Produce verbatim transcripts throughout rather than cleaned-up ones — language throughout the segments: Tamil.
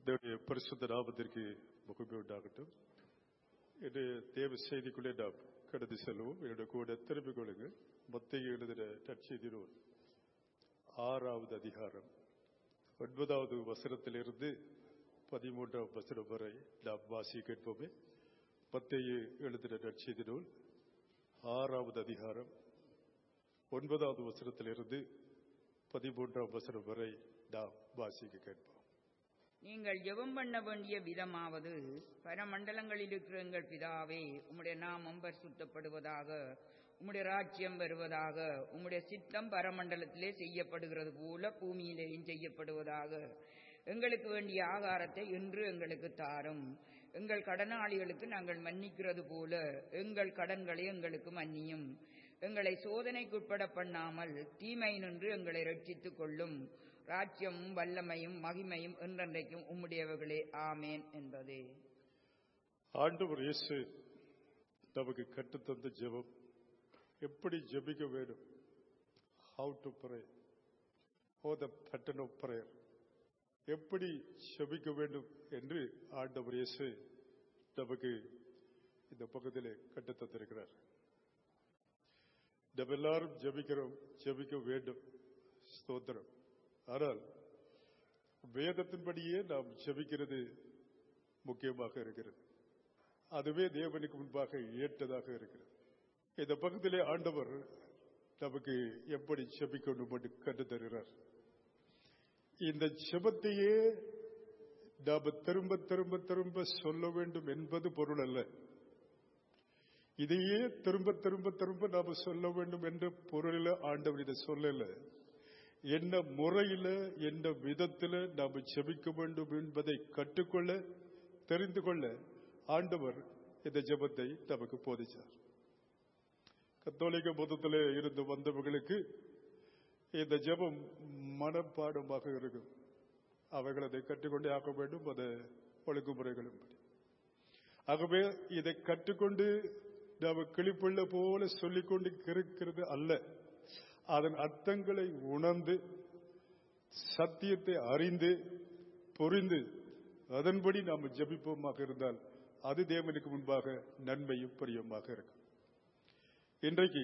கர்த்தருடைய பரிசுத்த நாமத்திற்கு மகிமை உண்டாகட்டும். இது தேவ செய்திக்குள்ளே நாம் கடந்து செல்வோம். என்னுடைய கூட திரும்பிக் கொள்ளுங்கள். மத்தேயு எழுதின நற்செய்தி நூல் ஆறாவது அதிகாரம் ஒன்பதாவது வசனத்திலிருந்து பதிமூன்றாம் வசனம் வரை நாம் வாசி கேட்போமே. மத்தேயு எழுதின நற்செய்தி நூல் ஆறாவது அதிகாரம் ஒன்பதாவது வசனத்திலிருந்து பதிமூன்றாம் வசனம் வரை நாம் வாசிக்க கேட்போம். நீங்கள் ஜெபம் பண்ண வேண்டிய விதமாவது, பரமண்டலங்களில் இருக்கிற எங்கள் பிதாவே, உம்முடைய நாமம் பரிசுத்தப்படுவதாக, உம்முடைய ராஜ்யம் வருவதாக, உம்முடைய சித்தம் பரமண்டலத்திலே செய்யப்படுகிறது போல பூமியிலேயும் செய்யப்படுவதாக. எங்களுக்கு வேண்டிய ஆகாரத்தை இன்று எங்களுக்கு தாரும். எங்கள் கடனாளிகளுக்கு நாங்கள் மன்னிக்கிறது போல எங்கள் கடன்களை எங்களுக்கு மன்னியும். எங்களை சோதனைக்குட்பட பண்ணாமல் தீமை நின்று எங்களை ரட்சித்துக் கொள்ளும். ராஜ்யமும் வல்லமையும் மகிமையும் என்றென்றைக்கும் உம்முடையவர்களே, ஆமேன் என்பதே. ஆண்டவர் இயேசு நமக்கு கற்றுத்தந்த ஜெபம், எப்படி ஜெபிக்க வேண்டும், how to pray, or the pattern of prayer, எப்படி ஜெபிக்க வேண்டும் என்று ஆண்டவர் இயேசு நமக்கு இந்த பக்கத்திலே கற்றுத்தந்திருக்கிறார். நம்ம எல்லாரும் ஜெபிக்கிறோம், ஜெபிக்க வேண்டும், ஸ்தோத்திரம். ஆனால் வேதத்தின்படியே நாம் ஜெபிக்கிறது முக்கியமாக இருக்கிறது. அதுவே தேவனுக்கு முன்பாக ஏற்றதாக இருக்கிறது. இந்த பக்கத்திலே ஆண்டவர் நமக்கு எப்படி ஜெபிக்கணும் என்று கற்றுத் தருகிறார். இந்த ஜெபத்தையே நாம் திரும்ப திரும்ப திரும்ப சொல்ல வேண்டும் என்பது பொருள் அல்ல. இதையே திரும்ப திரும்ப திரும்ப நாம் சொல்ல வேண்டும் என்ற பொருளில் ஆண்டவர் இதை சொல்லல. என்ன முறையில், என்ன விதத்தில் நாம் ஜெபிக்க வேண்டும் என்பதை கற்றுக்கொள்ள, தெரிந்து கொள்ள ஆண்டவர் இந்த ஜெபத்தை நமக்கு போதிச்சார். கத்தோலிக்க மதத்தில் இருந்து வந்தவர்களுக்கு இந்த ஜெபம் மனப்பாடமாக இருக்கும். அவர்கள் அதை கற்றுக்கொண்டே ஆக வேண்டும், அதை ஒழுங்குமுறைகளும். ஆகவே இதை கற்றுக்கொண்டு நாம் கிளிப்புள்ள போல சொல்லிக்கொண்டு இருக்கிறது அல்ல. அதன் அர்த்தங்களை உணர்ந்து, சத்தியத்தை அறிந்து, புரிந்து, அதன்படி நாம் ஜெபிப்போமாக இருந்தால் அது தேவனுக்கு முன்பாக நன்மையும் பிரியமாக இருக்கும். இன்றைக்கு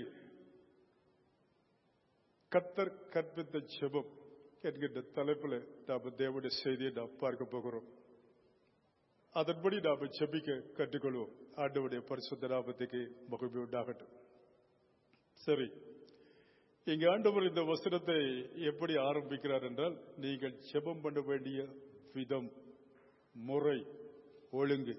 கர்த்தர் கற்பித்த ஜெபம் என்கின்ற தலைப்பில் நாம் தேவனுடைய செய்தியை நாம் பார்க்க போகிறோம். அதன்படி நாம் ஜெபிக்க கற்றுக்கொள்வோம். ஆண்டவருடைய பரிசுத்த நாமத்துக்கு மகிமை உண்டாகட்டும். சரி, இங்க ஆண்டவர் இந்த வசனத்தை எப்படி ஆரம்பிக்கிறார் என்றால், நீங்கள் ஜெபம் பண்ண வேண்டிய விதம், முறை, ஒழுங்கு.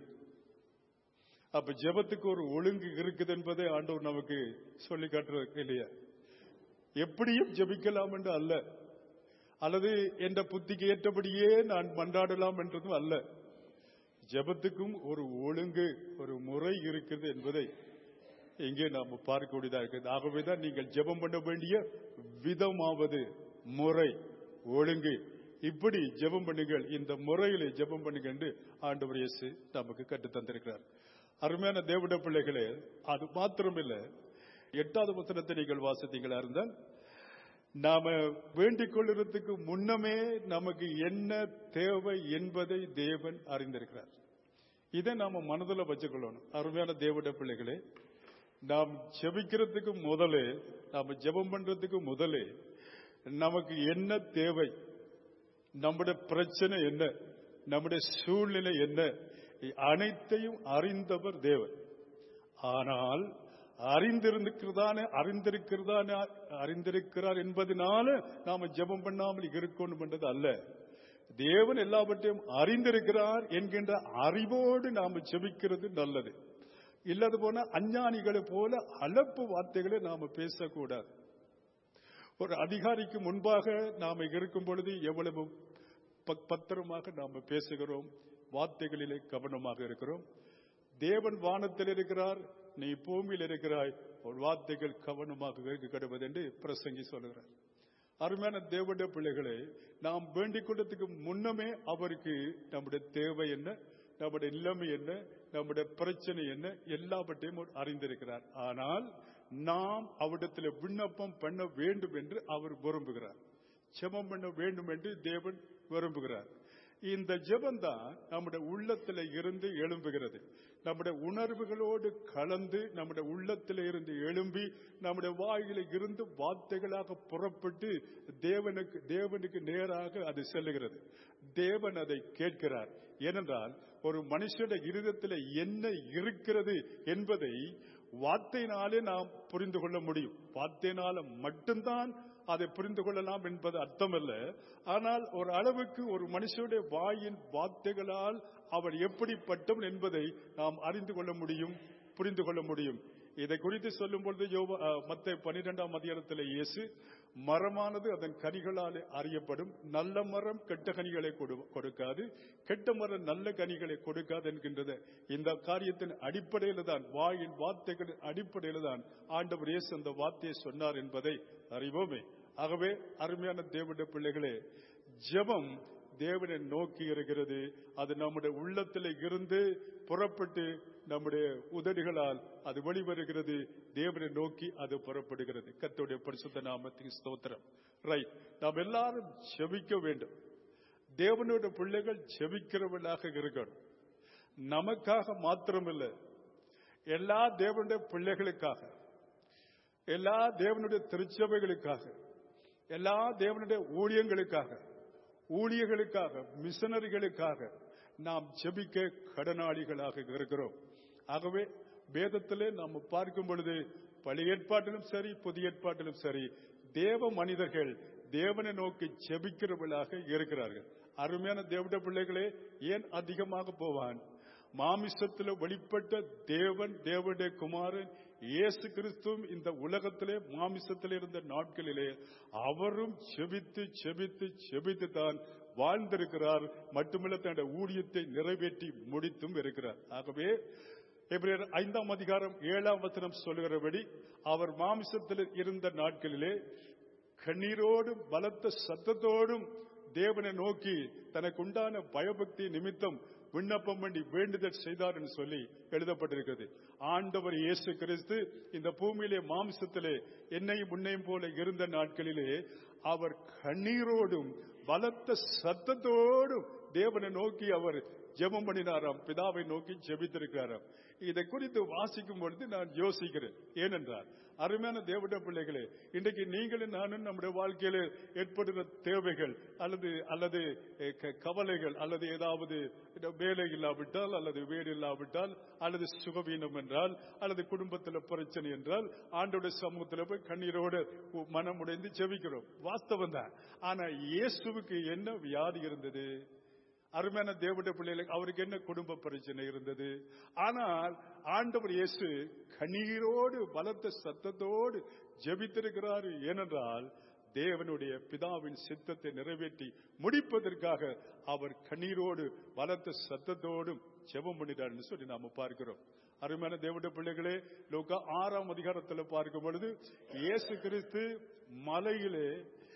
அப்ப ஜெபத்துக்கு ஒரு ஒழுங்கு இருக்குது என்பதை ஆண்டவர் நமக்கு சொல்லி காட்டுறது இல்லையா? எப்படியும் ஜெபிக்கலாம் என்று அல்ல, அல்லது என்ற புத்திக்கு ஏற்றபடியே நான் மன்றாடலாம் என்றதும் அல்ல. ஜெபத்துக்கும் ஒரு ஒழுங்கு, ஒரு முறை இருக்கிறது என்பதை இங்கே நாம் பார்க்கக்கூடியதாக இருக்கிறது. ஆகவேதான் நீங்கள் ஜெபம் பண்ண வேண்டிய விதமாவது, முறை, ஒழுங்கு, இப்படி ஜெபம் பண்ணுங்கள், இந்த முறையிலே ஜெபம் பண்ணுங்க என்று ஆண்டவர் இயேசு நமக்கு கற்றுத் தந்திருக்கிறார். அருமையான தேவனுடைய பிள்ளைகளே, அது மாத்திரமில்லை, எட்டாவது வசனத்தை நீங்கள் வாசித்தீங்களா இருந்தால், நாம வேண்டிக் கொள்ளுறதுக்கு முன்னமே நமக்கு என்ன தேவை என்பதை தேவன் அறிந்திருக்கிறார். இதை நாம மனதில் வச்சுக்கொள்ளணும். அருமையான தேவனுடைய பிள்ளைகளே, நாம் ஜெபிக்கிறதுக்கு முதலே, நாம ஜெபம் பண்றதுக்கு முதலே நமக்கு என்ன தேவை, நம்முடைய பிரச்சனை என்ன, நம்முடைய சூழ்நிலை என்ன, அனைத்தையும் அறிந்தவர் தேவன். ஆனால் அறிந்திருக்கிறதான அறிந்திருக்கிறதான அறிந்திருக்கிறார் என்பதனால நாம ஜெபம் பண்ணாமல் இருக்கணும் என்றது அல்ல. தேவன் எல்லாவற்றையும் அறிந்திருக்கிறார் என்கின்ற அறிவோடு நாம ஜெபிக்கிறது நல்லது. இல்லது போன அஞ்ஞானிகளை போல அலப்பு வார்த்தைகளை நாம பேசக்கூடாது. ஒரு அதிகாரிக்கு முன்பாக நாம இருக்கும் பொழுது எவ்வளவு பத்திரமாக நாம பேசுகிறோம், வார்த்தைகளிலே கவனமாக இருக்கிறோம். தேவன் வானத்தில் இருக்கிறார், நீ பூமியில் இருக்கிறாய், ஒரு வார்த்தைகள் கவனமாக இருக்க கடவுள் என்று பிரசங்கி சொல்லுகிறார். அருமையான தேவனுடைய பிள்ளைகளை, நாம் வேண்டிக் கொண்டதுக்கு முன்னமே அவருக்கு நம்முடைய தேவை என்ன, நம்முடைய நிலைமை என்ன, நம்முடைய பிரச்சனை என்ன, எல்லாவற்றையும் அறிந்திருக்கிறார். ஆனால் நாம் அவரிடத்தில் விண்ணப்பம் பண்ண வேண்டும் என்று அவர் விரும்புகிறார். ஜெபம் பண்ண வேண்டும் என்று தேவன் விரும்புகிறார். இந்த ஜெபம் தான் நம்முடைய உள்ளத்துல இருந்து எழும்புகிறது. நம்முடைய உணர்வுகளோடு கலந்து நம்முடைய உள்ளத்தில இருந்து எழும்பி நம்முடைய வாயில இருந்து வார்த்தைகளாக புறப்பட்டு தேவனுக்கு தேவனுக்கு நேராக அது செல்லுகிறது. தேவன் அதை கேட்கிறார். ஏனென்றால் ஒரு மனுஷனுடைய இருதயத்தில் என்ன இருக்கிறது என்பதை வார்த்தையினாலே நாம் புரிந்து கொள்ள முடியும். வார்த்தையினால மட்டும்தான் அதை புரிந்து கொள்ளலாம் என்பது அர்த்தமல்ல. ஆனால் ஒரு அளவுக்கு ஒரு மனுஷனுடைய வாயின் வார்த்தைகளால் அவர் எப்படிப்பட்டவன் என்பதை நாம் அறிந்து கொள்ள முடியும், புரிந்து கொள்ள முடியும். இதை குறித்து சொல்லும் பொழுது மத்தேயு பன்னிரெண்டாம் அதிகாரத்தில் இயேசு மரமானது அதன் கனிகளால் அறியப்படும், நல்ல மரம் கெட்ட கனிகளை கொடுக்காது, கெட்ட மரம் நல்ல கனிகளை கொடுக்காது என்கின்றது. இந்த காரியத்தின் அடிப்படையில் தான், வாயின் வார்த்தைகளின் அடிப்படையில் தான் ஆண்டவர் இயேசு அந்த வார்த்தையை சொன்னார் என்பதை அறிவோமே. ஆகவே அருமையான தேவனுடைய பிள்ளைகளே, ஜெபம் தேவனை நோக்கி இருக்கிறது. அது நம்முடைய உள்ளத்தில் இருந்து புறப்பட்டு நம்முடைய உதடுகளால் அது வெளிவருகிறது. தேவனை நோக்கி அது புறப்படுகிறது. கர்த்தருடைய பரிசுத்த நாமத்துக்கு ஸ்தோத்திரம். ரைட், நாம் எல்லாரும் ஜெபிக்க வேண்டும். தேவனுடைய பிள்ளைகள் ஜெபிக்கிறவர்களாக இருக்கணும். நமக்காக மாத்திரமில்லை, எல்லா தேவனுடைய பிள்ளைகளுக்காக, எல்லா தேவனுடைய திருச்சபைகளுக்காக, எல்லா தேவனுடைய ஊழியங்களுக்காக, ஊழியர்களுக்காக, மிஷனரிகளுக்காக நாம் ஜெபிக்க கடனாளிகளாக இருக்கிறோம். ஆகவே வேதத்திலே நாம் பார்க்கும் பொழுது பழைய ஏற்பாட்டிலும் சரி புதிய ஏற்பாட்டிலும் சரி தேவ மனிதர்கள் தேவனை நோக்கி ஜெபிக்கிறவர்களாக இருக்கிறார்கள். அருமையான தேவனுடைய பிள்ளைகளே, ஏன் அதிகமாக போவான்? மாமிசத்தில் வெளிப்பட்ட தேவன், தேவனுடைய குமாரன் இயேசு கிறிஸ்துவும் இந்த உலகத்திலே மாமிசத்தில் இருந்த நாட்களிலே அவரும் செபித்து செபித்து செபித்து தான் வாழ்ந்திருக்கிறார். மட்டுமல்ல, தன்னுடைய ஊழியத்தை நிறைவேற்றி முடித்தும் இருக்கிறார். ஆகவே எபிரேயர் ஐந்தாம் அதிகாரம் ஏழாம் வசனம் சொல்லுகிறபடி அவர் மாமிசத்தில் இருந்த நாட்களிலே கண்ணீரோடும் பலத்த சத்தத்தோடும் தேவனை நோக்கி தனக்கு உண்டான பயபக்தி நிமித்தம் விண்ணப்பம் பண்ணி வேண்டுதல் செய்தார் என்று சொல்லி எழுதப்பட்டிருக்கிறது. ஆண்டவர் இயேசு கிறிஸ்து இந்த பூமியிலே மாம்சத்திலே என்னையும் முன்னையும் போல இருந்த நாட்களிலே அவர் கண்ணீரோடும் பலத்த சத்தத்தோடும் தேவனை நோக்கி அவர் ஜெபம் பண்ணினாராம், பிதாவை நோக்கி ஜெபித்திருக்கிறாராம். இதை குறித்து வாசிக்கும் பொழுது நான் யோசிக்கிறேன். ஏனென்றால் அருமையான தேவனுடைய பிள்ளைகளே, இன்றைக்கு நீங்களும் நானும் நம்முடைய வாழ்க்கையில ஏற்படுகிற தேவைகள் அல்லது அல்லது கவலைகள் அல்லது ஏதாவது வேலை இல்லாவிட்டால் அல்லது வீடு இல்லாவிட்டால் அல்லது சுகவீனம் என்றால் அல்லது குடும்பத்தில் பிரச்சனை என்றால் ஆண்டோட சமூகத்தில் போய் கண்ணீரோடு மனம் உடைந்து ஜெபிக்கிறோம். வாஸ்தவம் தான். ஆனா இயேசுவுக்கு என்ன வியாதி இருந்தது? அருமையான தேவனுடைய பிள்ளைகளுக்கு அவருக்கு என்ன குடும்ப பிரச்சனை இருந்தது? ஆனால் ஆண்டவர் இயேசு கண்ணீரோடு பலத்த சத்தத்தோடு ஜெபித்திருக்கிறார். ஏனென்றால் தேவனுடைய பிதாவின் சித்தத்தை நிறைவேற்றி முடிப்பதற்காக அவர் கண்ணீரோடு பலத்த சத்தத்தோடும் ஜெபம் பண்ணிட்டார் சொல்லி நாம பார்க்கிறோம். அருமையான தேவனுடைய பிள்ளைகளே, லூக்கா ஆறாம் அதிகாரத்தில் பார்க்கும் பொழுது இயேசு கிறிஸ்து மலையிலே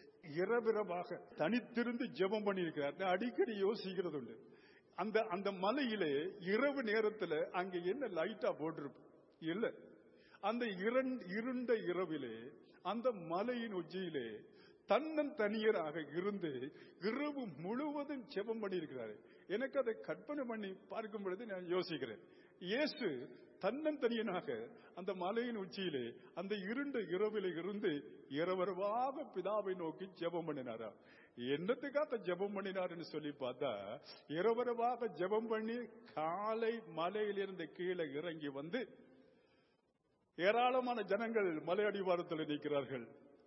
இரவிரவாக தனித்திருந்து ஜெபம் பண்ணியிருக்கிறார். அடிக்கடி யோசிக்கிறது உண்டு, அந்த அந்த மலையிலே இரவு நேரத்தில் அங்க என்ன லைட்டா போட்டிருப்போம் இல்ல, அந்த இருண்ட இரவிலே அந்த மலையின் உச்சியிலே தன்னன் தனியராக இருந்து இரவு முழுவதும் ஜெபம் பண்ணியிருக்கிறாரு. எனக்கு அதை கற்பனை பண்ணி பார்க்கும் பொழுது நான் யோசிக்கிறேன், இயேசு தன்னன் தனியனாக அந்த மலையின் உச்சியிலே அந்த இருண்ட இரவில இருந்து இரவரவாக பிதாவை நோக்கி ஜெபம் பண்ணினாரா? என்னத்துக்காக ஜெபம் பண்ணினார்னு சொல்லி பார்த்தா, இரவரவாக ஜெபம் பண்ணி காலை மலையிலிருந்து கீழே இறங்கி வந்து ஏராளமான ஜனங்கள் மலை அடிவாரத்தில் நிற்கிறார்கள்.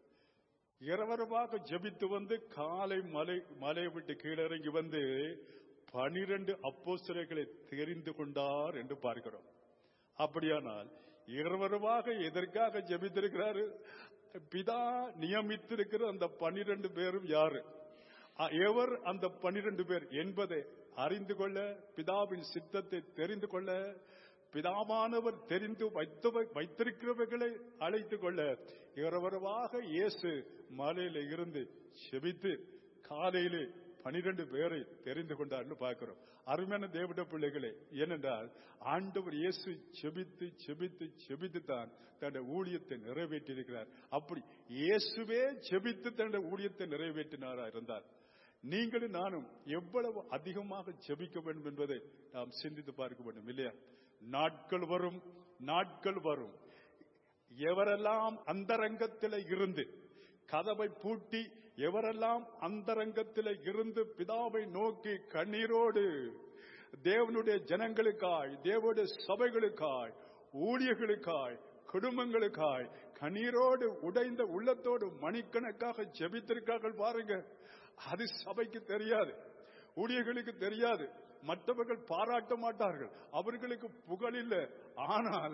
இரவரவாக ஜெபித்து வந்து காலை மலை மலையை விட்டு கீழே இறங்கி வந்து பனிரெண்டு அப்போஸ்தலர்களை தெரிந்து கொண்டார் என்று பார்க்கிறோம். அப்படியானால் இரவரவாக எதற்காக ஜெபித்திருக்கிறாரு? பிதா நியமித்திருக்கிற அந்த பனிரெண்டு பேரும் யாரு, எவர் அந்த பனிரெண்டு பேர் என்பதை அறிந்து கொள்ள, பிதாவின் சித்தத்தை தெரிந்து கொள்ள, பிதாவானவர் தெரிந்து வைத்திருக்கிறவர்களை அழைத்துக் கொள்ள இரவரவாக இயேசு மலையில இருந்து செபித்து காலையிலே பனிரெண்டு பேரை தெரிந்து கொண்டார்னு பார்க்கிறோம். அருமையான தேவனுடைய பிள்ளைகளே, ஏனென்றால் ஆண்டவர் இயேசு செபித்து செபித்து செபித்து தான் தன்னுடைய ஊழியத்தை நிறைவேற்றி இருக்கிறார். அப்படி இயேசுவே செபித்து தன்னுடைய ஊழியத்தை நிறைவேற்றினாரா இருந்தார். நீங்களும் நானும் எவ்வளவு அதிகமாக ஜெபிக்க வேண்டும் என்பதை நாம் சிந்தித்து பார்க்க வேண்டும் இல்லையா? நாட்கள் வரும், நாட்கள் வரும். எவரெல்லாம் அந்தரங்கத்தில் இருந்து கதவை பூட்டி, எவரெல்லாம் அந்தரங்கத்தில் இருந்து பிதாவை நோக்கி கண்ணீரோடு தேவனுடைய ஜனங்களுக்காய், தேவனுடைய சபைகளுக்காய், ஊழியர்களுக்காய், குடும்பங்களுக்காய் கண்ணீரோடு உடைந்த உள்ளத்தோடு மணிக்கணக்காக ஜெபித்திருக்கார்கள் பாருங்க. அது சபைக்கு தெரியாது, ஊழியர்களுக்கு தெரியாது, மற்றவர்கள் பாராட்ட மாட்டார்கள், அவர்களுக்கு புகழ் இல்லை. ஆனால்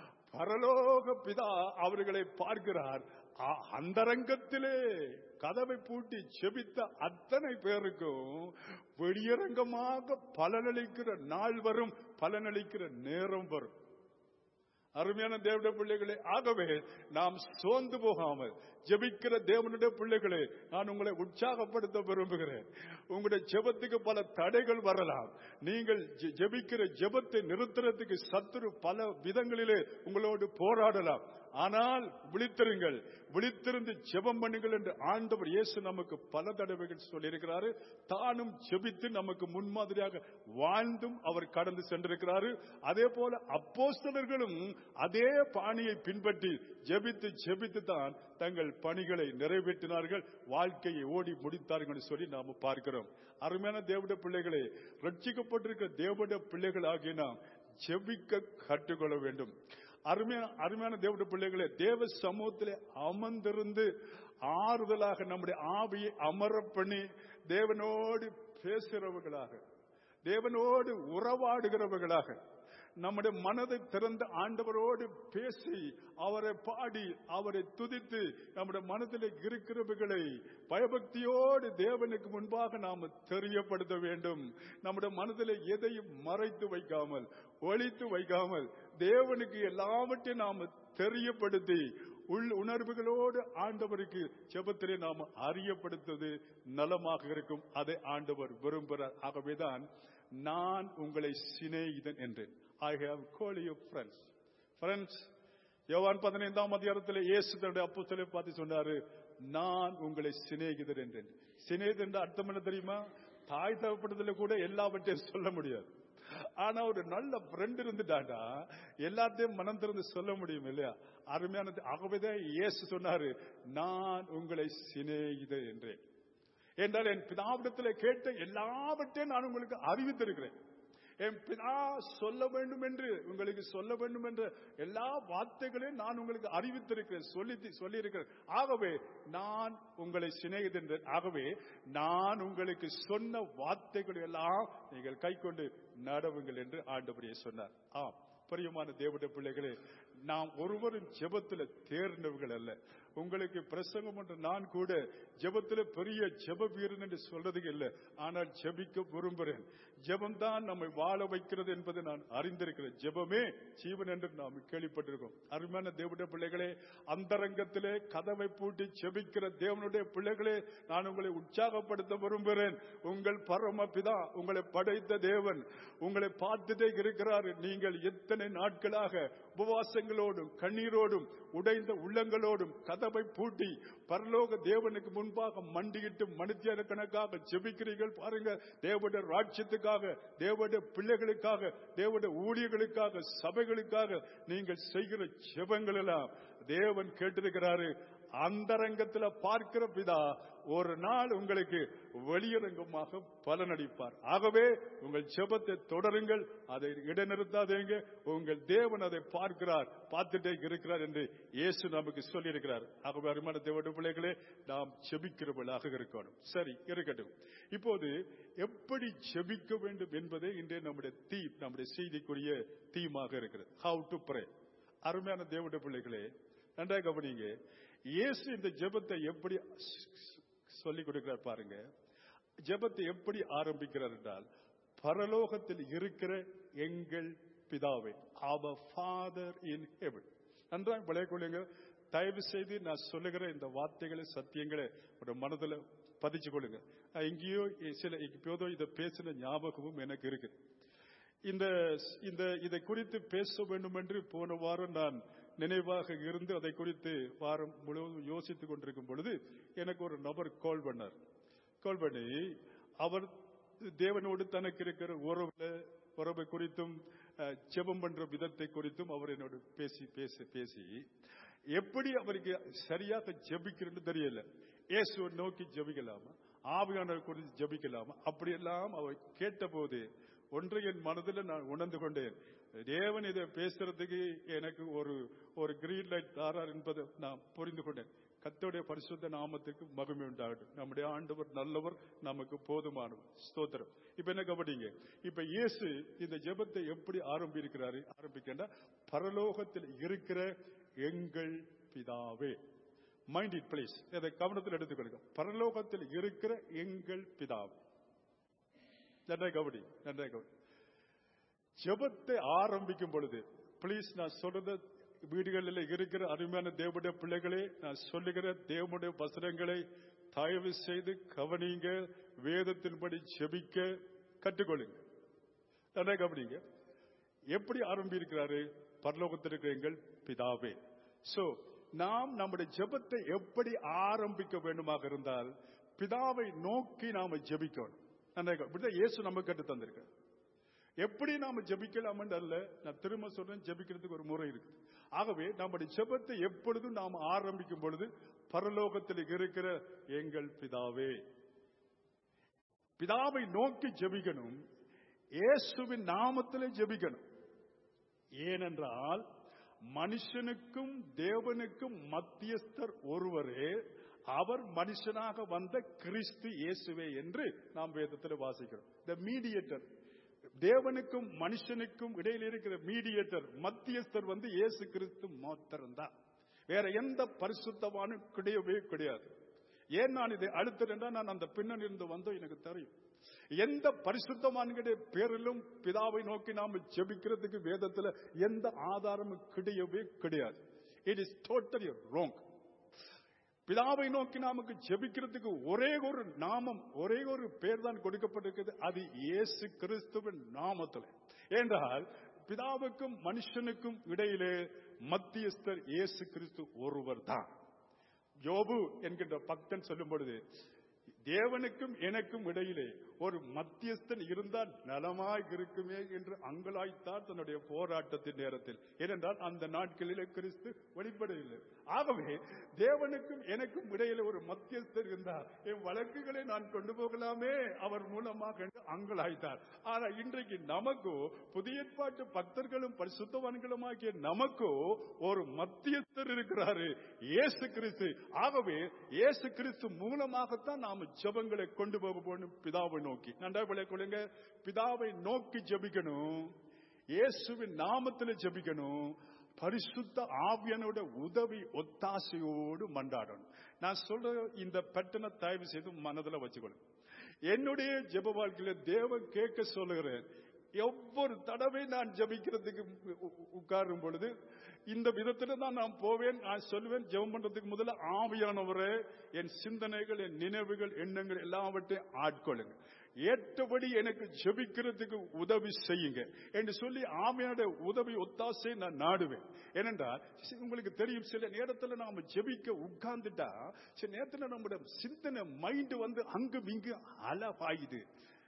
பரலோக பிதா அவர்களை பார்க்கிறார். அந்தரங்கத்திலே கதவை பூட்டி ஜெபித்த அத்தனை பேருக்கும் வெளியரங்கமாக பலனளிக்கிற நாள் வரும், பலனளிக்கிற நேரம் வரும். அருமையான தேவனுடைய பிள்ளைகளே, ஆகவே நாம் சோர்ந்து போகாமல் ஜெபிக்கிற தேவனுடைய பிள்ளைகளே, நான் உங்களை உற்சாகப்படுத்த விரும்புகிறேன். உங்களுடைய ஜெபத்துக்கு பல தடைகள் வரலாம். நீங்கள் ஜெபிக்கிற ஜெபத்தை நிறுத்துறதுக்கு சத்துரு பல விதங்களிலே உங்களோடு போராடலாம். ஆனால் விழித்திருங்கள், விழித்திருந்து ஜெபம் பண்ணுங்கள் என்று ஆண்டவர் இயேசு நமக்கு பல தடவைகள் சொல்லியிருக்கிறாரு. தானும் ஜெபித்து நமக்கு முன்மாதிரியாக வாழ்ந்தும் அவர் கடந்து சென்றிருக்கிறாரு. அதே போல அப்போஸ்தலர்களும் அதே பாணியை பின்பற்றி ஜெபித்து ஜெபித்து தான் தங்கள் பணிகளை நிறைவேற்றினார்கள், வாழ்க்கையை ஓடி முடித்தார்கள் சொல்லி நாம பார்க்கிறோம். அருமையான தேவனுடைய பிள்ளைகளே, ரட்சிக்கப்பட்டிருக்கிற தேவனுடைய பிள்ளைகள் ஆகிய நாம் ஜெபிக்க கற்றுக்கொள்ள வேண்டும். அருமையான அருமையான தேவனுடைய பிள்ளைகளே, தேவ சமூகத்திலே அமர்ந்திருந்து ஆறுதலாக நம்முடைய ஆவியை அமர பண்ணி தேவனோடு பேசுகிறவர்களாக, தேவனோடு உறவாடுகிறவர்களாக, நம்முடைய மனதை திறந்த ஆண்டவரோடு பேசி அவரை பாடி அவரை துதித்து நம்முடைய மனதில் இருக்கிறவர்களை பயபக்தியோடு தேவனுக்கு முன்பாக நாம் தெரியப்படுத்த வேண்டும். நம்முடைய மனதில் எதையும் மறைத்து வைக்காமல், ஒளித்து வைக்காமல் தேவனுக்கு எல்லாவற்றையும் நாம் தெரியப்படுத்தி உள் உணர்வுகளோடு ஆண்டவருக்கு ஜெபத்திலே நாம் அறியப்படுத்துவது நலமாக இருக்கும். அதை ஆண்டவர் விரும்புகிறார். ஆகவேதான் நான் உங்களை சிநேகிதன் என்றேன். I have called you friends. Friends, யோவான் பதினைந்தாம் அதிகாரத்தில் இயேசு தன்னுடைய அப்போஸ்தலரை பார்த்து சொன்னாரு, நான் உங்களை சிநேகிதர் என்றேன். சிநேகிதர் என்ற அர்த்தம் என்ன தெரியுமா? தாய் தகப்பனத்தில் கூட எல்லாவற்றையும் சொல்ல முடியாது. ஆனா ஒரு நல்ல ஃப்ரெண்ட் இருந்துட்டாண்டா எல்லாத்தையும் மனம் திறந்து சொல்ல முடியும் இல்லையா? அருமையானது. ஆகவேதான் இயேசு சொன்னாரு, நான் உங்களை சிநேகிதர் என்றேன். என்றால் என் பிதாவிடத்தில் கேட்ட எல்லாவற்றையும் நான் உங்களுக்கு அறிவித்திருக்கிறேன். என் பிதா சொல்ல வேண்டும் என்று உங்களுக்கு சொல்ல வேண்டும் என்ற எல்லா வார்த்தைகளையும் நான் உங்களுக்கு அறிவித்திருக்கிறேன், சொல்லி சொல்லி இருக்கிறேன். ஆகவே நான் உங்களை சிநேகிதன். ஆகவே நான் உங்களுக்கு சொன்ன வார்த்தைகள் எல்லாம் நீங்கள் கை கொண்டு நடவுங்கள் என்று ஆண்டவரே சொன்னார். ஆம், பிரியமான தேவனுடைய பிள்ளைகளே, நாம் ஒருவரும் ஜெபத்தில் தேர்ந்தவர்கள் அல்ல. உங்களுக்கு பிரசங்கம் என்று நான் கூட ஜெபத்தில் பெரிய ஜெப வீரன் என்று சொல்றதுக்கு இல்லை. ஆனால் ஜெபிக்க விரும்புகிறேன். ஜெபம் தான் நம்மை வாழ வைக்கிறது என்பதை நான் அறிந்திருக்கிறேன். ஜெபமே ஜீவன் என்று நாம் கேள்விப்பட்டிருக்கோம். அருமையான தேவனுடைய பிள்ளைகளே, அந்தரங்கத்திலே கதவை பூட்டி ஜெபிக்கிற தேவனுடைய பிள்ளைகளே, நான் உங்களை உற்சாகப்படுத்த விரும்புகிறேன். உங்கள் பரம பிதா, உங்களை படைத்த தேவன் உங்களை பார்த்துட்டே இருக்கிறார். நீங்கள் எத்தனை நாட்களாக உபவாசங்களோடும் கண்ணீரோடும் உடைந்த உள்ளங்களோடும் கதவை பூட்டி பரலோக தேவனுக்கு முன்பாக மண்டியிட்டு மனிதன கணக்காக ஜெபிக்கிறீர்கள் பாருங்க. தேவனுடைய ராஜ்யத்துக்காக, தேவனுடைய பிள்ளைகளுக்காக, தேவனுடைய ஊழியர்களுக்காக, சபைகளுக்காக நீங்கள் செய்கிற ஜெபங்கள் எல்லாம் தேவன் கேட்டிருக்கிறாரு. அந்தரங்கத்தில் பார்க்கிற பிதா ஒரு நாள் உங்களுக்கு வெளியரங்கமாக பலனளிப்பார். ஆகவே உங்கள் ஜெபத்தை தொடருங்கள், அதை இடைநிறுத்தாதீங்க. உங்கள் தேவன் அதை பார்க்கிறார், பார்த்துட்டே இருக்கிறார் என்று இயேசு நமக்கு சொல்லி இருக்கிறார். ஆகவே அருமையான தேவனுடைய பிள்ளைகளே, நாம் ஜெபிக்கிறவர்களாக இருக்கணும். சரி, இருக்கட்டும். இப்போது எப்படி ஜெபிக்க வேண்டும் என்பதே இன்றைய நம்முடைய தீம், நம்முடைய செய்திக்குரிய தீமாக இருக்கிறது. How to pray. அருமையான தேவனுடைய பிள்ளைகளே, நன்றாக கவனிங்க. இயேசு இந்த ஜெபத்தை எப்படி சொல்லிக் கொடுக்கிறார் பாருங்க. ஜெபத்தை எப்படி ஆரம்பிக்கிறார் என்றால், பரலோகத்தில் இருக்கிற எங்கள் பிதாவே, our Father in heaven. நன்றாக விளைய கொள்ளுங்க. தயவு செய்து நான் சொல்லுகிற இந்த வார்த்தைகளை, சத்தியங்களை ஒரு மனதில் பதிச்சு கொள்ளுங்க. எங்கேயோ சில இப்போதோ இதை பேசின ஞாபகமும் எனக்கு இருக்கு. இந்த இந்த இதை குறித்து பேச வேண்டும் என்று போன வாரம் நான் நினைவாக இருந்து அதை குறித்து வாரம் முழுவதும் யோசித்துக் கொண்டிருக்கும் பொழுது எனக்கு ஒரு நபர் கால் பண்ணார். கால் பண்ணி அவர் தேவனோடு தனக்கு இருக்கிற உறவுல உறவை குறித்தும் ஜெபம் பண்ற விதத்தை குறித்தும் அவர் என்னோடு பேசி பேசி பேசி எப்படி அவருக்கு சரியாக ஜெபிக்கிறது தெரியல. இயேசுவை நோக்கி ஜெபிக்கலாமா, ஆவியானவர் குறித்து ஜெபிக்கலாமா, அப்படியெல்லாம் அவர் கேட்ட போது ஒன்றை என் மனதில் நான் உணர்ந்து கொண்டேன். தேவன் இதை பேசுறதுக்கு எனக்கு ஒரு ஒரு கிரீன் லைட் தாரார் என்பதை நான் புரிந்து கொண்டேன். கர்த்தருடைய பரிசுத்த நாமத்துக்கு மகிமை உண்டாகட்டும். நம்முடைய ஆண்டவர் நல்லவர், நமக்கு போதுமானவர். ஸ்தோத்திரம். இப்ப என்ன கவனிங்க, இப்ப இயேசு இந்த ஜெபத்தை எப்படி ஆரம்பிக்கிறாரு ஆரம்பிக்கின்ற பரலோகத்தில் இருக்கிற எங்கள் பிதாவே. மைண்ட் இட் பிளீஸ், அதை கவனத்தில் எடுத்துக்கொள்ளுங்க. பரலோகத்தில் இருக்கிற எங்கள் பிதாவே. நன்றாக கவனி, நன்றாக கவனி. ஜெபத்தை ஆரம்பிக்கும் பொழுது பிளீஸ், நான் சொல்றது வீடுகளில் இருக்கிற அருமையான தேவனுடைய பிள்ளைகளே, நான் சொல்லுகிற தேவனுடைய வசனங்களை தயவு செய்து கவனிங்க. வேதத்தின்படி ஜெபிக்க கற்றுக்கொள்ளுங்க. நன்றாக கவனிங்க. எப்படி ஆரம்பிக்கிறாரு? பரலோகத்தில் இருக்கிற எங்கள் பிதாவே. சோ நாம் நம்முடைய ஜெபத்தை எப்படி ஆரம்பிக்க வேண்டுமாக இருந்தால் பிதாவை நோக்கி நாம ஜெபிக்கணும். இயேசு நமக்கு கற்று தந்திருக்க எப்படி நாம ஜெபிக்கலாம் அல்ல, நான் திரும்ப சொல்றேன், ஜெபிக்கிறதுக்கு ஒரு முறை இருக்கு. ஆகவே நம்முடைய ஜெபத்தை எப்பொழுதும் நாம் ஆரம்பிக்கும் பொழுது பரலோகத்தில் இருக்கிற எங்கள் பிதாவே, பிதாவை நோக்கி ஜெபிக்கணும். இயேசுவின் நாமத்திலே ஜெபிக்கணும். ஏனென்றால் மனுஷனுக்கும் தேவனுக்கும் மத்தியஸ்தர் ஒருவரே, அவர் மனுஷனாக வந்த கிறிஸ்து இயேசுவே என்று நாம் வேதத்தில் வாசிக்கிறோம். தி மீடியேட்டர், தேவனுக்கும் மனுஷனுக்கும் இடையில் இருக்கிற மீடியேட்டர், மத்தியஸ்தர் வந்து இயேசு கிறிஸ்து மாத்திரம்தான். வேற எந்த பரிசுத்தவானும் கிடையவே கிடையாது. ஏன் நான் இதை அழுத்தேன், நான் அந்த பின்னணி இருந்து வந்தோம், எனக்கு தெரியும். எந்த பரிசுத்தவான்களுடைய பேரிலும் பிதாவை நோக்கி நாம ஜெபிக்கிறதுக்கு வேதத்துல எந்த ஆதாரமும் கிடையவே கிடையாது. It is totally wrong. பிதாவை நோக்கி நமக்கு ஜெபிக்கிறதுக்கு ஒரே ஒரு நாமம், ஒரே ஒரு பேர் தான் கொடுக்கப்பட்டிருக்கிறது. அது இயேசு கிறிஸ்துவின் நாமத்தில். என்றால் பிதாவுக்கும் மனுஷனுக்கும் இடையிலே மத்தியஸ்தர் இயேசு கிறிஸ்து ஒருவர் தான். யோபு என்கின்ற பக்தன் சொல்லும் பொழுது, தேவனுக்கும் எனக்கும் இடையிலே ஒரு மத்தியஸ்தன் இருந்தால் நலமாய் இருக்குமே என்று அங்கலாய்த்தார் தன்னுடைய போராட்டத்தின் நேரத்தில். ஏனென்றால் அந்த நாட்களிலே கிறிஸ்து வெளிப்படையில்லை. ஆகவே தேவனுக்கும் எனக்கும் இடையிலே ஒரு மத்தியஸ்தர் இருந்தார், என் வழக்குகளை நான் கொண்டு போகலாமே அவர் மூலமாக என்று அங்கலாய்த்தார். ஆனா இன்றைக்கு நமக்கோ, புதிய ஏற்பாட்டு பக்தர்களும் பரிசுத்தவான்களும் ஆகிய நமக்கோ ஒரு மத்தியஸ்தர் இருக்கிறாரு, இயேசு கிறிஸ்து. ஆகவே இயேசு கிறிஸ்து மூலமாகத்தான் நாம ஜெபங்களை கொண்டு போக போகணும் பிதாவை நோக்கி. நன்றாக கொள்ளுங்க, பிதாவை நோக்கி ஜெபிக்கணும், இயேசுவின் நாமத்தில் ஜெபிக்கணும், பரிசுத்த ஆவியானோட உதவி ஒத்தாசையோடு மன்றாடணும். நான் சொல்ற இந்த பட்டனை தயவு செய்து மனதில் வச்சுக்கணும். என்னுடைய ஜெப வாழ்க்கையில தேவன் கேட்க சொல்லுகிறேன். ஒவ்வொரு தடவை நான் ஜெபிக்கிறதுக்கு உட்காரும் பொழுது இந்த விதத்துல தான் நான் போவேன். நான் சொல்லுவேன், ஜெபம் பண்றதுக்கு முதல்ல ஆவியானவரே என் சிந்தனைகள், என் நினைவுகள், எண்ணங்கள் எல்லாவற்றையும் ஆட்கொள்ளுங்க, ஏற்றபடி எனக்கு ஜெபிக்கிறதுக்கு உதவி செய்யுங்க என்று சொல்லி ஆவியானுடைய உதவி ஒத்தாசை நான் நாடுவேன். ஏனென்றால் உங்களுக்கு தெரியும், சில நேரத்தில் நாம ஜெபிக்க உட்கார்ந்துட்டா சில நேரத்தில் நம்முடைய சிந்தனை மைண்ட் வந்து அங்கு இங்கு அலபாயுது,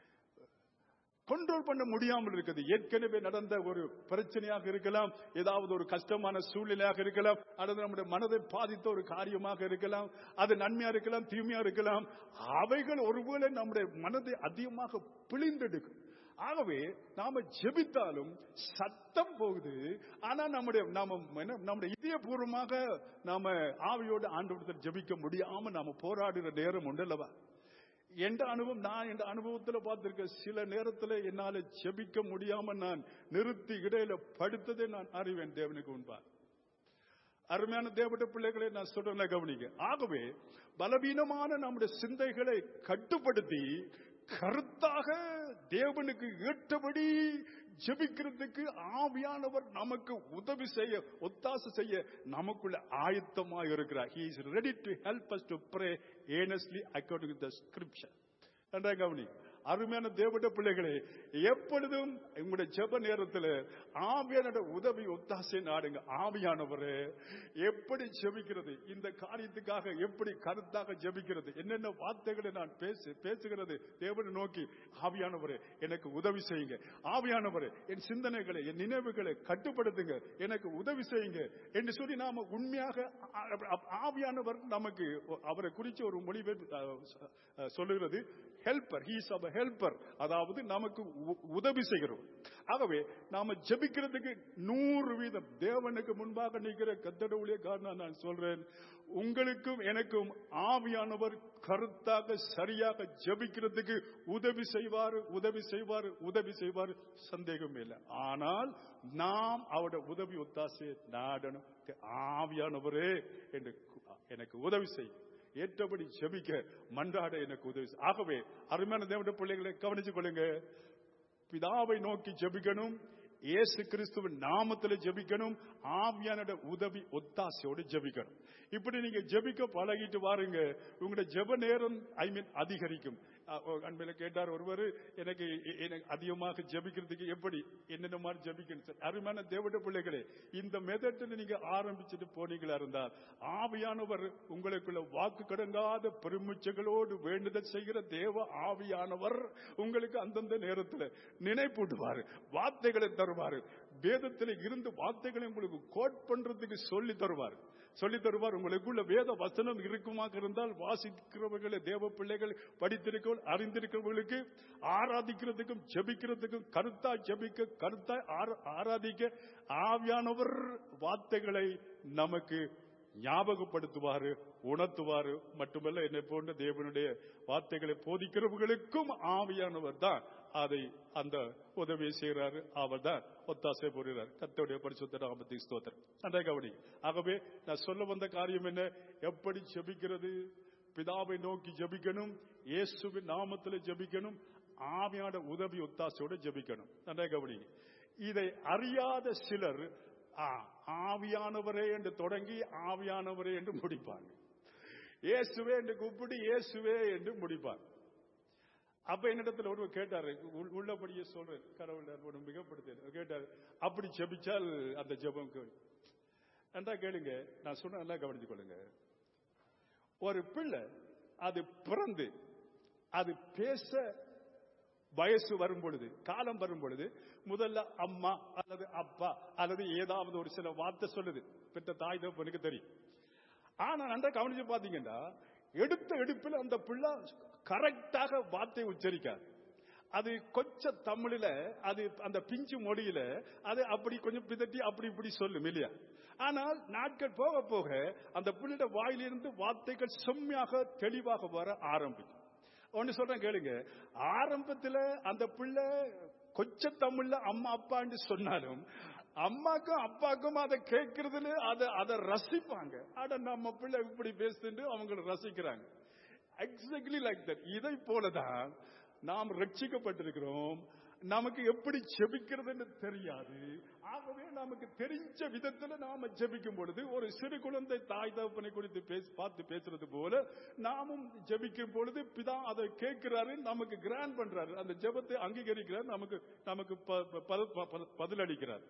கண்ட்ரோல் பண்ண முடியாமல் இருக்குது. ஏற்கனவே நடந்த ஒரு பிரச்சனையாக இருக்கலாம், ஏதாவது ஒரு கஷ்டமான சூழ்நிலையாக இருக்கலாம், அல்லது நம்முடைய மனதை பாதித்த ஒரு காரியமாக இருக்கலாம், அது நன்மையா இருக்கலாம், தீமையா இருக்கலாம். அவைகள் ஒருவேளை நம்முடைய மனதை அதிகமாக பிழிந்தெடுக்கும். ஆகவே நாம ஜெபித்தாலும் சத்தம் போகுது, ஆனா நம்முடைய நாம நம்முடைய இதயபூர்வமாக நாம ஆவியோடு ஆண்டவரிடத்தில் ஜெபிக்க முடியாம நாம போராடுகிற நேரம் உண்டு அல்லவா? எந்த அனுபவம், நான் எந்த அனுபவத்தில் பார்த்திருக்க, சில நேரத்தில் என்னால ஜெபிக்க முடியாம நான் நிறுத்தி இடையில படுத்ததை நான் அறிவேன் தேவனுக்கு முன்பாக. அருமையான தேவனுடைய பிள்ளைகளை நான் சொல்றேன் கவனிக்க. ஆகவே பலவீனமான நம்முடைய சிந்தைகளை கட்டுப்படுத்தி கருத்தாக தேவனுக்கு ஏற்றபடி ஜெபிக்கிறதுக்கு ஆவியானவர் நமக்கு உதவி செய்ய, ஒத்தாசை செய்ய நமக்குள்ள ஆயத்தமாக இருக்கிறார். He is ready to help us to pray earnestly according to the scripture. நன்றாக கவனி. அருமையான தேவனுடைய பிள்ளைகளே, எப்பொழுதும் உங்களுடைய ஜெப நேரத்தில் ஆவியான உதவி ஒத்தாசை நாடுங்க. ஆவியானவரே, எப்படி ஜெபிக்கிறது, இந்த காரியத்துக்காக எப்படி கருத்தாக ஜெபிக்கிறது, என்னென்ன வார்த்தைகளை நான் பேசு பேசுகிறது தேவனை நோக்கி, ஆவியானவரே எனக்கு உதவி செய்யுங்க, ஆவியானவரே என் சிந்தனைகளை என் நினைவுகளை கட்டுப்படுத்துங்க, எனக்கு உதவி செய்யுங்க என்று சொல்லி நாம உண்மையாக ஆவியானவர் நமக்கு அவரை குறித்து ஒரு மொழிபெ சொல்லுகிறது, ஹெல்பர், ஹி இஸ் அவர் ஹெல்பர், அதாவது நமக்கு உதவி செய்கிறோம். ஆகவே நாம ஜெபிக்கிறதுக்கு நூறு வீதம் தேவனுக்கு முன்பாக நிற்கிற கத்தட காரணம் நான் சொல்றேன், உங்களுக்கும் எனக்கும் ஆவியானவர் கருத்தாக சரியாக ஜெபிக்கிறதுக்கு உதவி செய்வார், உதவி செய்வார், உதவி செய்வார், சந்தேகம் இல்லை. ஆனால் நாம் அவருடைய உதவி ஒத்தாசையை நாடணும். ஆவியானவரே என்று எனக்கு உதவி செய்யும், ஏற்றபடி ஜெபிக்க மன்றாட எனக்கு உதவி. ஆகவே அருமையான தேவனுடைய பிள்ளைகளை கவனித்துக் கொள்ளுங்க. பிதாவை நோக்கி ஜெபிக்கணும், இயேசு கிறிஸ்துவின் நாமத்தில் ஜெபிக்கணும், ஆவியான உதவி ஒத்தாசையோடு ஜெபிக்கணும். இப்படி நீங்க ஜெபிக்க பழகிட்டு வாருங்க, உங்களுடைய ஜெப நேரம் ஐ மீன் அதிகரிக்கும். அன்பில கேட்டார் ஒருவர், எனக்கு அதிகமாக ஜெபிக்கிறதுக்கு எப்படி என்னென்ன மாதிரி ஜெபிக்கணும்? அருமையான தேவனுடைய பிள்ளைகளே, இந்த மெத்தட்ல நீங்க ஆரம்பிச்சுட்டு போனீங்களா இருந்தால் ஆவியானவர் உங்களுக்குள்ள வாக்கு கடங்காத பெருமிச்சங்களோடு வேண்டுதல் செய்கிற தேவ ஆவியானவர் உங்களுக்கு அந்தந்த நேரத்தில் நினைப்பூட்டுவார், வார்த்தைகளை தருவார், வேதத்தில் இருந்து வார்த்தைகளை உங்களுக்கு கோட் பண்றதுக்கு சொல்லி தருவார் சொல்லி தருவார் உங்களுக்குள்ள வேத வசனம் இருக்குமாக இருந்தால் வாசிக்கிறவர்களை தேவ பிள்ளைகள் படித்திருக்க அறிந்திருக்கிறவர்களுக்கு ஆராதிக்கிறதுக்கும் ஜெபிக்கிறதுக்கும் கருத்தா ஜெபிக்க கருத்தா ஆராதிக்க ஆவியானவர் வார்த்தைகளை நமக்கு ஞாபகப்படுத்துவாரு, உணர்த்துவாரு. மட்டுமல்ல, என்னை போன்ற தேவனுடைய வார்த்தைகளை போதிக்கிறவர்களுக்கும் ஆவியானவர் தான் அதை அந்த உதவியை செய்கிறாரு, அவர் தான் ஒத்தாசை போடுகிறார். கர்த்தருடைய பரிசுத்த நாமத்துக்கு ஸ்தோத்திரம். நன்றாக கவனி. ஆகவே நான் சொல்ல வந்த காரியம் என்ன? எப்படி ஜெபிக்கிறது? பிதாவை நோக்கி ஜெபிக்கணும், இயேசுவின் நாமத்தில் ஜெபிக்கணும், ஆவியான உதவி ஒத்தாசையோடு ஜெபிக்கணும். நன்றாக கவனி. இதை அறியாத சிலர் ஆவியானவரே என்று தொடங்கி ஆவியானவரே என்று முடிப்பாங்க, இயேசுவே என்று கூப்பிட்டு இயேசுவே என்று முடிப்பாங்க. அப்ப என்னிடத்தில் ஒருவர் கேட்டாரு, உள்ளபடியே சொல்றேன், கடவுள் மிகப்படுத்த கேட்டாரு, அப்படி ஜெபிச்சால் அந்த ஜெபம் நன்றா கேளுங்க. நான் சொன்ன நல்லா கவனித்துக் கொள்ளுங்க. ஒரு பிள்ளை அது பிறந்து அது பேச வயசு வரும் பொழுது, காலம் வரும் பொழுது, முதல்ல அம்மா அல்லது அப்பா அல்லது ஏதாவது ஒரு சில வார்த்தை சொல்லுது, பெற்ற தாய் தகப்பனுக்கு தெரியும். ஆனா நன்றா கவனிச்சு பாத்தீங்கன்னா, எடுத்த எடுப்பில் அந்த பிள்ளை கரெக்டாக வார்த்தை உச்சரிக்காது. அது கொஞ்ச தமிழில, அது அந்த பிஞ்சு மொழியில அது அப்படி கொஞ்சம் பிதட்டி அப்படி இப்படி சொல்லும் இல்லையா? ஆனால் நாட்கள் போக போக அந்த பிள்ளையோட வாயிலிருந்து வார்த்தைகள் செம்மையாக தெளிவாக வர ஆரம்பிக்கும். ஒன்னு சொல்றேன் கேளுங்க, ஆரம்பத்தில் அந்த பிள்ளை கொஞ்ச தமிழ்ல அம்மா அப்பான்னு சொன்னாலும் அம்மாக்கும் அப்பாக்கும் அதை கேட்கறதுல அதை அதை ரசிப்பாங்க. ஆனா நம்ம பிள்ளை இப்படி பேசுட்டு அவங்க ரசிக்கிறாங்க. Exactly like that. இதை போலதான் நாம் ரட்சிக்கப்பட்டிருக்கிறோம். நமக்கு எப்படி ஜெபிக்கிறதுன்னு தெரியாது. ஆகவே நமக்கு தெரிஞ்ச விதத்துல நாம ஜெபிக்கும் பொழுது, ஒரு சிறு குழந்தை தாய் தகப்பனை குறித்து பேசி பார்த்து பேசுறது போல நாமும் ஜெபிக்கும் பொழுது பிதா அதை கேட்கிறாரு, நமக்கு கிராண்ட் பண்றாரு, அந்த ஜெபத்தை அங்கீகரிக்கிறார், நமக்கு நமக்கு பதிலளிக்கிறார்.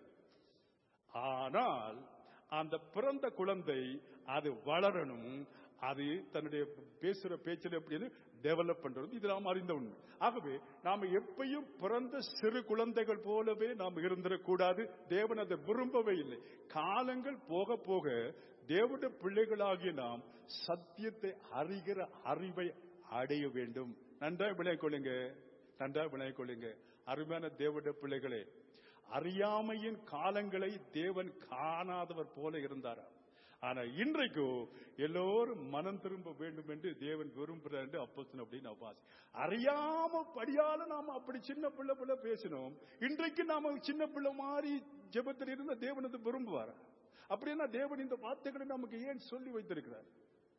ஆனால் அந்த பிறந்த குழந்தை அது வளரணும், அது தன்னுடைய பேசுற பேச்சில் எப்படி டெவலப் பண்றது, இது நாம் அறிந்த உண்மை. ஆகவே நாம எப்பயும் பிறந்த சிறு குழந்தைகள் போலவே நாம் இருந்திடக்கூடாது. தேவன் அதை விரும்பவே இல்லை. காலங்கள் போக போக தேவனுடைய பிள்ளைகளாகிய நாம் சத்தியத்தை அறிகிற அறிவை அடைய வேண்டும். நன்றாக விளங்கிக் கொள்ளுங்க, நன்றாக விளங்கிக் கொள்ளுங்க. அருமையான தேவனுடைய பிள்ளைகளே, அறியாமையின் காலங்களை தேவன் காணாதவர் போல இருந்தாரா? ஆனா இன்றைக்கு எல்லோரும் மனம் திரும்ப வேண்டும் என்று தேவன் விரும்புகிறார் என்று அப்போஸ்தலன் அப்படின்னு வாசி. அறியாம படியால நாம அப்படி சின்ன பிள்ளை பிள்ளை பேசினோம். இன்றைக்கு நாம சின்ன பிள்ளை மாதிரி ஜெபத்தில் இருந்த தேவன் அது விரும்புவார். அப்படின்னா தேவன் இந்த வார்த்தைகளை நமக்கு ஏன் சொல்லி வைத்திருக்கிறார்?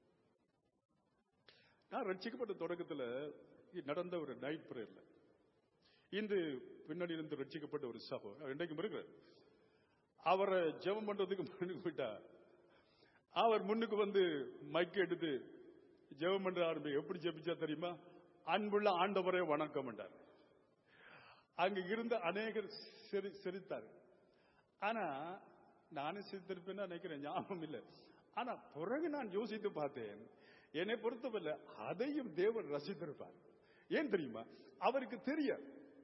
நான் ரட்சிக்கப்பட்ட தொடக்கத்தில் நடந்த ஒரு நைட் பிரேயர்ல இன்று பின்னாடி இருந்து ரட்சிக்கப்பட்ட ஒரு சகோதரர் இன்றைக்கு இருக்கிறார். அவரை ஜெபம் பண்றதுக்கு முன்னுக்கு போயிட்டா அவர் முன்னுக்கு வந்து மைக் எடுத்து ஜெபம் பண்ற ஆரம்பி. எப்படி ஜெபிச்சா தெரியுமா? அன்புள்ள ஆண்டவரே வணக்கம் என்றார். அங்க இருந்த அநேகர் சிரித்தார். ஆனா நானும் சிரித்திருப்பேன்னு நினைக்கிறேன், ஞாபகம் இல்லை. ஆனா பிறகு நான் யோசித்து பார்த்தேன், என்னை பொறுத்தவரை அதையும் தேவன் ரசித்திருப்பார். ஏன் தெரியுமா? அவருக்கு தெரியாது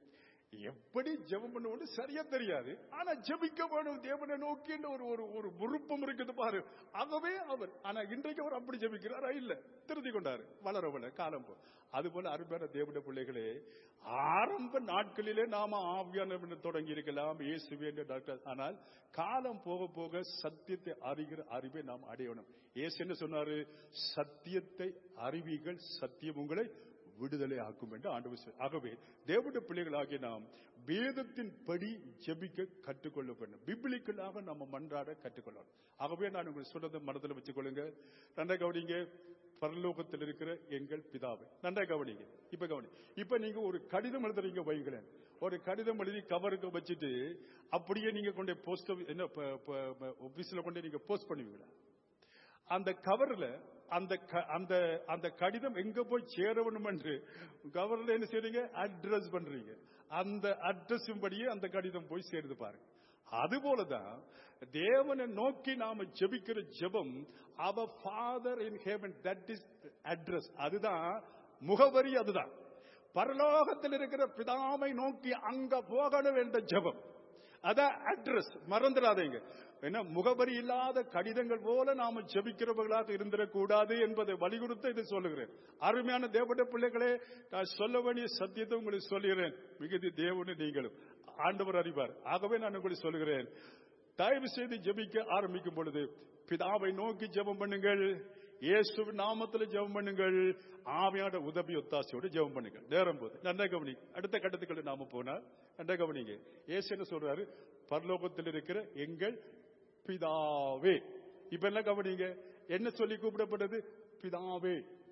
எப்படி ஜெபம் பண்ணுவோம் சரியா தெரியாது. ஆனா ஜெபிக்க வேணும் தேவனை நோக்கி ஒரு ஒரு விருப்பம் இருக்குது பாரு. ஆகவே அவர் ஆனா இன்றைக்கு அவர் அப்படி ஜெபிக்கிறாரா? இல்ல, திருத்தி கொண்டாரு வளர வளர காலம் போ. அது போல அருமையான தேவனுடைய பிள்ளைகளே, ஆரம்ப நாட்களிலே நாம ஆவியான தொடங்கி இருக்கலாம் இயேசுவே டாக்டர். ஆனால் காலம் போக போக சத்தியத்தை அறிகிற அறிவை நாம் அடையணும். இயேசு என்ன சொன்னாரு? சத்தியத்தை அறிவீர்கள், சத்தியம் உங்களை விடுதலை ஆக்கும் என்று ஆண்டவர். ஆகவே தேவனுடைய பிள்ளைகளாகிய நாம் வேதத்தின் படி ஜெபிக்க கற்றுக்கொள்ள வேண்டும். பிபிலிக்கலாக நம்ம மன்றாட கற்றுக்கொள்ளணும். ஆகவே நான் உங்களுக்கு சொல்றதை மனதில் வச்சுக் கொள்ளுங்க. நன்றாக கவனிங்க. பரலோகத்தில் இருக்கிற எங்கள் பிதாவை நன்றாக கவனிங்க. இப்ப கவனி. இப்ப நீங்க ஒரு கடிதம் எழுதுறீங்க வைங்களேன். ஒரு கடிதம் எழுதி கவருக்கு வச்சுட்டு அப்படியே நீங்க கொண்டு போஸ்ட் என்ன ஆபீஸ்ல கொண்டு நீங்க போஸ்ட் பண்ணுவீங்களா? அந்த கவர்ல அந்த அந்த அந்த கடிதம் எங்க போய் சேரணும் என்று கவர்ல என்ன செய்றீங்க? அட்ரஸ் பண்றீங்க. அந்த அட்ரஸ் படியே அந்த கடிதம் போய் சேருது பாருங்க. அதுபோலதான் தேவனை நோக்கி நாம ஜெபிக்கிற ஜெபம் our Father in heaven, that is address. அதுதான் முகவரி. அதுதான் பரலோகத்தில் இருக்கிற பிதாவை நோக்கி அங்க போகணும் என்ற ஜெபம். அதான் அட்ரஸ். மறந்துடாதீங்க. என்ன முகவரி இல்லாத கடிதங்கள் போல நாம ஜெபிக்கிறவர்களாக இருந்திடக்கூடாது என்பதை வலியுறுத்த இதை சொல்லுகிறேன். அருமையான தேவனுடைய பிள்ளைகளே, நான் சொல்ல வேண்டிய சத்தியத்தை உங்களுக்கு சொல்லுகிறேன். மிகுதி தேவனு நீங்களும் ஆண்டவர் அறிவார். ஆகவே நான் உங்களுக்கு சொல்லுகிறேன், தயவு செய்து ஜெபிக்க ஆரம்பிக்கும் பொழுது பிதாவை நோக்கி ஜெபம் பண்ணுங்கள். இயேசு நாமத்தில் ஜெபம் பண்ணுங்கள். ஆவியான உதவி ஒத்தாசையோடு ஜெபம் பண்ணுங்கள். நேரம் போது நன்றா கவனி. அடுத்த கட்டத்துக்கு நாம போனா நன்றா கவனிங்க. இயேசு என்ன சொல்றாரு? பரலோகத்தில் இருக்கிற எங்கள் பிதாவே. இப்ப என்ன கவனிங்க, என்ன சொல்லி கூப்பிடப்பட்டது? பிதாவே.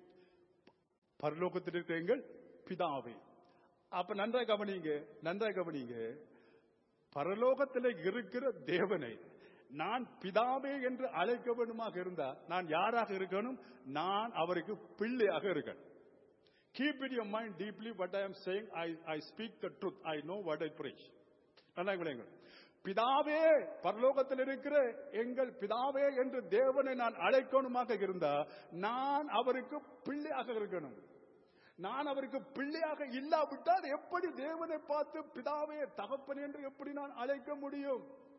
பரலோகத்தில் இருக்கிற எங்கள் பிதாவே. அப்ப நன்றா கவனிங்க, நன்றா கவனிங்க. பரலோகத்தில் இருக்கிற தேவனை நான் பிதாவே என்று அழைக்க வேண்டுமாக இருந்தா நான் யாராக இருக்கணும்? நான் அவருக்கு பிள்ளையாக இருக்கணும். Keep in your mind deeply what I am saying. I, I speak the truth. I know what I preach. பிதாவே, பரலோகத்தில் இருக்கிற எங்கள் பிதாவே என்று தேவனை நான் அழைக்கணுமாக இருந்தா நான் அவருக்கு பிள்ளையாக இருக்கணும். நான் அவருக்கு பிள்ளையாக இல்லாவிட்டால் எப்படி தேவனை பார்த்து பிதாவே தகப்பன் என்று எப்படி நான் அழைக்க முடியும்?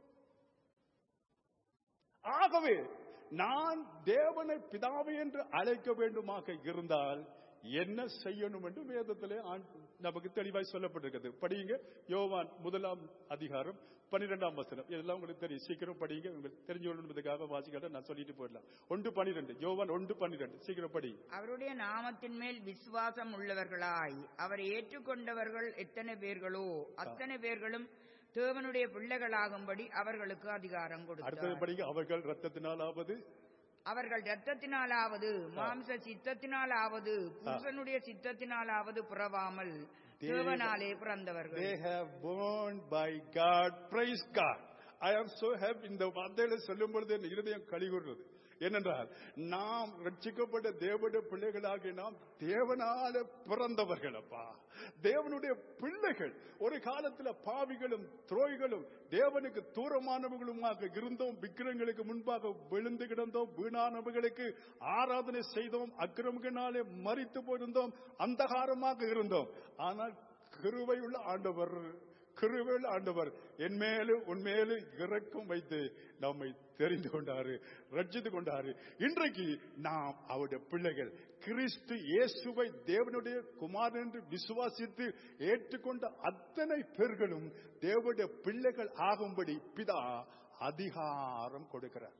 ஆகவே நான் தேவனை பிதாவே என்று அழைக்க வேண்டுமாக இருந்தால் என்ன செய்யணும் என்று வேதத்திலே நமக்கு தெளிவாய் சொல்லப்பட்டிருக்கிறது. படியுங்க. யோவான் முதலாம் அதிகாரம் பன்னிரெண்டாம் வசனம். இதெல்லாம் உங்களுக்கு தெரியும். சீக்கிரம் படிங்க. உங்களுக்கு தெரிஞ்சு கொள்வதற்காக வாசிக்காட்ட நான் சொல்லிட்டு போயிடலாம். ஒன்று பன்னிரெண்டு. யோவான் ஒன்று பன்னிரெண்டு. சீக்கிரம் படி. அவருடைய நாமத்தின் மேல் விசுவாசம் உள்ளவர்களாய் அவரை ஏற்றுக்கொண்டவர்கள் எத்தனை பேர்களோ அத்தனை பேர்களும் தேவனுடைய பிள்ளைகளாகும்படி அவர்களுக்கு அதிகாரம் கொடுத்தார். அவர்கள் இரத்தத்தினாலாவது அவர்கள் இரத்தத்தினாலாவது மாம்ச சித்தத்தினாலாவது புருஷனுடைய சித்தத்தினாலாவது பிறவாமல் தேவனாலே பிறந்தவர்கள். They have born by God. Praise God. I am so happy. இந்த வார்த்தைகளை சொல்லும் பொழுது என் இருதயம் கலிகூறுகிறது. ஏனென்றால் நாம் ரட்சிக்கப்பட்ட தேவனுடைய பிள்ளைகளாக நாம் தேவனால பிறந்தவர்கள். அப்பா, தேவனுடைய பிள்ளைகள். ஒரு காலத்துல பாவிகளும் துரோகிகளும் தேவனுக்கு தூரமானவர்களுமாக இருந்தோம். விக்கிரங்களுக்கு முன்பாக விழுந்து கிடந்தோம். வீணானவர்களுக்கு ஆராதனை செய்தோம். அக்கிரமங்களாலே மரித்து போயிருந்தோம். அந்தகாரமாக இருந்தோம். ஆனால் கிருபை உள்ள ஆண்டவர் கிருபையுள்ள ஆண்டவர் என் மேலு உன்மேலு இரக்கம் வைத்து நம்மை தெரிந்து கொண்டாரு, ரட்சித்து கொண்டாரு. இன்றைக்கு நாம் அவருடைய பிள்ளைகள். கிறிஸ்து இயேசுவை தேவனுடைய குமாரன் என்று விசுவாசித்து ஏற்றுக்கொண்ட அத்தனை பேர்களும் தேவனுடைய பிள்ளைகள் ஆகும்படி பிதா அதிகாரம் கொடுக்கிறார்.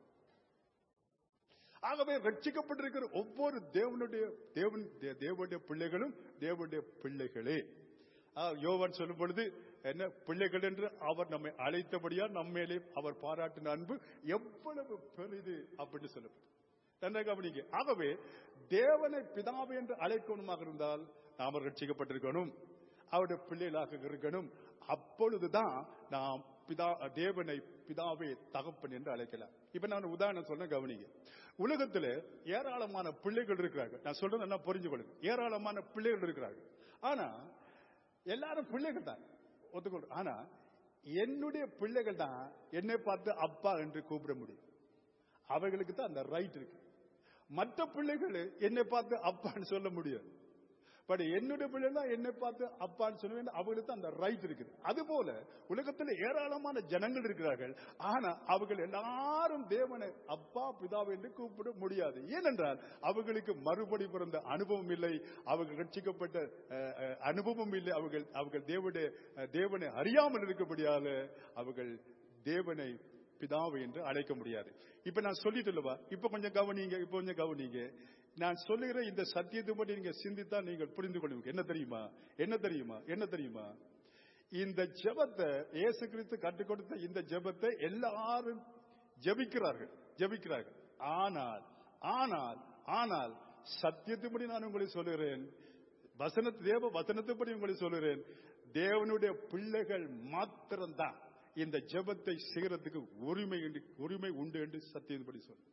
ஆகவே ரட்சிக்கப்பட்டிருக்கிற ஒவ்வொரு தேவனுடைய தேவன் தேவனுடைய பிள்ளைகளும் தேவனுடைய பிள்ளைகளே. யோவான் சொல்லும் பொழுது என்ன பிள்ளைகள் என்று அவர் நம்மை அழைத்தபடியா நம்மேலே அவர் பாராட்டின அன்பு எவ்வளவு பெரிது அப்படின்னு சொல்லப்படும். கவனிங்க. ஆகவே தேவனை பிதாவை என்று அழைக்கணுமாக இருந்தால் நாம் ரட்சிக்கப்பட்டிருக்கணும், அவருடைய பிள்ளைகளாக இருக்கணும். அப்பொழுதுதான் நாம் பிதா தேவனை பிதாவே தகப்பன் என்று அழைக்கலாம். இப்ப நான் உதாரணம் சொன்ன கவனிங்க. உலகத்துல ஏராளமான பிள்ளைகள் இருக்கிறார்கள். நான் சொல்றது என்ன புரிஞ்சுக்கொள்ளுங்க. ஏராளமான பிள்ளைகள் இருக்கிறார்கள். ஆனா எல்லாரும் பிள்ளைகள் தான் ஒத்துக்கொள். ஆனா என்னுடைய பிள்ளைகள் தான் என்னை பார்த்து அப்பா என்று கூப்பிட முடியும். அவர்களுக்கு தான் அந்த ரைட் இருக்கு. மற்ற பிள்ளைகள் என்னை பார்த்து அப்பான்னு சொல்ல முடியாது. பட் என்னுடைய பிள்ளைகள் என்னை பார்த்து அப்பான்னு சொல்லுவேன், அவங்களுக்கு அந்த ரைட் இருக்குது. அது போல உலகத்தில் ஏராளமான ஜனங்கள் இருக்கிறார்கள். ஆனா அவர்கள் எல்லாரும் தேவனை அப்பா பிதாவை என்று கூப்பிட முடியாது. ஏனென்றால் அவர்களுக்கு மறுபடி பிறந்த அனுபவம் இல்லை, அவர்கள் ரட்சிக்கப்பட்ட அனுபவம் இல்லை, அவர்கள் அவர்கள் தேவனுடைய தேவனை அறியாமல் இருக்கபடியால அவர்கள் தேவனை பிதாவை என்று அழைக்க முடியாது. இப்ப நான் சொல்லிட்டு இப்ப கொஞ்சம் கவனிங்க, இப்ப கொஞ்சம் கவனிங்க. நான் சொல்லுகிற இந்த சத்தியத்தை பற்றி நீங்க சிந்தித்தா நீங்கள் புரிந்து கொள்வீங்க. என்ன தெரியுமா என்ன தெரியுமா என்ன தெரியுமா இந்த ஜெபத்தை இயேசு கிறிஸ்து கற்றுக் கொடுத்த இந்த ஜெபத்தை எல்லாரும் ஜெபிக்கிறார்கள் ஜெபிக்கிறார்கள் ஆனால் ஆனால் ஆனால் சத்தியத்தின்படி நான் உங்களுக்கு சொல்லுகிறேன், வசனத்து தேவ வசனத்தைப்படி உங்களுக்கு சொல்லுகிறேன், தேவனுடைய பிள்ளைகள் மாத்திரம்தான் இந்த ஜெபத்தை செய்யறதுக்கு உரிமை உரிமை உண்டு என்று சத்தியத்தின்படி சொல்லு.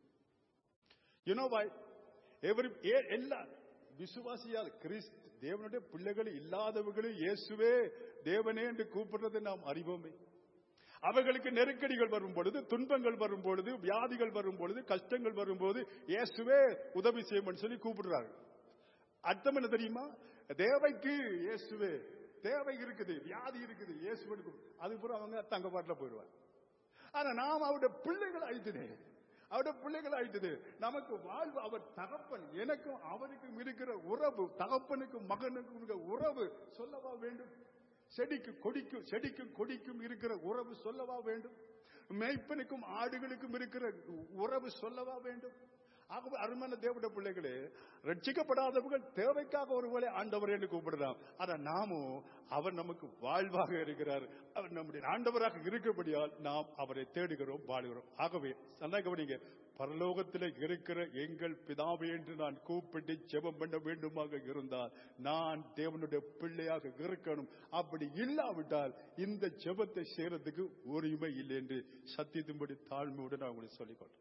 You know why? எல்லா விசுவாசியால் கிறிஸ்து தேவனுடைய பிள்ளைகள் இல்லாதவர்களும் இயேசுவே தேவனே என்று கூப்பிடுறதை நாம் அறிவோமே. அவர்களுக்கு நெருக்கடிகள் வரும் பொழுது, துன்பங்கள் வரும் பொழுது, வியாதிகள் வரும் பொழுது, கஷ்டங்கள் வரும்போது இயேசுவே உதவி செய்யும் சொல்லி கூப்பிடுறார்கள். அர்த்தம் என்ன தெரியுமா? தேவைக்கு இயேசுவே, தேவை இருக்குது, வியாதி இருக்குது, இயேசுவே. அதுக்கப்புறம் அவங்க தங்க பாட்டில் போயிடுவாங்க. ஆனா நாம் அவருடைய பிள்ளைகள் ஆயிட்டுதே, அவருடைய பிள்ளைகள் ஆயிட்டது. நமக்கு வாழ்வு அவர் தகப்பன். எனக்கும் அவருக்கும் இருக்கிற உறவு, தகப்பனுக்கும் மகனுக்கும் இருக்கிற உறவு சொல்லவா வேண்டும்? செடிக்கு கொடிக்கும் செடிக்கும் கொடிக்கும் இருக்கிற உறவு சொல்லவா வேண்டும்? மேய்ப்பனுக்கும் ஆடுகளுக்கும் இருக்கிற உறவு சொல்லவா வேண்டும்? ஆகவே அருமையான தேவனுடைய பிள்ளைகளே, ரட்சிக்கப்படாதவர்கள் தேவைக்காக ஒருவேளை ஆண்டவர் என்று கூப்பிடலாம். ஆனா நாமும் அவர் நமக்கு வாழ்வாக இருக்கிறார், அவர் நம்முடைய ஆண்டவராக இருக்கிறபடியால் நாம் அவரை தேடுகிறோம், வாழுகிறோம். ஆகவே நல்லா கவனிங்க, பரலோகத்தில் இருக்கிற எங்கள் பிதாவே என்று நான் கூப்பிட்டு ஜெபம் பண்ண வேண்டுமாக இருந்தால் நான் தேவனுடைய பிள்ளையாக இருக்கணும். அப்படி இல்லாவிட்டால் இந்த ஜெபத்தை செய்யறதுக்கு உரிமை இல்லை என்று சத்தியத்தின்படி தாழ்மையோடு நான் உங்களுக்கு சொல்லிக்கொண்டேன்.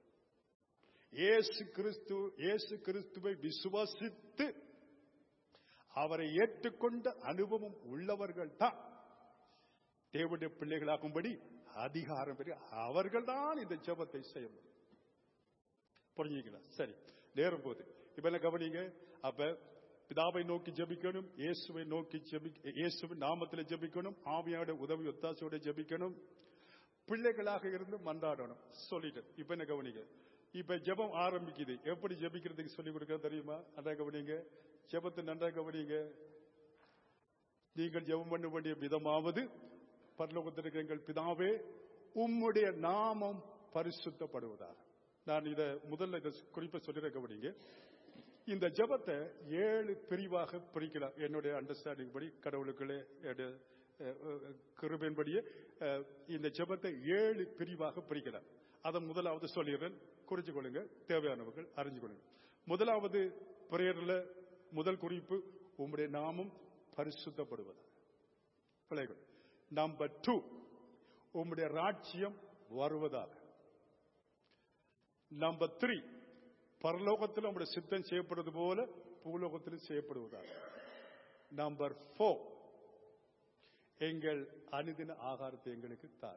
இயேசு கிறிஸ்து இயேசு கிறிஸ்துவை விசுவாசித்து அவரை ஏற்றுக்கொண்ட அனுபவம் உள்ளவர்கள் தான் தேவனுடைய பிள்ளைகளாகும்படி அதிகாரம் பெரிய அவர்கள் தான் இந்த ஜெபத்தை செய்ய முடியும். புரிஞ்சுங்களா? சரி, நேரம் போது இப்ப என்ன கவனிங்க. அப்ப பிதாவை நோக்கி ஜெபிக்கணும், இயேசுவை நோக்கி ஜெபிக்க, இயேசுவின் நாமத்தில் ஜெபிக்கணும், ஆவியோட உதவி ஒத்தாசையோட ஜெபிக்கணும், பிள்ளைகளாக இருந்து மன்றாடணும் சொல்லிட்டு. இப்ப என்ன கவனிங்க, இப்ப ஜெபம் ஆரம்பிக்குது. எப்படி ஜெபிக்கிறதுக்கு சொல்லி கொடுக்க தெரியுமா? நன்றா கவனிங்க, ஜெபத்தை நன்றா கவனிங்க. நீங்கள் ஜெபம் பண்ண வேண்டிய விதமாவது, பரலோகத்தில் இருக்கிற எங்கள் பிதாவே உம்முடைய நாமம் பரிசுத்தப்படுவதாக. நான் இதை முதல்ல இதை குறிப்பா சொல்லிட கவனிங்க. இந்த ஜெபத்தை ஏழு பிரிவாக பிரிக்கலாம். என்னுடைய அண்டர்ஸ்டாண்டிங் படி, கடவுளுக்குள்ளே கிருபையின்படியே இந்த ஜெபத்தை ஏழு பிரிவாக பிரிக்கலாம். அதை முதலாவது சொல்லிடுறேன், குறிச்சு கொள்ளுங்க, தேவையானவர்கள் அறிஞ்சு கொள்ளுங்க. முதலாவது பிரேயர்ல முதல் குறிப்பு உம்முடைய நாமம் பரிசுத்தப்படுவது. பிள்ளைகள், நம்பர் டூ உம்முடைய ராஜ்யம் வருவதாக. நம்பர் த்ரீ பரலோகத்தில் உம்முடைய சித்தம் செய்யப்படுவது போல பூலோகத்தில் செய்யப்படுவதாக. நம்பர் போர் எங்கள் அனுதின ஆகாரத்தை எங்களுக்கு தார்.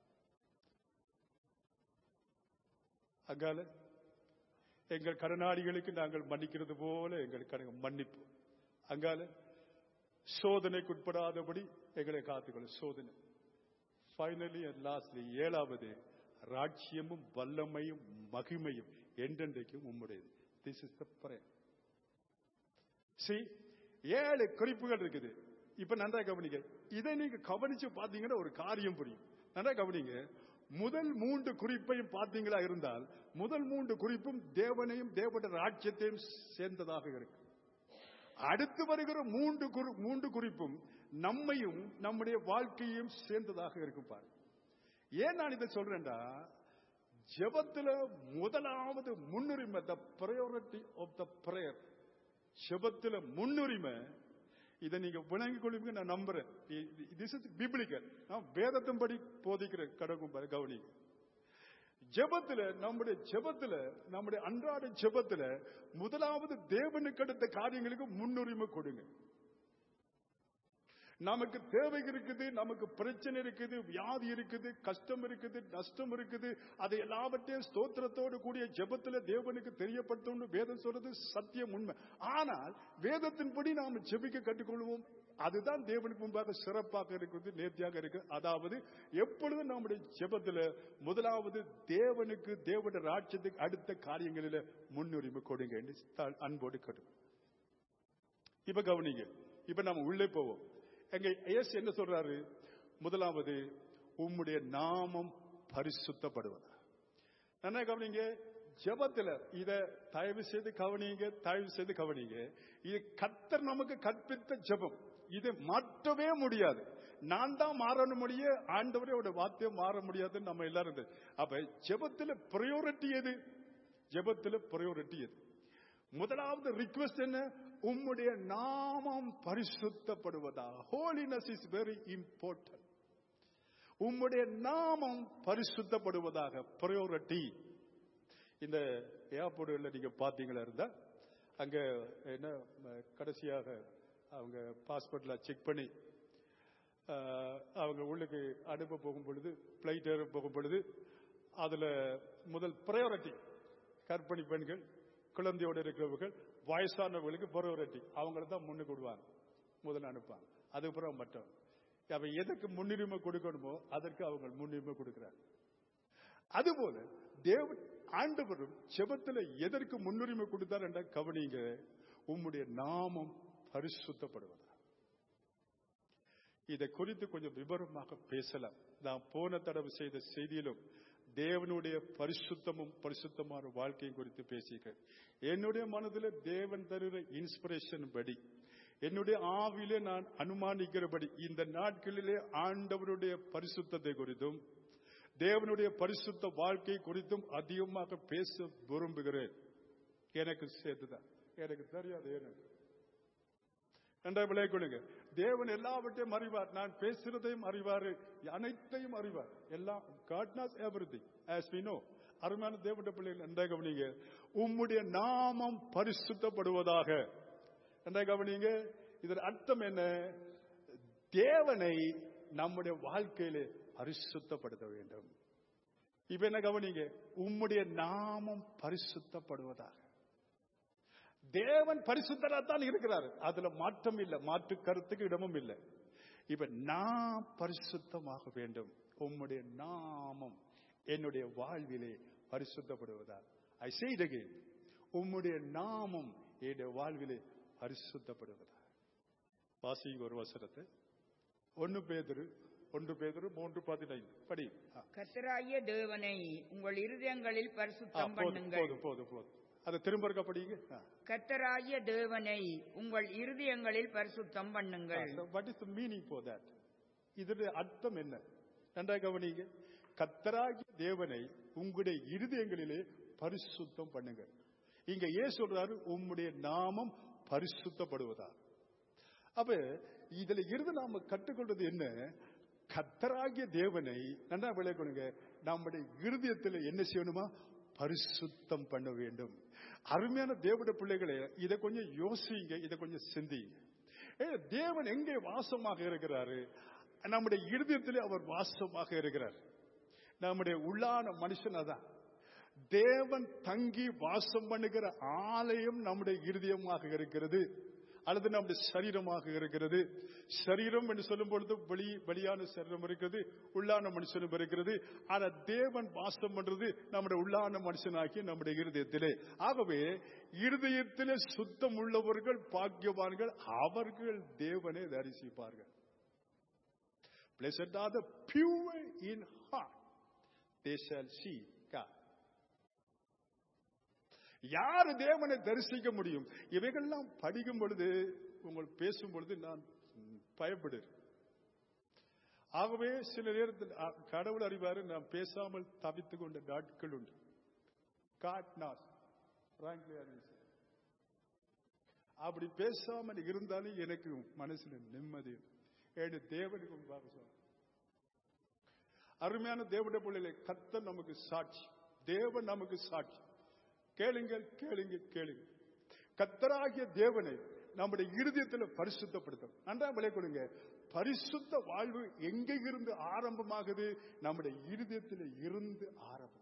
அங்கால எங்கள் கடனாளிகளுக்கு நாங்கள் மன்னிக்கிறது போல எங்களுக்கு மன்னிப்பு. அங்கால சோதனைக்குட்படாதபடி எங்களை காத்துக்கொள்ளும். சோதனை ஃபைனலி அண்ட் லாஸ்ட்லி ஏழாவது ராஜ்யமும் வல்லமையும் மகிமையும் என்றென்றைக்கும் உம்முடையது. This is the prayer. See, ஏழு குறிப்புகள் இருக்குது. இப்ப நன்றா கவனிங்க. இதை நீங்க கவனிச்சு பாத்தீங்கன்னா ஒரு காரியம் புரியும். நன்றா கவனிங்க. முதல் மூன்று குறிப்பையும் பார்த்தீங்களா இருந்தால் முதல் மூன்று குறிப்பும் தேவனையும் தேவனுடைய ராஜ்யத்தையும் சேர்ந்ததாக இருக்கு. அடுத்து வருகிற மூன்று மூன்று குறிப்பும் நம்மையும் நம்முடைய வாழ்க்கையையும் சேர்ந்ததாக இருக்கும். பாரு, ஏன் நான் இதை சொல்றேன்டா, ஜெபத்துல முதலாவது முன்னுரிமை, the priority of the prayer, ஜெபத்துல முன்னுரிமை இதை நீங்க விளங்கிக் கொள்ளுங்க, நான் நம்புறேன். This is biblical. நான் வேதத்தின்படி போதிக்கிற கடவுள் கவனி. ஜெபத்துல, நம்முடைய ஜெபத்துல, நம்முடைய அன்றாட ஜெபத்துல முதலாவது தேவனுக்கு அடுத்த காரியங்களுக்கு முன்னுரிமை கொடுங்க. நமக்கு தேவை இருக்குது, நமக்கு பிரச்சனை இருக்குது, வியாதி இருக்குது, கஷ்டம் இருக்குது, நஷ்டம் இருக்குது, அதை எல்லாவற்றையும் ஸ்தோத்திரத்தோடு கூடிய ஜெபத்துல தேவனுக்கு தெரியப்படுத்தணும். வேதம் சொல்றது சத்தியம், உண்மை. ஆனால் வேதத்தின்படி நாம ஜெபிக்க கற்றுக்கொள்வோம். அதுதான் தேவனுக்கு முன்பாக சிறப்பாக இருக்கிறது, நேர்த்தியாக இருக்கு. அதாவது எப்பொழுதும் நம்முடைய ஜெபத்துல முதலாவது தேவனுக்கு, தேவனுடைய ராஜ்யத்துக்கு அடுத்த காரியங்களில முன்னுரிமை கொடுங்க என்று அன்போடு கேட்டு. இப்ப கவனிங்க. இப்ப நாம உள்ளே போவோம். எங்க இயேசு என்ன சொல்றாரு? முதலாவது உம்முடைய நாமம் பரிசுத்தப்படுவது. என்ன கவனிங்க, ஜெபத்துல இத தயவு செய்து கவனிங்க, தயவு செய்து கவனிங்க. இது கர்த்தர் நமக்கு கற்பித்த ஜெபம். இது மாற்றவே முடியாது. நான் தான் மாறணும் முடிய, ஆண்டவரோட வார்த்தையை மாற முடியாதுன்னு நம்ம எல்லாரும். அப்ப ஜெபத்துல பிரையாரிட்டி எது? ஜெபத்துல பிரையாரிட்டி எது? முதலாவது ரிக்வெஸ்ட் என்ன? உம்முடைய நாமம் பரிசுத்தப்படுவதா. Holiness is very important. உம்முடைய நாமம் பரிசுத்தப்படுவதாக பிரையாரிட்டி. இந்த ஏர்போர்ட்ல நீங்க பாத்தீங்களா இருந்தா, அங்க என்ன கடைசியாக அவங்க பாஸ்போர்ட்ல செக் பண்ணி அவங்க உள்ளுக்கு அனுப்ப போகும் பொழுது, பிளைட் ஏற போகும் பொழுது, அதுல முதல் பிரையாரிட்டி கர்ப்பிணி பெண்கள், குழந்தையோடு இருக்கிறவர்கள், வயசானவர்களுக்கு பிரையாரிட்டி. அவங்களை தான் முன்னுக்கு விடுவாங்க, முதல்ல அனுப்பாங்க. அதுக்கப்புறம் மட்டும் அவ எதற்கு முன்னுரிமை கொடுக்கணுமோ அதற்கு அவங்க முன்னுரிமை கொடுக்கிறாங்க. அதுபோல தேவன் ஆண்டவரும் ஜெபத்தில் எதற்கு முன்னுரிமை கொடுத்தார் என்ற கவனிங்க. உம்முடைய நாமம் பரிசுத்தப்படுவதா. இதை குறித்து கொஞ்சம் விவரமாக பேசலாம். நான் போன தடவை செய்த செய்தியிலும் தேவனுடைய பரிசுத்தமும் பரிசுத்தமான வாழ்க்கையும் குறித்து பேசிக்கிறேன். என்னுடைய மனதில் தேவன் தருகிற இன்ஸ்பிரேஷன் படி, என்னுடைய ஆவிலே நான் அனுமானிக்கிறபடி இந்த நாட்களிலே ஆண்டவருடைய பரிசுத்தத்தை குறித்தும் தேவனுடைய பரிசுத்த வாழ்க்கை குறித்தும் அதிகமாக பேச விரும்புகிறேன். எனக்கு சேர்த்துதான், எனக்கு தெரியாது. எனக்கு நன்றா விளையாடுங்க. தேவன் எல்லாவற்றையும் அறிவார், நான் பேசுறதையும் அறிவார், அனைத்தையும் அறிவார். எல்லாம் God knows everything as we know. அருமையான தேவனுடைய பிள்ளைகள் நன்றா கவனிங்க. உம்முடைய நாமம் பரிசுத்தப்படுவதாக. நன்றா கவனிங்க. இதன் அர்த்தம் என்ன? தேவனை நம்முடைய வாழ்க்கையிலே பரிசுத்தப்படுத்த வேண்டும். இப்ப என்ன கவனிங்க, உம்முடைய நாமம் பரிசுத்தப்படுவதாக. தேவன் பரிசுத்தராத்தான் இருக்கிறார், அதுல மாற்றம் இல்லை, மாற்று கருத்துக்கு இடமும் இல்லை. இப்ப நான் பரிசுத்தமாக வேண்டும். உம்முடைய நாமம் என்னுடைய வாழ்விலே பரிசுத்தப்படுவதா. ஐ சே இட் அகைன், உம்முடைய நாமம் என்னுடைய வாழ்விலே பரிசுத்தப்படுவதா. வாசிங்க ஒரு வசனத்தை. ஒன்னு பேதுரு ஒன்று பேதுரு மூன்று பதினைந்து படி. கர்த்தராகிய தேவனை உங்கள் இருதயங்களில் பரிசுத்தம் பண்ணுங்கள். போதும் போதும் போதும் அதை திரும்ப இருக்க படிங்க. கர்த்தராகிய தேவனை உங்கள் இருதயங்களில் பரிசுத்தம் பண்ணுங்கள். What is the meaning for that? இதோட அர்த்தம் என்ன? நன்றாக கவனிங்க. கர்த்தராகிய தேவனை உங்களுடைய இருதயங்களிலே பரிசுத்தம் பண்ணுங்க. இங்க ஏன் சொல்றாரு? உம்முடைய நாமம் பரிசுத்தப்படுவதா. அப்ப இதுல இருந்து நாம கற்றுக்கொள்றது என்ன? கர்த்தராகிய தேவனை நன்றா விளையாடுங்க. நம்முடைய இருதயத்தில் என்ன செய்யணுமா? பரிசுத்தம் பண்ண வேண்டும். அருமையான தேவனுடைய பிள்ளைகளே, இதை கொஞ்சம் யோசிங்க, இதை கொஞ்சம் சிந்திங்க. தேவன் எங்கே வாசமாக இருக்கிறாரு? நம்முடைய இருதயத்திலே அவர் வாசமாக இருக்கிறார். நம்முடைய உள்ளான மனுஷன் அதான். தேவன் தங்கி வாசம் பண்ணுகிற ஆலயம் நம்முடைய இருதயமாக இருக்கிறது, அல்லது நம்முடைய சரீரமாக இருக்கிறது. சரீரம் என்று சொல்லும் பொழுது வெளி வெளியான சரீரம் இருக்கிறது, உள்ளான மனுஷனும் இருக்கிறது. ஆனா தேவன் வாசம் பண்றது நம்முடைய உள்ளான மனுஷனாக்கி நம்முடைய இருதயத்திலே. ஆகவே இருதயத்திலே சுத்தம் உள்ளவர்கள் பாக்கியவான்கள், அவர்கள் தேவனை தரிசிப்பார்கள். Blessed are the pure in heart, they shall see God. யாரு தேவனை தரிசிக்க முடியும்? இவைகள்லாம் படிக்கும் பொழுது, உங்கள் பேசும் பொழுது நான் பயப்படுறேன். ஆகவே சில நேரத்தில் கடவுள் அறிவாரு, நான் பேசாமல் தவித்துக் கொண்ட நாட்கள் உண்டு. அப்படி பேசாமல் இருந்தாலும் எனக்கு மனசுல நிம்மதி. ஏன்னு தேவனுக்கு முன்பாக சொல்ல. அருமையான தேவனுடைய பிள்ளைகளை, கர்த்தர் நமக்கு சாட்சி, தேவன் நமக்கு சாட்சி. கேளுங்கள் கேளுங்க கேளுங்க. கர்த்தராகிய தேவனை நம்முடைய இருதயத்தில் பரிசுத்தப்படுத்தும். நன்றாக விளை கொடுங்க. பரிசுத்த வாழ்வு எங்கே இருந்து ஆரம்பமாகுது? நம்முடைய இருதயத்தில் இருந்து ஆரம்பம்.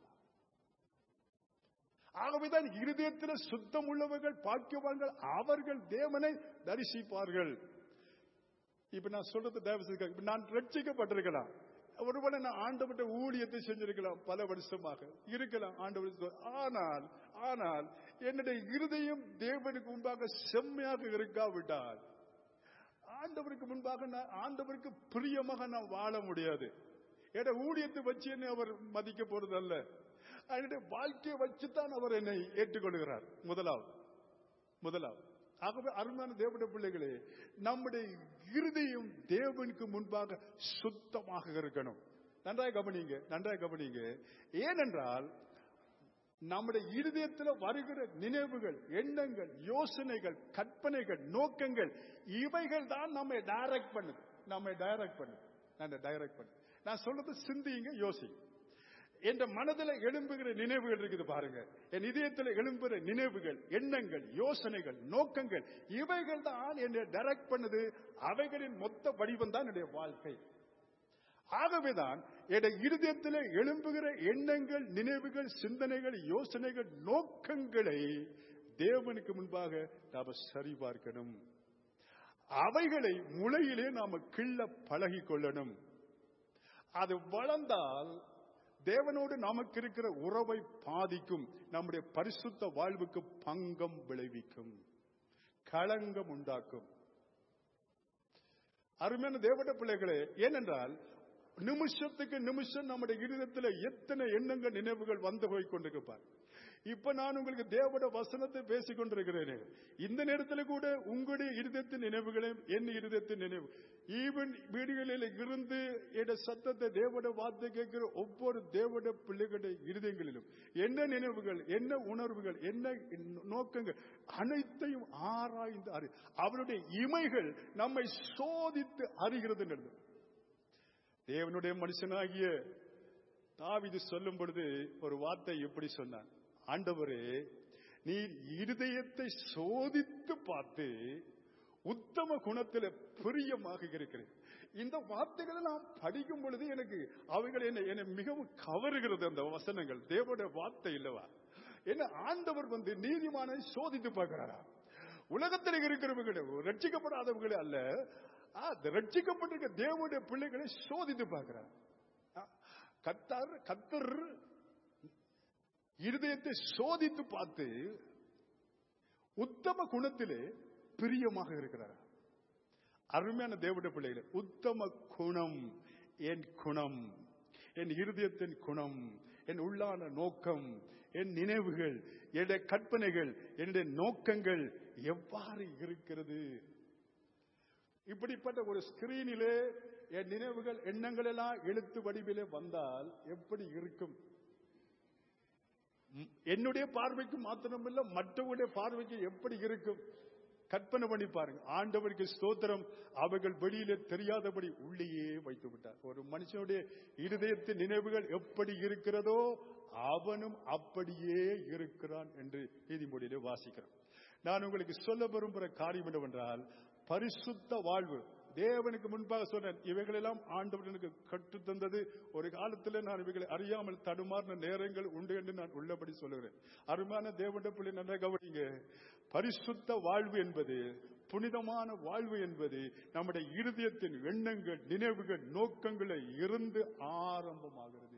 ஆகவேதான் இருதயத்தில் சுத்தம் உள்ளவர்கள் பாக்கியவான்கள், அவர்கள் தேவனை தரிசிப்பார்கள். இப்ப நான் சொல்றது தேவ, நான் ரட்சிக்கப்பட்டிருக்கலாம், ஒருவேளை நான் ஆண்டவர்கிட்ட ஊழியத்தை செஞ்சிருக்கலாம், பல வருஷமாக இருக்கலாம் ஆண்டவர். ஆனால் ஆனால் என்னுடைய இருதயம் தேவனுக்கு முன்பாக செம்மையாக இருக்காவிட்டால் ஆண்டவருக்கு முன்பாக நான் ஆண்டவருக்கு பிரியமாக நான் வாழ முடியாது. என்னுடைய ஊழியத்தை வச்சு என்னை அவர் மதிக்க போறது அல்ல, என்னுடைய வாழ்க்கையை வச்சுதான் அவர் என்னை ஏற்றுக்கொள்கிறார். முதலாவது முதலாவது ஆகவே அருமையான தேவனுடைய பிள்ளைகளே, நம்முடைய இருதயம் தேவனுக்கு முன்பாக சுத்தமாக இருக்கணும். நன்றாக கவனிங்க, நன்றாக கவனிங்க. ஏனென்றால் நம்முடைய இருதயத்தில் வருகிற நினைவுகள், எண்ணங்கள், யோசனைகள், கற்பனைகள், நோக்கங்கள், இவைகள் தான் நம்மை டைரக்ட் பண்ணுது. நம்மை டைரக்ட் பண்ணுது. நான் டைரக்ட் பண்ணு நான் சொல்றது சிந்திங்க, யோசிங்க. என் மனதில் எழும்புகிற நினைவுகள் இருக்குது பாருங்க. என் இதயத்தில் எழும்புகிற நினைவுகள், எண்ணங்கள், யோசனைகள், நோக்கங்கள், இவைகள் தான் என்னை டைரக்ட் பண்ணுது. அவைகளின் மொத்த வடிவம் தான் என்னுடைய வாழ்க்கை. ஆகவேதான் என்னுடைய இருதயத்தில் எழும்புகிற எண்ணங்கள், நினைவுகள், சிந்தனைகள், யோசனைகள், நோக்கங்களை தேவனுக்கு முன்பாக நாம சரி பார்க்கணும். அவைகளை முளையிலே நாம கிள்ள பழகி கொள்ளணும். அது வளர்ந்தால் தேவனோடு நமக்கு இருக்கிற உறவை பாதிக்கும், நம்முடைய பரிசுத்த வாழ்வுக்கு பங்கம் விளைவிக்கும், களங்கம் உண்டாக்கும். அருமையான தேவனுடைய பிள்ளைகளே, ஏனென்றால் நிமிஷத்துக்கு நிமிஷம் நம்முடைய இருதயத்தில் எத்தனை எண்ணங்கள், நினைவுகள் வந்து போய் கொண்டிருப்பார். இப்ப நான் உங்களுக்கு தேவனுடைய வசனத்தை பேசிக் கொண்டிருக்கிறேன். இந்த நேரத்தில் கூட உங்களுடைய இருதயத்தின் நினைவுகளையும் என் இருதயத்தின் நினைவு, ஈவன் வீடுகளில் இருந்து என் சத்தத்தை தேவனுடைய வார்த்தை கேட்கிற ஒவ்வொரு தேவனுடைய பிள்ளைகளுடைய இருதயங்களிலும் என்ன நினைவுகள், என்ன உணர்வுகள், என்ன நோக்கங்கள், அனைத்தையும் ஆராய்ந்து அறி அவருடைய இமைகள் நம்மை சோதித்து அறிகிறது. தேவனுடைய மனுஷனாகிய தாவீது சொல்லும் பொழுது ஒரு வார்த்தை எப்படி சொன்னான்? ஆண்டவரே, நீர் இருதயத்தை சோதித்து பார்த்து உத்தம குணத்தில் பிரியமாக இருக்கிறேன். இந்த வார்த்தைகளை நான் படிக்கும் பொழுது எனக்கு அவைகள் என்ன என்னை மிகவும் கவருகிறது. அந்த வசனங்கள் தேவனுடைய வார்த்தை இல்லவா? என்ன ஆண்டவர் வந்து நீதிமானை சோதித்து பார்க்கிறாரா? உலகத்தில் இருக்கிறவர்களே, ரட்சிக்கப்படாதவர்களே அல்ல, ரட்சிக்கப்பட்டிருக்க தேவனுடைய பிள்ளைகளை சோதித்து பார்க்கிறார். கர்த்தர் கர்த்தர் இருதயத்தை சோதித்து பார்த்து உத்தம குணத்திலே பிரியமாக இருக்கிறார். அருமையான தேவனுடைய பிள்ளைகளே, உத்தம குணம் என் குணம், என் இருதயத்தின் குணம், என் உள்ளான நோக்கம், என் நினைவுகள், என்னுடைய கற்பனைகள், என்னுடைய நோக்கங்கள் எவ்வாறு இருக்கிறது? இப்படிப்பட்ட ஒரு ஸ்கிரீனிலே என் நினைவுகள், எண்ணங்கள் எல்லாம் எழுத்து வடிவிலே வந்தால் எப்படி இருக்கும்? என்னுடைய பார்வைக்கு மாத்திரமில்ல, மற்றவருடைய பார்வைக்கு எப்படி இருக்கும்? கற்பனை பண்ணி பாருங்க. ஆண்டவருக்கு ஸ்தோத்திரம், அவர்கள் வெளியிலே தெரியாதபடி உள்ளேயே வைத்து விட்டார். ஒரு மனுஷனுடைய இருதயத்தின் நினைவுகள் எப்படி இருக்கிறதோ அவனும் அப்படியே இருக்கிறான் என்று நீதிமொழியிலே வாசிக்கிறோம். நான் உங்களுக்கு சொல்ல விரும்புகிற காரியம் என்னவென்றால், பரிசுத்த வாழ்வு. தேவனுக்கு முன்பாக சொன்னேன், இவைகளெல்லாம் ஆண்டவர் எனக்கு கற்றுத் தந்தது. ஒரு காலத்தில் நான் இவைகளை அறியாமல் தடுமாறின நேரங்கள் உண்டு என்று நான் உள்ளபடி சொல்லுகிறேன். அருமையான தேவனுடைய பிள்ளை, நன்றாக கவனிங்க. பரிசுத்த வாழ்வு என்பது, புனிதமான வாழ்வு என்பது நம்முடைய இருதயத்தின் எண்ணங்கள், நினைவுகள், நோக்கங்களை இருந்து ஆரம்பமாகிறது.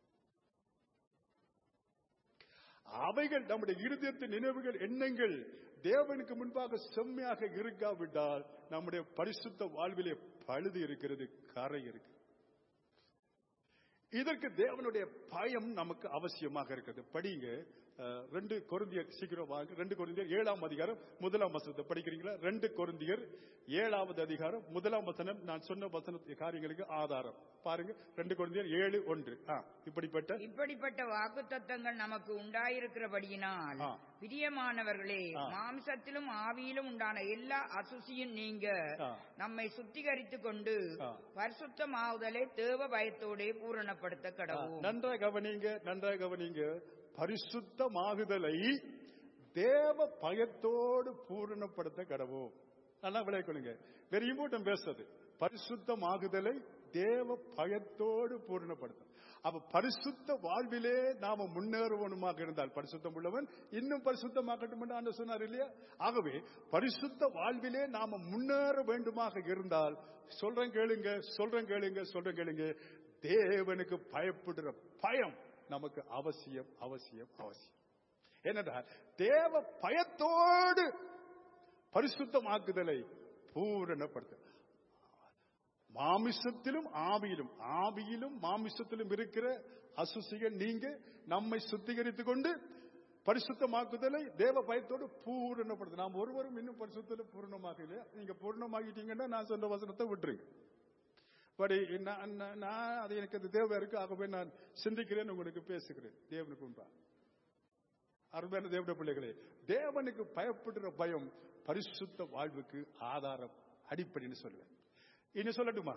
அவைகள் நம்முடைய இருதயத்தின் நினைவுகள், எண்ணங்கள் தேவனுக்கு முன்பாக செம்மையாக இருக்காவிட்டால் நம்முடைய பரிசுத்த வாழ்விலே பழுது இருக்கிறது, கரை இருக்கு. இதற்கு தேவனுடைய பயம் நமக்கு அவசியமாக இருக்கிறது. படிங்க ரெண்டு கொரிந்தியர் சீக்கிரம் வாங்க. ரெண்டு கொரிந்தியர் ஏழாம் அதிகாரம் முதலாம் வசனத்தை படிக்கிறீங்களா? ரெண்டு கொரிந்தியர் ஏழாவது அதிகாரம் முதலாம் வசனம். நான் சொன்ன வசன காரியங்களுக்கு ஆதாரம் பாருங்க. ரெண்டு கொரிந்தியர் ஏழு ஒன்று. இப்படிப்பட்ட இப்படிப்பட்ட வாக்குத்தத்தங்கள் நமக்கு உண்டாயிருக்கிறபடியினால் பிரியமானவர்களே, மாம்சத்திலும் ஆவியிலும் உண்டான எல்லா அசுசியும் நீங்க நம்மை சுத்திகரித்துக் கொண்டு பரிசுத்தமாவுதலை தேவ பயத்தோட பூரணப்படுத்த கடவுள். நன்றாக கவனிங்க, நன்றாக கவனிங்க. பரிசுத்தமாகுதலை தேவ பயத்தோடு பூரணப்படுத்த கடவுள். நல்லா விளையாடுங்க. வெரி இம்பார்ட்டன்ட் பேசுறது. பரிசுத்தமாகுதலை தேவ பயத்தோடு பூரணப்படுத்தும். அப்ப பரிசுத்த வாழ்விலே நாம முன்னேறுவனுமாக இருந்தால், பரிசுத்தம் உள்ளவன் இன்னும் பரிசுத்தமாக்கட்டும் என்று ஆண்டவர் சொன்னார் இல்லையா? ஆகவே பரிசுத்த வாழ்விலே நாம முன்னேற வேண்டுமாக இருந்தால், சொல்றேன் கேளுங்க, சொல்றேன் கேளுங்க, சொல்றேன் கேளுங்க, தேவனுக்கு பயப்படுற பயம் நமக்கு அவசியம், அவசியம், அவசியம். ஏனென்றால் தேவ பயத்தோடு பரிசுத்தமாக்குதலை பூரணப்படுத்த, மாமிசத்திலும் ஆவியிலும் ஆவியிலும் மாமிசத்திலும் இருக்கிற அசுசிகள் நீங்க நம்மை சுத்திகரித்துக் கொண்டு பரிசுத்தமாக்குதலை தேவ பயத்தோடு பூரணப்படுத்த. நாம் ஒருவரும் இன்னும் பரிசுத்தல பூர்ணமாக இல்லையா? நீங்க பூர்ணமாகிட்டீங்கன்னா நான் சொன்ன வசனத்தை விட்டுருங்க. பட் நான் அது எனக்கு அது தேவை இருக்கு, ஆகவே நான் சிந்திக்கிறேன், உங்களுக்கு பேசுகிறேன். தேவனுக்கு உண்டா? அருமையான தேவனுடைய பிள்ளைகளே, தேவனுக்கு பயப்படுற பயம் பரிசுத்த வாழ்வுக்கு ஆதாரம், அடிப்படைன்னு சொல்லுவேன். இன்னும் சொல்லட்டுமா?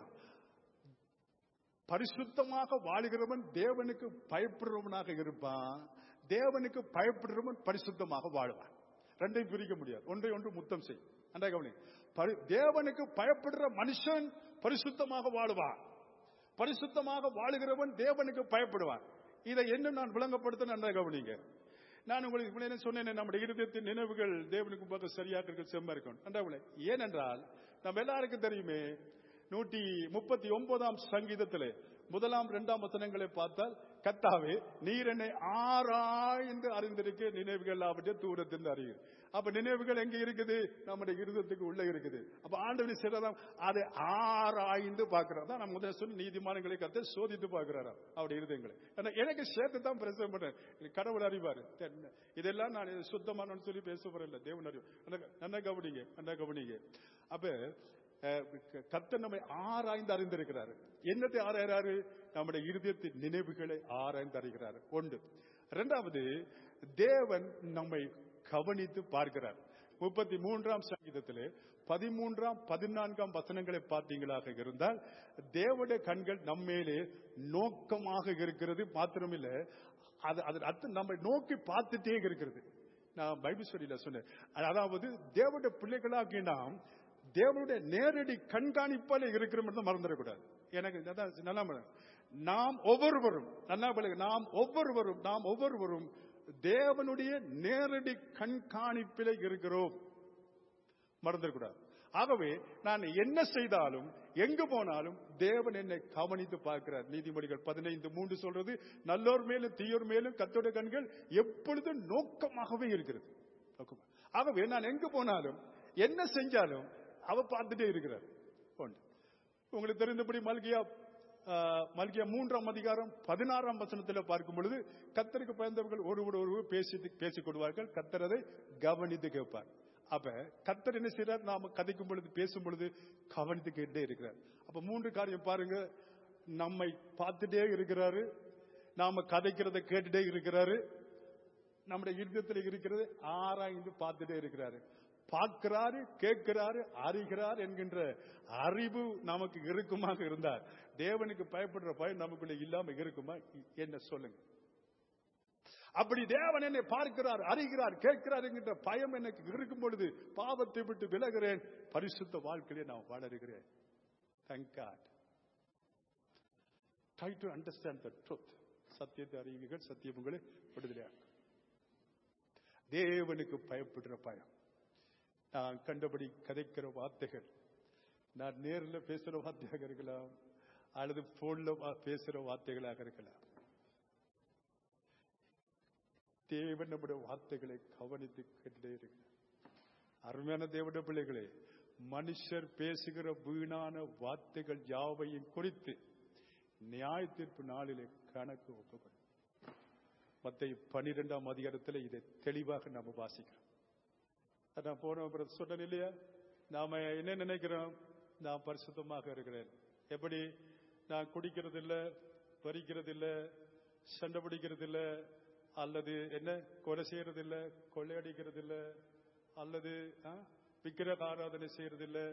பரிசுத்தமாக வாழுகிறவன் தேவனுக்கு பயப்படுறவனாக இருப்பான், தேவனுக்கு பயப்படுறவன் பரிசுத்தமாக வாழ்வான். ரெண்டையும் பிரிக்க முடியாது. ஒன்றை ஒன்று முத்தம் செய். அண்டா கவனி. தேவனுக்கு பயப்படுற மனுஷன் பரிசுத்தமாக வாழுவான், பரிசுத்தமாக வாழுகிறவன் தேவனுக்கு பயப்படுவான். இதை என்ன நான் விளங்கப்படுத்த நன்றா கவனிங்க. நான் உங்களுக்கு சொன்னேன், நம்முடைய இருதயத்தின் நினைவுகள் தேவனுக்கு பார்க்க சரியாக இருக்க செம்ம இருக்கணும். ஏனென்றால் நம்ம எல்லாருக்கும் தெரியுமே, நூற்றி முப்பத்தி ஒன்பதாம் சங்கீதத்திலே முதலாம் இரண்டாம் வசனங்களை பார்த்தால், கர்த்தாவே நீர் என்னை ஆராய்ந்து அறிந்திருக்க, நினைவுகள் அவற்றை தூரத்திலிருந்து அறியுது. அப்ப நினைவுகள் எங்க இருக்குது? நம்முடைய இருதயத்துக்கு உள்ள இருக்குது. அப்ப ஆண்டவன் சிறதான் அதை ஆராய்ந்து பார்க்கிறார். தான் நான் முதல் சொல்லி நீதிமான்களை கத்த சோதித்து பார்க்கிறாரா அவருடைய இருதயங்களை. எனக்கு சேர்த்து தான் பிரசவம் பண்றேன். கடவுள் அறிவாரு. இதெல்லாம் நான் சுத்தமான சொல்லி பேச போறேன். தேவன் அறிவு. நல்லா கவனிங்க, நல்லா கவனிங்க. அப்ப கர்த்தர் நம்மை ஆராய்ந்து அறிந்திருக்கிறாரு. என்னத்தை ஆராய்றாரு? நம்முடைய இருதயத்தின் நினைவுகளை ஆராய்ந்து அறிகிறார். ஒன்று. இரண்டாவது, தேவன் நம்மை கவனித்து பார்க்கிறார். முப்பத்தி மூன்றாம் சங்கீதத்திலே பதிமூன்றாம் பதினான்காம் வசனங்களை பார்த்தீங்களாக இருந்தால், தேவனுடைய கண்கள் நம்மேலே நோக்கமாக இருக்கிறது மாத்திரமில்லை, அது நம்மை நோக்கி பார்த்துட்டே இருக்கிறது. நான் பைபிள் ஸ்டடியில சொன்னேன். அதாவது தேவனுடைய பிள்ளைகளாகி நாம் தேவனுடைய நேரடி கண்காணிப்பால இருக்கிறோம் மறந்துடக்கூடாது. எனக்கு நல்லா, நாம் ஒவ்வொருவரும் நல்லா நாம் ஒவ்வொருவரும் நாம் ஒவ்வொருவரும் தேவனுடைய நேரடி கண்காணிப்பிலே இருக்கிறோம், மறந்துடக்கூடாது. ஆகவே நான் என்ன செய்தாலும் எங்கு போனாலும் தேவன் என்னை கவனித்து பார்க்கிறார். நீதிமொழிகள் பதினைந்து மூன்று சொல்றது, நல்லோர் மேலும் தீயோர் மேலும் கர்த்தருடைய கண்கள் எப்பொழுதும் நோக்கமாகவே இருக்கிறது. ஆகவே நான் எங்கு போனாலும் என்ன செஞ்சாலும் அவ பார்த்துட்டே இருக்கிறார். உங்களுக்கு தெரிந்தபடி மல்கியா மல்கியா மூன்றாம் அதிகாரம் பதினாறாம் வசனத்தில் பார்க்கும் பொழுது, கர்த்தருக்கு பயந்தவர்கள் ஒருவர் ஒருவர் பேசி பேசிக் கொள்வார்கள், கர்த்தர் அதை கவனித்து கேட்பார். அப்ப கர்த்தர் என்ன செய்யறார்? நாம கதைக்கும் பொழுது பேசும் பொழுது கவனித்து கேட்டே இருக்கிறார். அப்ப மூன்று காரியம் பாருங்க, நம்மை பார்த்துட்டே இருக்கிறாரு, நாம கதைக்கிறத கேட்டுட்டே இருக்கிறாரு, நம்முடைய இருதயத்தில் இருக்கிறது ஆராய்ந்து பார்த்துட்டே இருக்கிறாரு. பார்க்கிறாரு, கேட்கிறாரு, அறிகிறார் என்கின்ற அறிவு நமக்கு இருக்குமாக இருந்தார், தேவனுக்கு பயப்படுற பயம் நமக்குள்ள இல்லாம இருக்குமா? என்ன சொல்லுங்க. அப்படி தேவன் என்னை பார்க்கிறார், அறிகிறார், கேட்கிறார் என்கின்ற பயம் எனக்கு இருக்கும் பொழுது பாவத்தை விட்டு விலகிறேன், பரிசுத்த வாழ்க்கையிலே நான் வளருகிறேன். Thank God. Try to understand the truth. சத்தியத்தை அறிவீர்கள், சத்தியம் உங்களை விடுதலையாக்கும். தேவனுக்கு பயப்படுற பயம். நான் கண்டபடி கதைக்கிற வார்த்தைகள், நான் நேரில் பேசுற வார்த்தையாக இருக்கலாம், அல்லது போன்ல பேசுற வார்த்தைகளாக இருக்கலாம். தேவன் நம்முடைய வார்த்தைகளை கவனித்து கேட்டுட்டே இருக்கிறார். அருமையான தேவனுடைய பிள்ளைகளே, மனுஷர் பேசுகிற வீணான வார்த்தைகள் யாவையும் குறித்து நியாய தீர்ப்பு நாளிலே கணக்கு ஒப்புக்கொள்ளும். மத்தேயு பன்னிரெண்டாம் அதிகாரத்தில் இதை தெளிவாக நாம வாசிக்கிறோம். நான் போன சொன்னேன் இல்லையா, நாம என்ன நினைக்கிறோம், நான் பரிசுத்தமாக இருக்கிறேன். எப்படி? நான் குடிக்கிறது இல்லை, பறிக்கிறது இல்லை, சண்டை பிடிக்கிறது இல்லை, அல்லது என்ன கொலை செய்யறது இல்லை, கொள்ளையடிக்கிறது இல்லை, அல்லது விக்கிரக ஆராதனை செய்யறது இல்லை,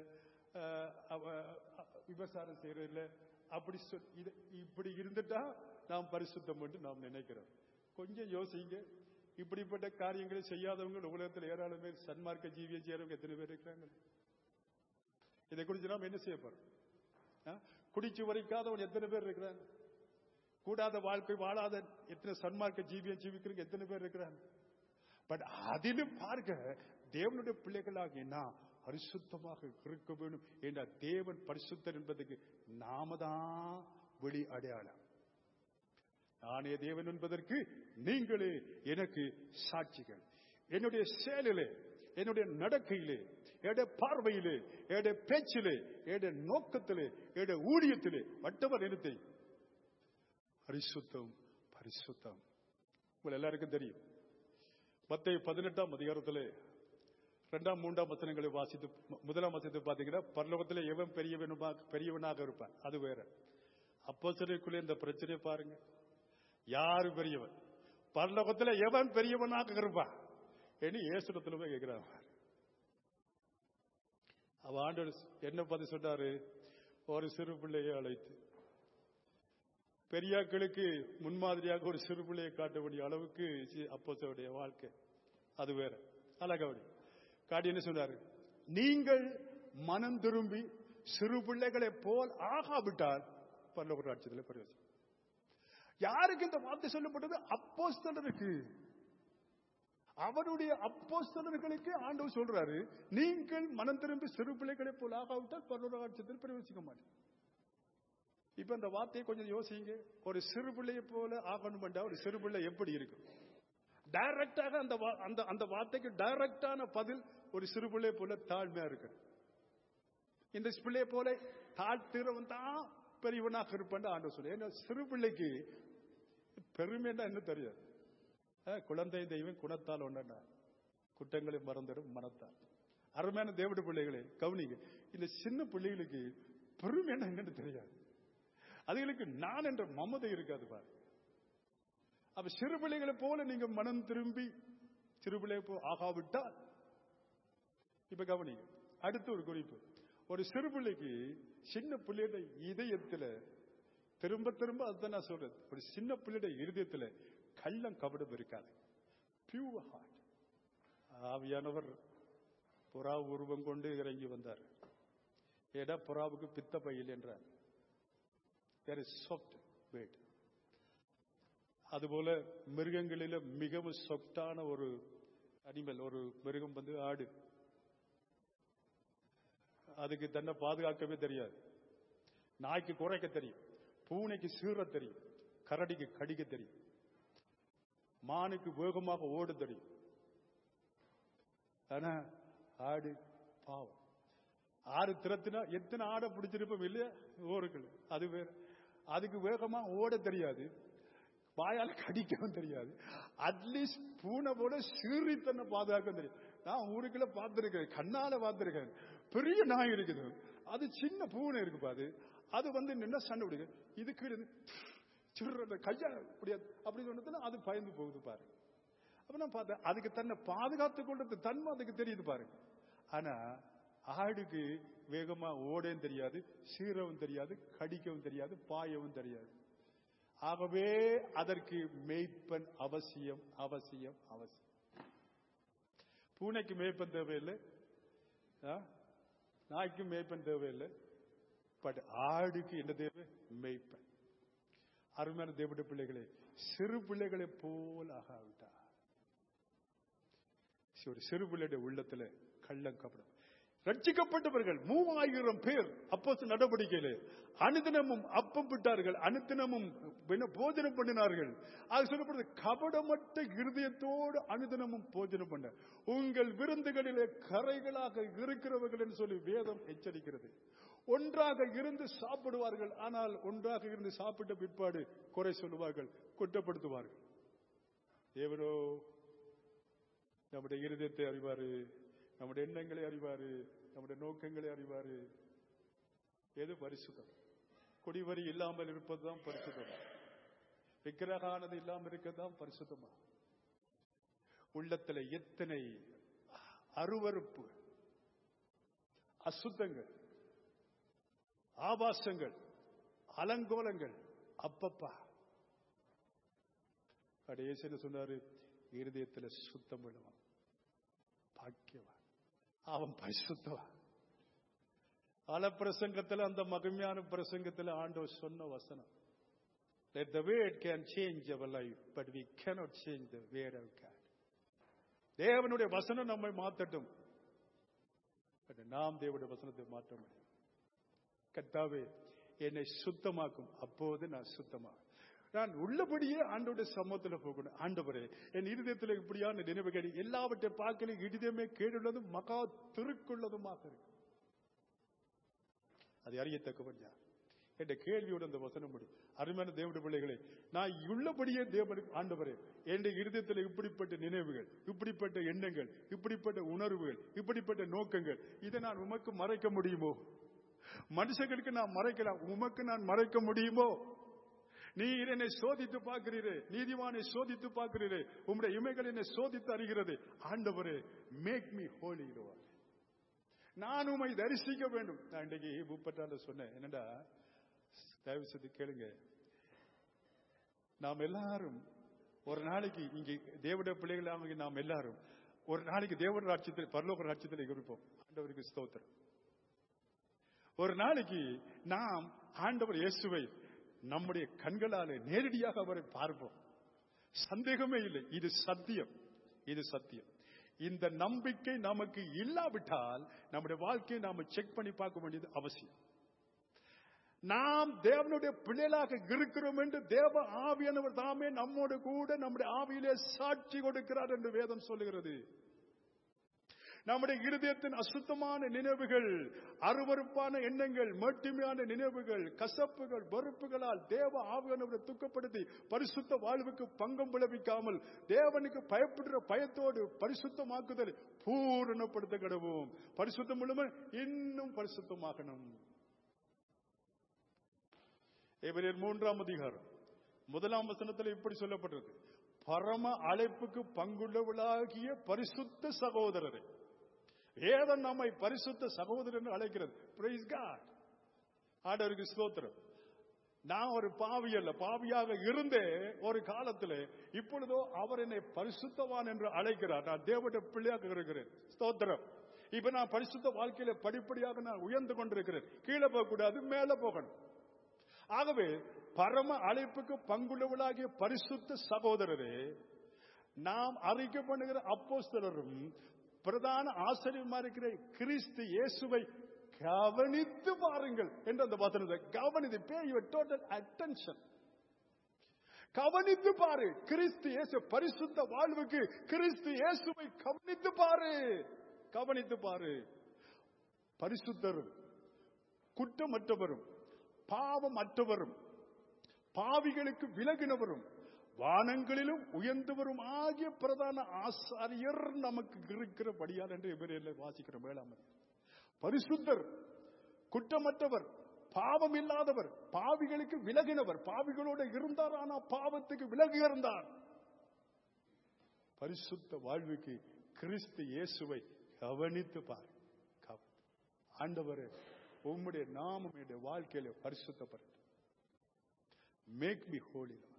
விபசாரம் செய்யறது இல்லை. அப்படி இப்படி இருந்துட்டா நாம் பரிசுத்தம் என்று நாம் நினைக்கிறோம். கொஞ்சம் யோசிங்க, இப்படிப்பட்ட காரியங்களை செய்யாதவங்க உலகத்தில் ஏராளம் பேர், சன்மார்க்க ஜீவிய செய்யறவங்க எத்தனை பேர் இருக்கிறாங்க? இதை குறித்து நாம் என்ன செய்ய போறோம்? குடிச்சு வரைக்காதவன் எத்தனை பேர் இருக்கிறாங்க? கூடாத வாழ்க்கை வாழாத எத்தனை சன்மார்க்க ஜீவியம் ஜீவிக்கிறவங்க எத்தனை பேர் இருக்கிறாங்க? பட் அதிலும் பார்க்க தேவனுடைய பிள்ளைகளாக நான் பரிசுத்தமாக இருக்க வேண்டும் என்ற தேவன் பரிசுத்தர் என்பதற்கு நாம தான் வெளி அடையாளம். நானே தேவன் என்பதற்கு நீங்களே எனக்கு சாட்சிகள். என்னுடைய செயலிலே, என்னுடைய நடக்கையிலே, என்னுடைய பார்வையிலே, என்னுடைய பேச்சிலே, என்னுடைய நோக்கத்திலே, என்னுடைய ஊழியத்திலே வட்டவர் நினைத்தை பரிசுத்தம் பரிசுத்தம். உங்கள் எல்லாருக்கும் தெரியும், மத்தேயு பதினெட்டாம் அதிகாரத்திலே இரண்டாம் மூன்றாம் வசனங்களை வாசித்து, முதலாம் வசனத்தை பார்த்தீங்கன்னா, பரலோகத்திலே எவன் பெரியவனுமா பெரியவனாக இருப்பான், அது வேற. அப்போஸ்தலருக்குள்ளே இந்த பிரச்சனையை பாருங்க, யாரு பெரியவன்? பரலோகத்தில் எவன் பெரியவனாக இருப்பான் என்று இயேசுவிடத்தில் போய் கேட்கிறான். அவ ஆண்டவர் என்ன பார்த்து சொன்னாரு? ஒரு சிறு பிள்ளையை அழைத்து, பெரியாக்களுக்கு முன்மாதிரியாக ஒரு சிறு பிள்ளையை காட்ட வேண்டிய அளவுக்கு அப்போஸ்தலருடைய வாழ்க்கை அது வேற. அழகவடி காட்டி என்ன சொன்னாரு? நீங்கள் மனம் திரும்பி சிறு பிள்ளைகளை போல் ஆகாவிட்டால் பரலோக ராஜ்யத்தில் பிரவேசிக்க. யாருக்கு இந்த வார்த்தை சொல்லப்பட்டது? அப்போஸ்தலருக்கு. அவருடைய அப்போஸ்தலர்களுக்கு ஆண்டவர் சொல்றாரு, நீங்கள் மனம் திரும்பி சிறு பிள்ளைகளை போல் ஆகாவிட்டால் பரலோக ராஜ்யத்தில் பிரவேசிக்க மாட்டேன். இப்ப இந்த வார்த்தையை கொஞ்சம் யோசிங்க. ஒரு சிறு பிள்ளையை போல ஆகணும் என்றால் ஒரு சிறு பிள்ளை எப்படி இருக்கும்? டைரக்டாக அந்த அந்த வார்த்தைக்கு டைரக்டான பதில் ஒரு சிறு பிள்ளையை போல தாழ்மையா இருக்கு. இந்த பிள்ளையை போல தாழ்த்துறவன் தான் பெரியவனாக இருப்பான் ஆண்டவர் சொல்லு. ஏன்னா சிறு பிள்ளைக்கு பெருமைன்னா என்ன தெரியாது. குழந்தை தெய்வம் குணத்தால் ஒன்றா, குற்றங்களை மறந்துடும் மனத்தால். அருமையான தேவனுடைய பிள்ளைகளே கவனிங்க, இந்த சின்ன பிள்ளைகளுக்கு பெருமைன்னா என்னன்னு தெரியாது. அதுகளுக்கு நான் என்ற மமதை இருக்காது பாரு. அப்ப சிறு பிள்ளைகளை போல நீங்க மனம் திரும்பி சிறு பிள்ளை போ ஆகாவிட்டால், இப்ப கவனிங்க அடுத்த ஒரு குறிப்பு. ஒரு சிறு பிள்ளைக்கு சின்ன பிள்ளையோட இதயத்துல திரும்ப திரும்ப அதுதான் நான் சொல்றது, ஒரு சின்ன பிள்ளையோட இருதயத்துல கள்ளம் கபடம் இருக்காது. Pure heart. ஆவியானவர் புறா உருவம் கொண்டு இறங்கி வந்தார். ஏடா புறாவுக்கு பித்த பையில் என்றார். Very soft weight. அதுபோல மிருகங்களில மிகவும் சொத்தான ஒரு அனிமல், ஒரு மிருகம் வந்து ஆடு. அதுக்கு தன்னை பாதுகாக்கவே தெரியாது. நாய்க்கு குறைக்க தெரியும், பூனைக்கு சீர தெரியும், கரடிக்கு கடிக்க தெரியும், மானுக்கு வேகமாக ஓட தெரியும். ஆனா ஆடு பாவம். ஆறு திறத்தினா எத்தனை ஆடை பிடிச்சிருப்போம் இல்லையா? ஊருக்குள்ள அது வேற. அதுக்கு வேகமா ஓட தெரியாது, வாயால கடிக்கவும் தெரியாது. அட்லீஸ்ட் பூனை போல சீறி தன்னை பாதுகாக்க தெரியும். நான் ஊருக்குள்ள பார்த்திருக்கேன், கண்ணால பார்த்திருக்கேன். பெரிய நாய் இருக்குது, அது சின்ன பூனை இருக்கு பாது, அது வந்து நின்று சண்டை பிடிக்க, இதுக்கு சிறுற கையா அப்படி சொன்னதுன்னா அது பயந்து போகுது பாரு. அப்ப நான் பார்த்தேன், அதுக்கு தன்னை பாதுகாத்துக் கொண்டது தன்மை அதுக்கு தெரியுது பாருங்க. ஆனா ஆடுக்கு வேகமா ஓடவும் தெரியாது, சீரவும் தெரியாது, கடிக்கவும் தெரியாது, பாயவும் தெரியாது. ஆகவே அதற்கு மேய்ப்பன் அவசியம் அவசியம் அவசியம். பூனைக்கு மேய்ப்பன் தேவையில்லை, நாய்க்கு மேய்ப்பன் தேவையில்லை. பட் ஆடுக்கு என்ன தேவை? மேய்ப்பன். அருமையான தேவனுடைய பிள்ளைகளே, சிறு பிள்ளைகளை போல் ஆகாவிட்டா, ஒரு சிறு பிள்ளையுடைய உள்ளத்துல கள்ளம் கபடம். ரட்சிக்கப்பட்டவர்கள் மூவாயிரம் பேர் அப்போஸ்தலர் நடவடிக்கையிலே அனுதினமும் அப்பம் விட்டார்கள், அனுதினமும் போஜனம் பண்ணினார்கள். அது சொல்லப்படுது, கபடமற்ற இருதயத்தோடு அனுதினமும் போஜனம் பண்ண உங்கள் விருந்துகளிலே கரைகளாக இருக்கிறவர்கள் என்று சொல்லி வேதம் எச்சரிக்கிறது. ஒன்றாக இருந்து சாப்பிடுவார்கள், ஆனால் ஒன்றாக இருந்து சாப்பிட்ட பிற்பாடு குறை சொல்லுவார்கள், குற்றப்படுத்துவார்கள். தேவனோ நம்முடைய இருதயத்தை அறிவாரு, நம்முடைய எண்ணங்களை அறிவாரு, நம்முடைய நோக்கங்களை அறிவாரு. எது பரிசுத்தம்? குடிவரி இல்லாமல் இருப்பதுதான் பரிசுத்தமா? விக்கிரகானது இல்லாமல் இருக்கதான் பரிசுத்தமா? உள்ளத்துல எத்தனை அருவருப்பு, அசுத்தங்கள், ஆபாசங்கள், அலங்கோலங்கள்! அப்பப்பா கடைசியில சொன்னாரு, இருதயத்துல சுத்தம் உள்ளவன் பாக்கியவன், அவன் பரிசுத்தவன். அல பிரசங்கத்துல, அந்த மகிமையான பிரசங்கத்துல ஆண்டவர் சொன்ன வசனம், that the word can change our life, but we cannot change the word of God. தேவனுடைய வசனம் நம்மை மாற்றட்டும், நாம் தேவனுடைய வசனத்தை மாற்ற முடியும். கர்த்தாவே என்னை சுத்தமாக்கும், அப்போது நான் சுத்தமாகும். நான் உள்ளபடியே ஆண்டவருடைய சமூகத்தில் போகணும். ஆண்டவரே, என் இருதயத்தில் இப்படியான நினைவுகள் எல்லாவற்றை பார்க்கல இருதயமே கேடுள்ளதும் மகா திருக்குள்ளதுமாக இருக்கு. அதை அறியத்தக்கவன் யார் என்ற கேள்வியோடு அந்த வசனம் முடியும். அருமையான தேவனுடைய பிள்ளைகளே, நான் உள்ளபடியே தேவனுக்கு, ஆண்டவரே என் இருதயத்தில் இப்படிப்பட்ட நினைவுகள், இப்படிப்பட்ட எண்ணங்கள், இப்படிப்பட்ட உணர்வுகள், இப்படிப்பட்ட நோக்கங்கள், இதை நான் உமக்கு மறைக்க முடியுமோ? மனுஷங்களுக்கு நான் மறைக்கலாம், உமக்கு நான் மறைக்க முடியுமோ? நீர் என்னை சோதித்து பார்க்கிறீரே, நீதிமானை சோதித்து பார்க்கிறீரே, உம்முடைய இமைகள் என்னை சோதித்து அறிகிறது. ஆண்டவரே, மேக் மீ ஹோலி லார்ட். நான் உம்மை தரிசிக்க வேண்டும். நான் இன்றைக்கு முப்பத்தாண்டு சொன்னேன். என்னடா, தயவு செய்து கேளுங்க, நாம் எல்லாரும் ஒரு நாளைக்கு இங்கே தேவனுடைய பிள்ளைகளாக நாம் எல்லாரும் ஒரு நாளைக்கு தேவன் ராஜ்யத்தில், பரலோக ராஜ்யத்தில் இருப்போம். ஆண்டவருக்கு ஸ்தோத்திரம். ஒரு நாளைக்கு நாம் ஆண்டவர் இயேசுவை நம்முடைய கண்களாலே நேரடியாக அவரை பார்ப்போம். சந்தேகமே இல்லை, இது சத்தியம், இது சத்தியம். இந்த நம்பிக்கை நமக்கு இல்லாவிட்டால் நம்முடைய வாழ்க்கையை நாம செக் பண்ணி பார்க்க வேண்டியது அவசியம். நாம் தேவனுடைய பிள்ளைகளாக இருக்கிறோம் என்று தேவ ஆவியானவர் தாமே நம்மோடு கூட நம்முடைய ஆவியிலே சாட்சி கொடுக்கிறார் என்று வேதம் சொல்லுகிறது. நம்முடைய இருதயத்தின் அசுத்தமான நினைவுகள், அருவருப்பான எண்ணங்கள், மேட்டிமையான நினைவுகள், கசப்புகள், வெறுப்புகளால் தேவ ஆவியானவரை துக்கப்படுத்தி பரிசுத்த வாழ்வுக்கு பங்கம் விளைவிக்காமல் தேவனுக்கு பயப்படுற பயத்தோடு பரிசுத்தமாக்குதல் பூரணப்படுத்த கடவோம். பரிசுத்தம் மூலமா இன்னும் பரிசுத்தமாகணும். எபிரேயர் மூன்றாம் அதிகாரம் முதலாம் வசனத்தில் இப்படி சொல்லப்பட்டது, பரம அழைப்புக்கு பங்குள்ளவளாகிய பரிசுத்த சகோதரரை. வேதம் நம்மை பரிசுத்த சகோதரர் என்று அழைக்கிறது. Praise God. ஆண்டவருக்கு ஸ்தோத்திரம். நான் ஒரு பாவி அல்ல, பாவியாக இருந்தே ஒரு காலத்தில், இப்பொழுதோ அவர் என்னை பரிசுத்தவான் என்று அழைக்கிறார். நான் தேவனுடைய பிள்ளையாக இருக்கிறேன். ஸ்தோத்திரம். இப்ப நான் பரிசுத்த வாழ்க்கையில படிப்படியாக நான் உயர்ந்து கொண்டிருக்கிறேன். கீழே போக கூடாது, மேல போகணும். ஆகவே பரம அழைப்புக்கு பங்குள்ளவளாகிய பரிசுத்த சகோதரரே, நாம் அறிக்கை பண்ணுகிற அப்போஸ்தலரும் பிரதான ஆசிரியமா இருக்கிற கிறிஸ்து இயேசுவை கவனித்து பாருங்கள் என்று அந்த வசனத்தை கவனித்து, pay your total attention. கவனித்து பாரு. கிறிஸ்து இயேசு பரிசுத்த வாழ்வுக்கு கிறிஸ்து இயேசுவை கவனித்து பாரு, கவனித்து பாரு. பரிசுத்தரும் குற்றமற்றவரும் பாவம் அற்றவரும் பாவிகளுக்கு விலகினவரும் வானங்களிலும் உயர்ந்தவரும் ஆகிய பிரதான ஆசாரியர் நமக்கு இருக்கிறபடியால் என்று எபிரேயரில் வாசிக்கிற வேளாண்மை. பரிசுத்தர், குற்றமற்றவர், பாவம் இல்லாதவர், பாவிகளுக்கு விலகினவர். பாவிகளோடு இருந்தார், ஆனா பாவத்துக்கு விலகி இருந்தார். பரிசுத்த வாழ்வுக்கு கிறிஸ்து இயேசுவை கவனித்து பார். ஆண்டவரே, உம்முடைய நாமம் என்னுடைய வாழ்க்கையில பரிசுத்தப்படும். Make me holy Lord.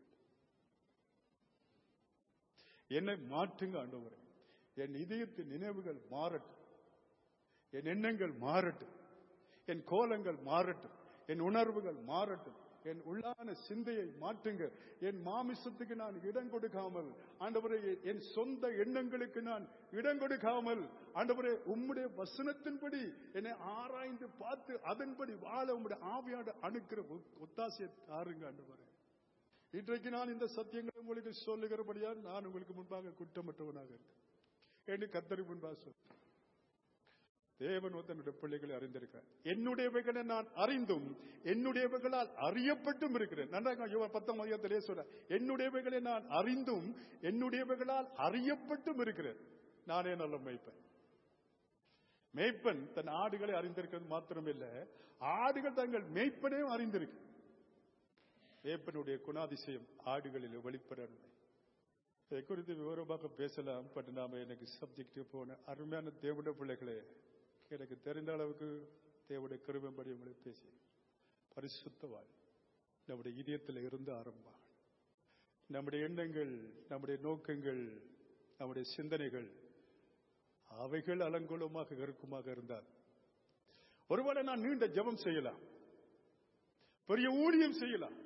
என்னை மாற்றுங்க ஆண்டவரே. என் இதயத்தின் நினைவுகள் மாறட்டும், என் எண்ணங்கள் மாறட்டும், என் கோலங்கள் மாறட்டும், என் உணர்வுகள் மாறட்டும், என் உள்ளான சிந்தையை மாற்றுங்க. என் மாமிசத்துக்கு நான் இடம் கொடுக்காமல், ஆண்டவரே என் சொந்த எண்ணங்களுக்கு நான் இடம் கொடுக்காமல், ஆண்டவரே உம்முடைய வசனத்தின்படி என்னை ஆராய்ந்து பார்த்து அதன்படி வாழ உம்முடைய ஆவியாட அணுக்கிற ஒத்தாசையை தாருங்க ஆண்டவரே. இன்றைக்கு நான் இந்த சத்தியங்களை உங்களுக்கு சொல்லுகிறபடியால் நான் உங்களுக்கு முன்பாக குற்றமற்றவனாக இருக்கேன் என்று கர்த்தருக்கு முன்பாக சொல்றேன். தேவன் தன்னுடைய பிள்ளைகளை அறிந்திருக்கிறார். என்னுடையவைகளை நான் அறிந்தும் என்னுடையவைகளால் அறியப்பட்டும் இருக்கிறேன். நன்றாக பத்தாம் அதிகாரத்திலே சொல்ற, என்னுடையவைகளை நான் அறிந்தும் என்னுடையவைகளால் அறியப்பட்டும் இருக்கிறேன். நானே நல்ல மேய்ப்பன். மேய்ப்பன் தன் ஆடுகளை அறிந்திருக்கிறது மாத்திரமில்லை, ஆடுகள் தங்கள் மேய்ப்பனையும் அறிந்திருக்கு. மேய்ப்பனுடைய குணாதிசயம் ஆடுகளில் வெளிப்படவில்லை. இதை குறித்து விவரமாக பேசலாம். பட் நாம எனக்கு சப்ஜெக்ட் போன அருமையான தேவனுடைய பிள்ளைகளே, எனக்கு தெரிந்த அளவுக்கு தேவனுடைய கிருபைப்படி உங்களை பேசி பரிசுத்த வாழ் நம்முடைய இதயத்தில் இருந்து ஆரம்பமாக நம்முடைய எண்ணங்கள், நம்முடைய நோக்கங்கள், நம்முடைய சிந்தனைகள் அவைகள் அலங்கோலமாக இருக்குமாக இருந்தால் ஒருவேளை நான் நீண்ட ஜெபம் செய்யலாம், பெரிய ஊழியம் செய்யலாம்,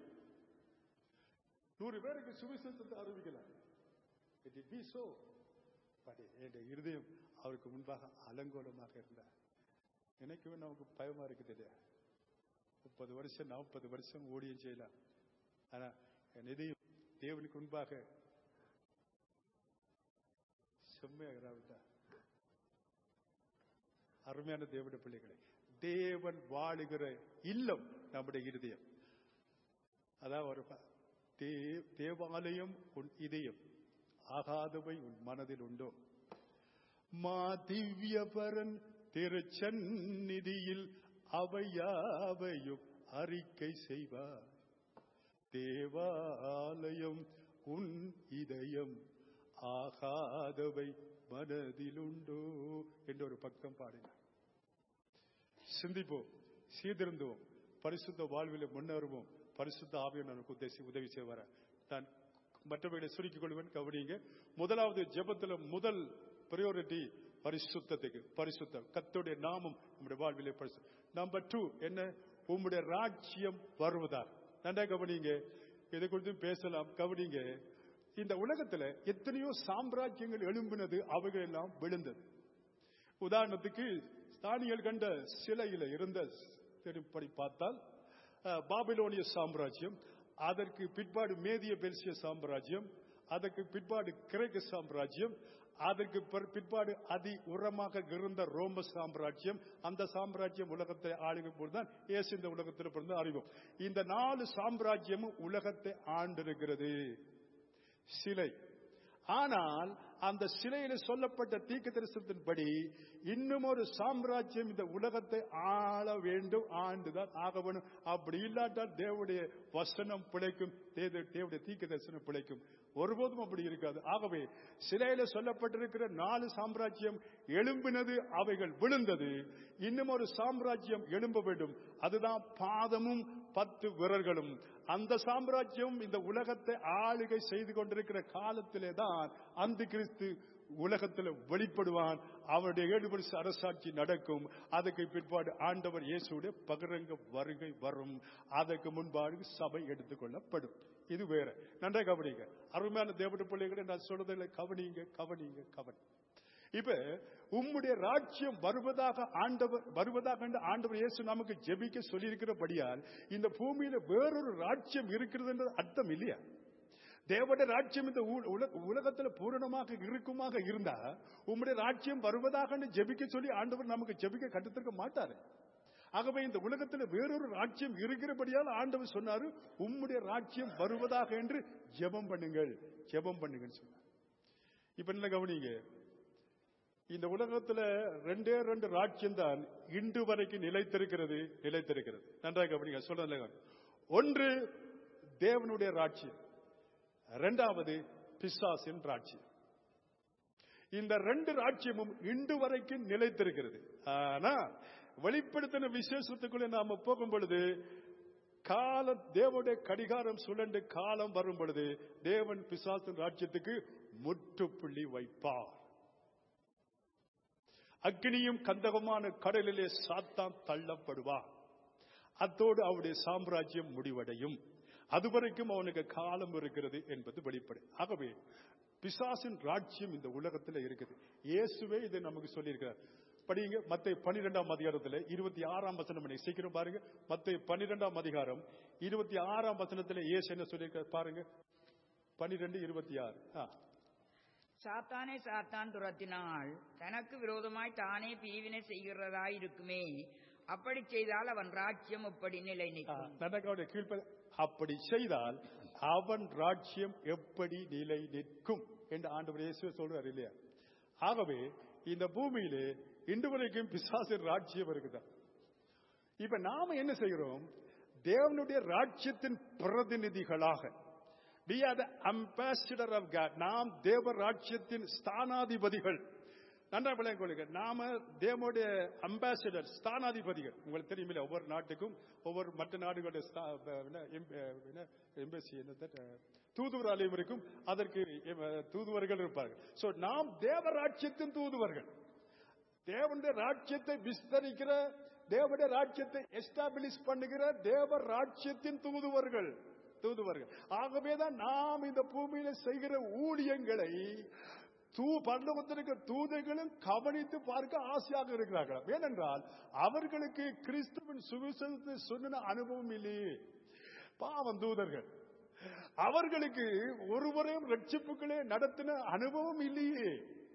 நூறு பேருக்கு சுவிசேஷத்தை அறிவிக்கலாம். இருதயம் அவருக்கு முன்பாக அலங்கோலமாக இருந்தார். எனக்குமே நமக்கு பயமா இருக்குது இல்லையா? முப்பது வருஷம் நாற்பது வருஷம் ஊழியம் செய்யலாம், ஆனா என் இதயம் தேவனுக்கு முன்பாக செம்மையாக. அருமையான தேவனுடைய பிள்ளைகளை, தேவன் வாழுகிற இல்லம் நம்முடைய இருதயம். அதாவது தேவாலயம் உன் இதயம், ஆகாதவை உன் மனதில் உண்டோ? மா திவ்யபரன் திருச்சந்நிதியில் அவையாவையும் அறிக்கை செய்வார். தேவாலயம் உன் இதயம், ஆகாதவை மனதில் உண்டோ என்று ஒரு பக்கம் பாடினார். சிந்திப்போம், சீர்திருந்துவோம், பரிசுத்த வாழ்வில் முன்னேறுவோம். பரிசுத்த ஆவியானவர் நமக்கு உதவி உதவி செய்வார். நான் மற்றவர்களை சுருக்கிக் கொள்வேன், கவனிங்க. முதலாவது ஜெபத்தில் முதல் பிரியாரிட்டி பரிசுத்தத்துக்கு. பரிசுத்தம், கர்த்தருடைய நாமம் நம்முடைய வாழ்விலே பரிசுத்தம். நம்பர் டூ என்ன? உம்முடைய ராஜ்யம் வருவதா. நன்றா கவனிங்க, இதை குறித்து பேசலாம். கவனிங்க, இந்த உலகத்துல எத்தனையோ சாம்ராஜ்யங்கள் எழும்பினது, அவைகள் எல்லாம் விழுந்தது. உதாரணத்துக்கு தானியேல் கண்ட சிலையில இருந்த திருப்படி பார்த்தால் பாபிலோனிய சாம்ராஜ்யம், அதற்கு பிற்பாடு மேதிய பெர்சிய சாம்ராஜ்யம், அதற்கு பிற்பாடு கிரேக்க சாம்ராஜ்யம், அதற்கு பிற்பாடு அதி உரமாக இருந்த ரோம சாம்ராஜ்யம். அந்த சாம்ராஜ்யம் உலகத்தை ஆளுகும் போதுதான் இயேசு இந்த உலகத்தில் பிறந்த அறிவோம். இந்த நாலு சாம்ராஜ்யமும் உலகத்தை ஆண்டிருக்கிறது சிலை. ஆனால் அந்த சிலையில சொல்லப்பட்ட தீர்க்கதரிசனத்தின்படி இன்னும் ஒரு சாம்ராஜ்யம் இந்த உலகத்தை ஆள வேண்டும், ஆண்டுதான் ஆக வேண்டும். அப்படி இல்லாட்டால் தேவனுடைய வசனம் பிழைக்கும், தேவனுடைய தீர்க்கதரிசனம் பிழைக்கும். ஒருபோதும் அப்படி இருக்காது. ஆகவே சிலையில சொல்லப்பட்டிருக்கிற நாலு சாம்ராஜ்யம் எழும்பினது, அவைகள் விழுந்தது. இன்னும் ஒரு சாம்ராஜ்யம் எழும்ப வேண்டும், அதுதான் பாதமும் பத்து விரல்களும். அந்த சாம்ராஜ்யம் இந்த உலகத்தை ஆளுகை செய்து கொண்டிருக்கிற காலத்திலே தான் அந்த கிறிஸ்து உலகத்தில் வெளிப்படுவான். அவருடைய ஏழு வருஷ அரசாட்சி நடக்கும். அதுக்கு பிற்பாடு ஆண்டவர் இயேசுடைய பகிரங்க வருகை வரும். அதற்கு முன்பாக சபை எடுத்துக் கொள்ளப்படும். இது வேற. நன்றாக கவனிங்க அருமையான தேவனுடைய பிள்ளைகளை, நான் சொல்றதில்லை, கவனிங்க கவனிங்க கவனி. இப்ப உம்முடைய ராஜ்யம் வருவதாக ஆண்டவர் வருவதாக ஆண்டவர் இயேசு நமக்கு ஜெபிக்க சொல்லியிருக்கிறபடியால் இந்த பூமியில வேறொரு ராஜ்யம் இருக்கிறது என்ற அர்த்தம் இல்லையா? தேவனுடைய ராஜ்யம் இந்த உலகத்தில் பூரணமாக இருக்குமாக இருந்தா உம்முடைய ராஜ்யம் வருவதாக ஜெபிக்க சொல்லி ஆண்டவர் நமக்கு ஜெபிக்க கற்றுத்தருக்க மாட்டாரு. ஆகவே இந்த உலகத்தில் வேறொரு ராஜ்யம் இருக்கிறபடியால் ஆண்டவர் சொன்னாரு, உம்முடைய ராஜ்யம் வருவதாக என்று ஜெபம் பண்ணுங்கள், ஜெபம் பண்ணுங்கன்னு சொன்னார். இப்ப என்ன கவனிங்க, இந்த உலகத்துல ரெண்டே ரெண்டு ராஜ்யம் தான் இன்று வரைக்கும் நிலைத்திருக்கிறது நிலைத்திருக்கிறது நன்றாக கவனிங்க. சொல்றேன், ஒன்று தேவனுடைய ராஜ்யம், இரண்டாவது பிசாசின் ராஜ்யம். இந்த ரெண்டு ராஜ்யமும் இன்று வரைக்கும் நிலைத்திருக்கிறது. ஆனா வெளிப்படுத்தின விசேஷத்துக்குள்ளே நாம போகும் பொழுது கால தேவனுடைய கடிகாரம் சுழண்டு காலம் வரும் பொழுது தேவன் பிசாசின் ராஜ்யத்துக்கு முற்றுப்புள்ளி வைப்பார். அக்னியும் கந்தகமான கடலிலே சாத்தான் தள்ளப்படுவார். அத்தோடு அவருடைய சாம்ராஜ்யம் முடிவடையும். அதுவரைக்கும் அவனுக்கு காலம் இருக்கிறது என்பது வெளிப்படை. ஆகவே பிசாசின் ராஜ்யம் இந்த உலகத்தில் இருக்குது. இயேசுவே இதை நமக்கு சொல்லியிருக்கிறார். படிங்க மத்தேயு பன்னிரெண்டாம் அதிகாரத்தில் இருபத்தி ஆறாம் வசனம். சீக்கிரம் பாருங்க, மத்தேயு பன்னிரெண்டாம் அதிகாரம் இருபத்தி ஆறாம் வசனத்தில் இயேசு என்ன சொல்லியிருக்கார் பாருங்க. பன்னிரெண்டு இருபத்தி ஆறு. சாத்தானே சாத்தான் துரத்தினால் தனக்கு விரோதமாய் தானே பிரிவினை செய்கிறதாய் இருக்குமே. அப்படி செய்தால் அவன் ராஜ்யம் எப்படி நிலை நிற்கும்? அப்படி செய்தால் அவன் ராஜ்யம் எப்படி நிலை நிற்கும் என்று ஆண்டவர் இயேசு சொல்றார் இல்லையா? ஆகவே இந்த பூமியிலே இன்று வரைக்கும் பிசாசின் ராஜ்யம் இருக்குதா? இப்ப நாம என்ன செய்கிறோம்? தேவனுடைய ராஜ்யத்தின் பிரதிநிதிகளாக, we are the ambassador of God. நாம் தேவ ராஜ்யத்தின் ஸ்தானாதிபதிகள். நன்றா விளங்கிக் கொள்ளுங்க. நாம தேவனுடைய அம்பாசிடர், ஸ்தானாதிபதிகள். உங்களுக்கு தெரியுமில்ல, ஒவ்வொரு நாட்டுக்கும் ஒவ்வொரு மற்ற நாடுகளுடைய எம்பசி தூதுவராலயம் இருக்கும், அதற்கு தூதுவர்கள் இருப்பார்கள். சோ நாம் தேவ ராஜ்யத்தின் தூதுவர்கள், தேவனுடைய ராஜ்யத்தை விஸ்தரிக்கிற, தேவனுடைய ராஜ்யத்தை எஸ்டாபிலிஷ் பண்ணுகிற தேவ ராஜ்யத்தின் தூதுவர்கள் தூதுவர்கள் ஆகவேதான் நாம் இந்த பூமியில செய்கிற ஊழியங்களை தூ பரலோகத்திற்கு தூதர்களும் கவனித்து பார்க்க ஆசையாக இருக்கிறார்கள். ஏனென்றால் அவர்களுக்கு கிறிஸ்துவின் சுவிசேஷத்தை சொன்ன அனுபவம் இல்லையே. பாவம் தூதர்கள், அவர்களுக்கு ஒருவரையும் ரட்சிப்புகளே நடத்தின அனுபவம் இல்லையே.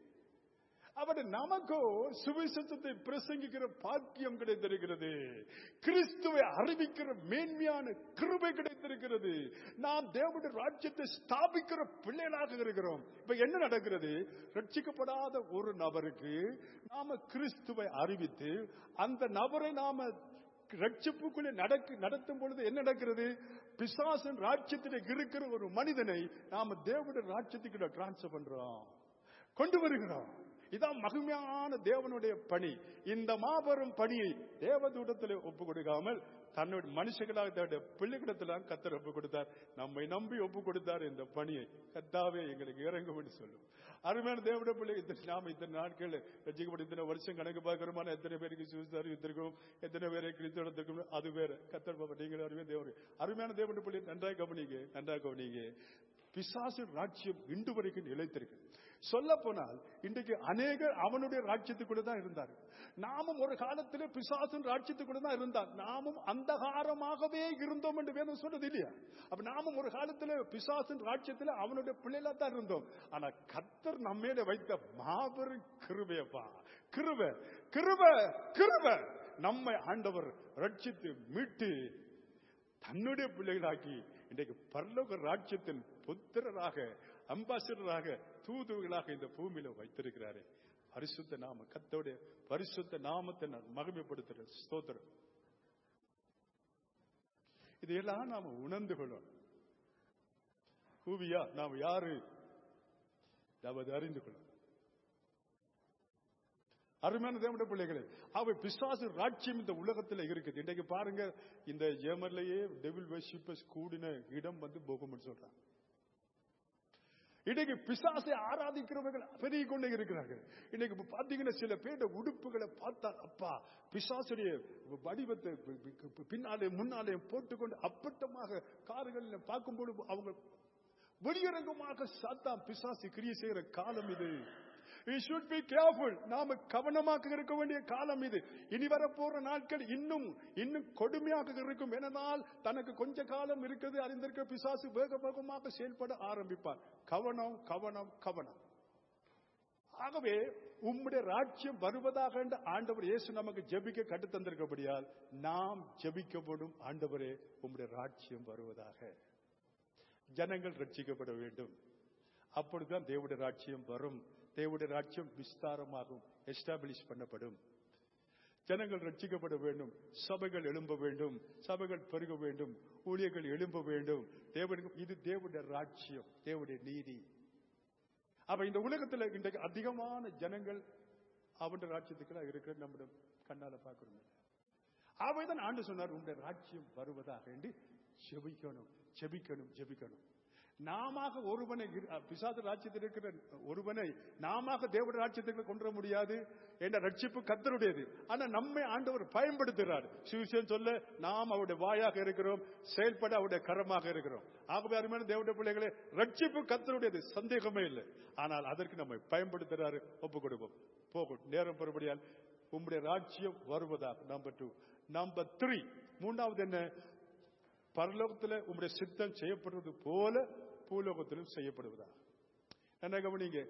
அவர் நமக்கோ சுவிசேஷத்தை பிரசங்கிக்கிற பாக்கியம் கிடைத்திருக்கிறது. கிறிஸ்துவை அறிவிக்கிற மேன்மையான கிருபை கிடைத்திருக்கிறது. நாம் தேவனுடைய ராஜ்யத்தை ஸ்தாபிக்கிற பிள்ளைகளாக இருக்கிறோம். இப்ப என்ன நடக்கிறது? ரட்சிக்கப்படாத ஒரு நபருக்கு நாம கிறிஸ்துவை அறிவித்து அந்த நபரை நாம ரட்சிப்புக்குள்ளே நடக்க நடத்தும் பொழுது என்ன நடக்கிறது? பிசாசின் ராஜ்யத்தில் இருக்கிற ஒரு மனிதனை நாம தேவனுடைய ராஜ்யத்துக்கு டிரான்ஸ்ஃபர் பண்றோம், கொண்டு வருகிறோம். இதான் மகிமையான தேவனுடைய பணி. இந்த மாபெரும் பணியை தேவதூதத்தில் ஒப்பு கொடுக்காமல் தன்னுடைய மனுஷர்களாக தன்னுடைய பிள்ளைகளிடத்தில் கர்த்தர் ஒப்பு கொடுத்தார். நம்மை நம்பி ஒப்பு கொடுத்தார் இந்த பணியை. கர்த்தாவே எங்களுக்கு இறங்கும் என்று சொல்லும். அருமையான தேவனுடைய பிள்ளை, நாம இத்தனை நாட்கள் ரட்சிக்கப்பட்ட இத்தனை வருஷம் கணக்கு பார்க்கிறோமா? எத்தனை பேருக்கு சுவிசேஷம், எத்தனை பேரை கிறிஸ்தவத்திற்கும், அது வேற. கர்த்தர் பாப்பா நீங்கள் அருமையான தேவனுடைய அருமையான தேவனுடைய பிள்ளை, நன்றாக கவனிங்க, நன்றாக கவனிங்க. பிசாசு ராஜ்யம் இன்று வரைக்கும் நிலைத்திருக்கு. சொல்ல போனால் இன்றைக்கு அநேகர் அவனுடைய ராஜ்யத்துக்குள்ள தான் இருந்தார். நாமும் ஒரு காலத்தில் பிசாசின் ராஜ்யத்துக்குள்ள தான் இருந்தார். நாமும் அந்தகாரமாகவே இருந்தோம் என்று வேதம் சொல்றது இல்லையா? அப்ப நாமும் ஒரு காலத்தில் பிசாசின் ராஜ்யத்தில் அவனுடைய பிள்ளைகளா தான் இருந்தோம். ஆனா கர்த்தர் நம்மேல வைத்த மாபெரும் கிருபையப்பா, கிருபை கிருபை கிருபை நம்மை ஆண்டவர் ரட்சித்து மீட்டு தன்னுடைய பிள்ளைகளாக்கி இன்றைக்கு பரலோக ராஜ்யத்தின் புத்திரராக, அம்பாசிடராக, தூதுவர்களாக இந்த பூமியில வைத்திருக்கிறாரே. பரிசுத்த நாம, கர்த்தருடைய பரிசுத்த நாமத்தை மகிமைப்படுத்துற ஸ்தோத்திரம். இதையெல்லாம் நாம உணர்ந்து கொள்ளணும். கூவியா நாம் யாரு அதாவது அறிந்து கொள்ளணும். அருமையான தேவனுடைய பிள்ளைகளே, அவை பிசாசு ராஜ்யம் இந்த உலகத்தில் இருக்குது. இன்றைக்கு பாருங்க, இந்த ஜெர்மன்லயே டெவில் வர்ஷிப்பர்ஸ் கூடின இடம் வந்து போகும் சொல்றாங்க. இன்னைக்கு பிசாசை ஆராதிக்கிறவர்கள் பெருகி கொண்டே இருக்கிறார்கள். இன்னைக்கு பாத்தீங்கன்னா சில பேருடைய உடுப்புகளை பார்த்தா அப்பா பிசாசுடைய வடிவத்தை பின்னாலே முன்னாலே போட்டுக்கொண்டு அப்பட்டமாக கார்களில் பார்க்கும்போது அவங்க வெளியரங்கமாக சாத்தான் பிசாசு கிரியை செய்கிற காலம் இது. We should be careful. நாம கவனமாக இருக்க வேண்டிய காலம் இது. இனி வர போற நாட்கள் இன்னும் இன்னும் கொடுமையாக இருக்கும். ஏனென்றால் தனக்கு கொஞ்ச காலம் இருக்குது அறிந்திருக்க பிசாசு வேக வேகமாக செயல்பட ஆரம்பிப்பார். கவனம் கவனம் கவனம். ஆகவே உம்முடைய ராஜ்யம் வருவதாக என்று ஆண்டவர் இயேசு நமக்கு ஜெபிக்க கட்டு தந்திருக்கபடியால் நாம் ஜெபிக்கப்படும். ஆண்டவரே உம்முடைய ராஜ்யம் வருவதாக. ஜனங்கள் ரட்சிக்கப்பட வேண்டும். அப்பொழுதுதான் தேவனுடைய ராஜ்யம் வரும். தேவனுடைய ராஜ்யம் விஸ்தாரமாகும், எஸ்டாபிலிஷ் பண்ணப்படும். ஜனங்கள் ரட்சிக்கப்பட வேண்டும், சபைகள் எழும்ப வேண்டும், சபைகள் பெருக வேண்டும், ஊழியர்கள் எழும்ப வேண்டும். தேவனுக்கு இது தேவனுடைய ராஜ்யம், தேவனுடைய நீதி. அப்ப இந்த உலகத்தில் இன்றைக்கு அதிகமான ஜனங்கள் அவனுடைய ராஜ்யத்துக்கு இருக்கிற நம்முடைய கண்ணால பார்க்கிறோம். அவைதான் ஆண்டு சொன்னார், உங்களுடைய ராஜ்யம் வருவதாக என்று ஜெபிக்கணும், ஜெபிக்கணும், ஜெபிக்கணும். நாம ஒருவனை பிசாசு ராஜ்யத்தில் இருக்கிற ஒருவனை நாம தேவனுடைய ராஜ்யத்துக்கு கொண்டு வர முடியாது. என்ற ரட்சிப்பு கர்த்தருடையது. ஆனா நம்மை ஆண்டவர் பயன்படுத்துகிறார். சுவிசேஷம் சொல்ல நாம் அவருடைய வாயாக இருக்கிறோம், செயல்பட அவருடைய கரமாக இருக்கிறோம். ஆகவே அருமையான தேவனுடைய பிள்ளைகளே, ரட்சிப்பு கர்த்தருடையது, சந்தேகமே இல்லை. ஆனால் அதற்கு நம்மை பயன்படுத்துகிறாரு. ஒப்பு கொடுப்போம். போகும் நேரம் பெறுபடியால் உங்களுடைய ராஜ்யம் வருவதாக. Number two. நம்பர் த்ரீ, மூன்றாவது என்ன? பரலோகத்தில் உங்களுடைய சித்தம் செய்யப்படுவது போல பூலோகத்திலும் செய்யப்படுவதா. என்ன கவனிங்க,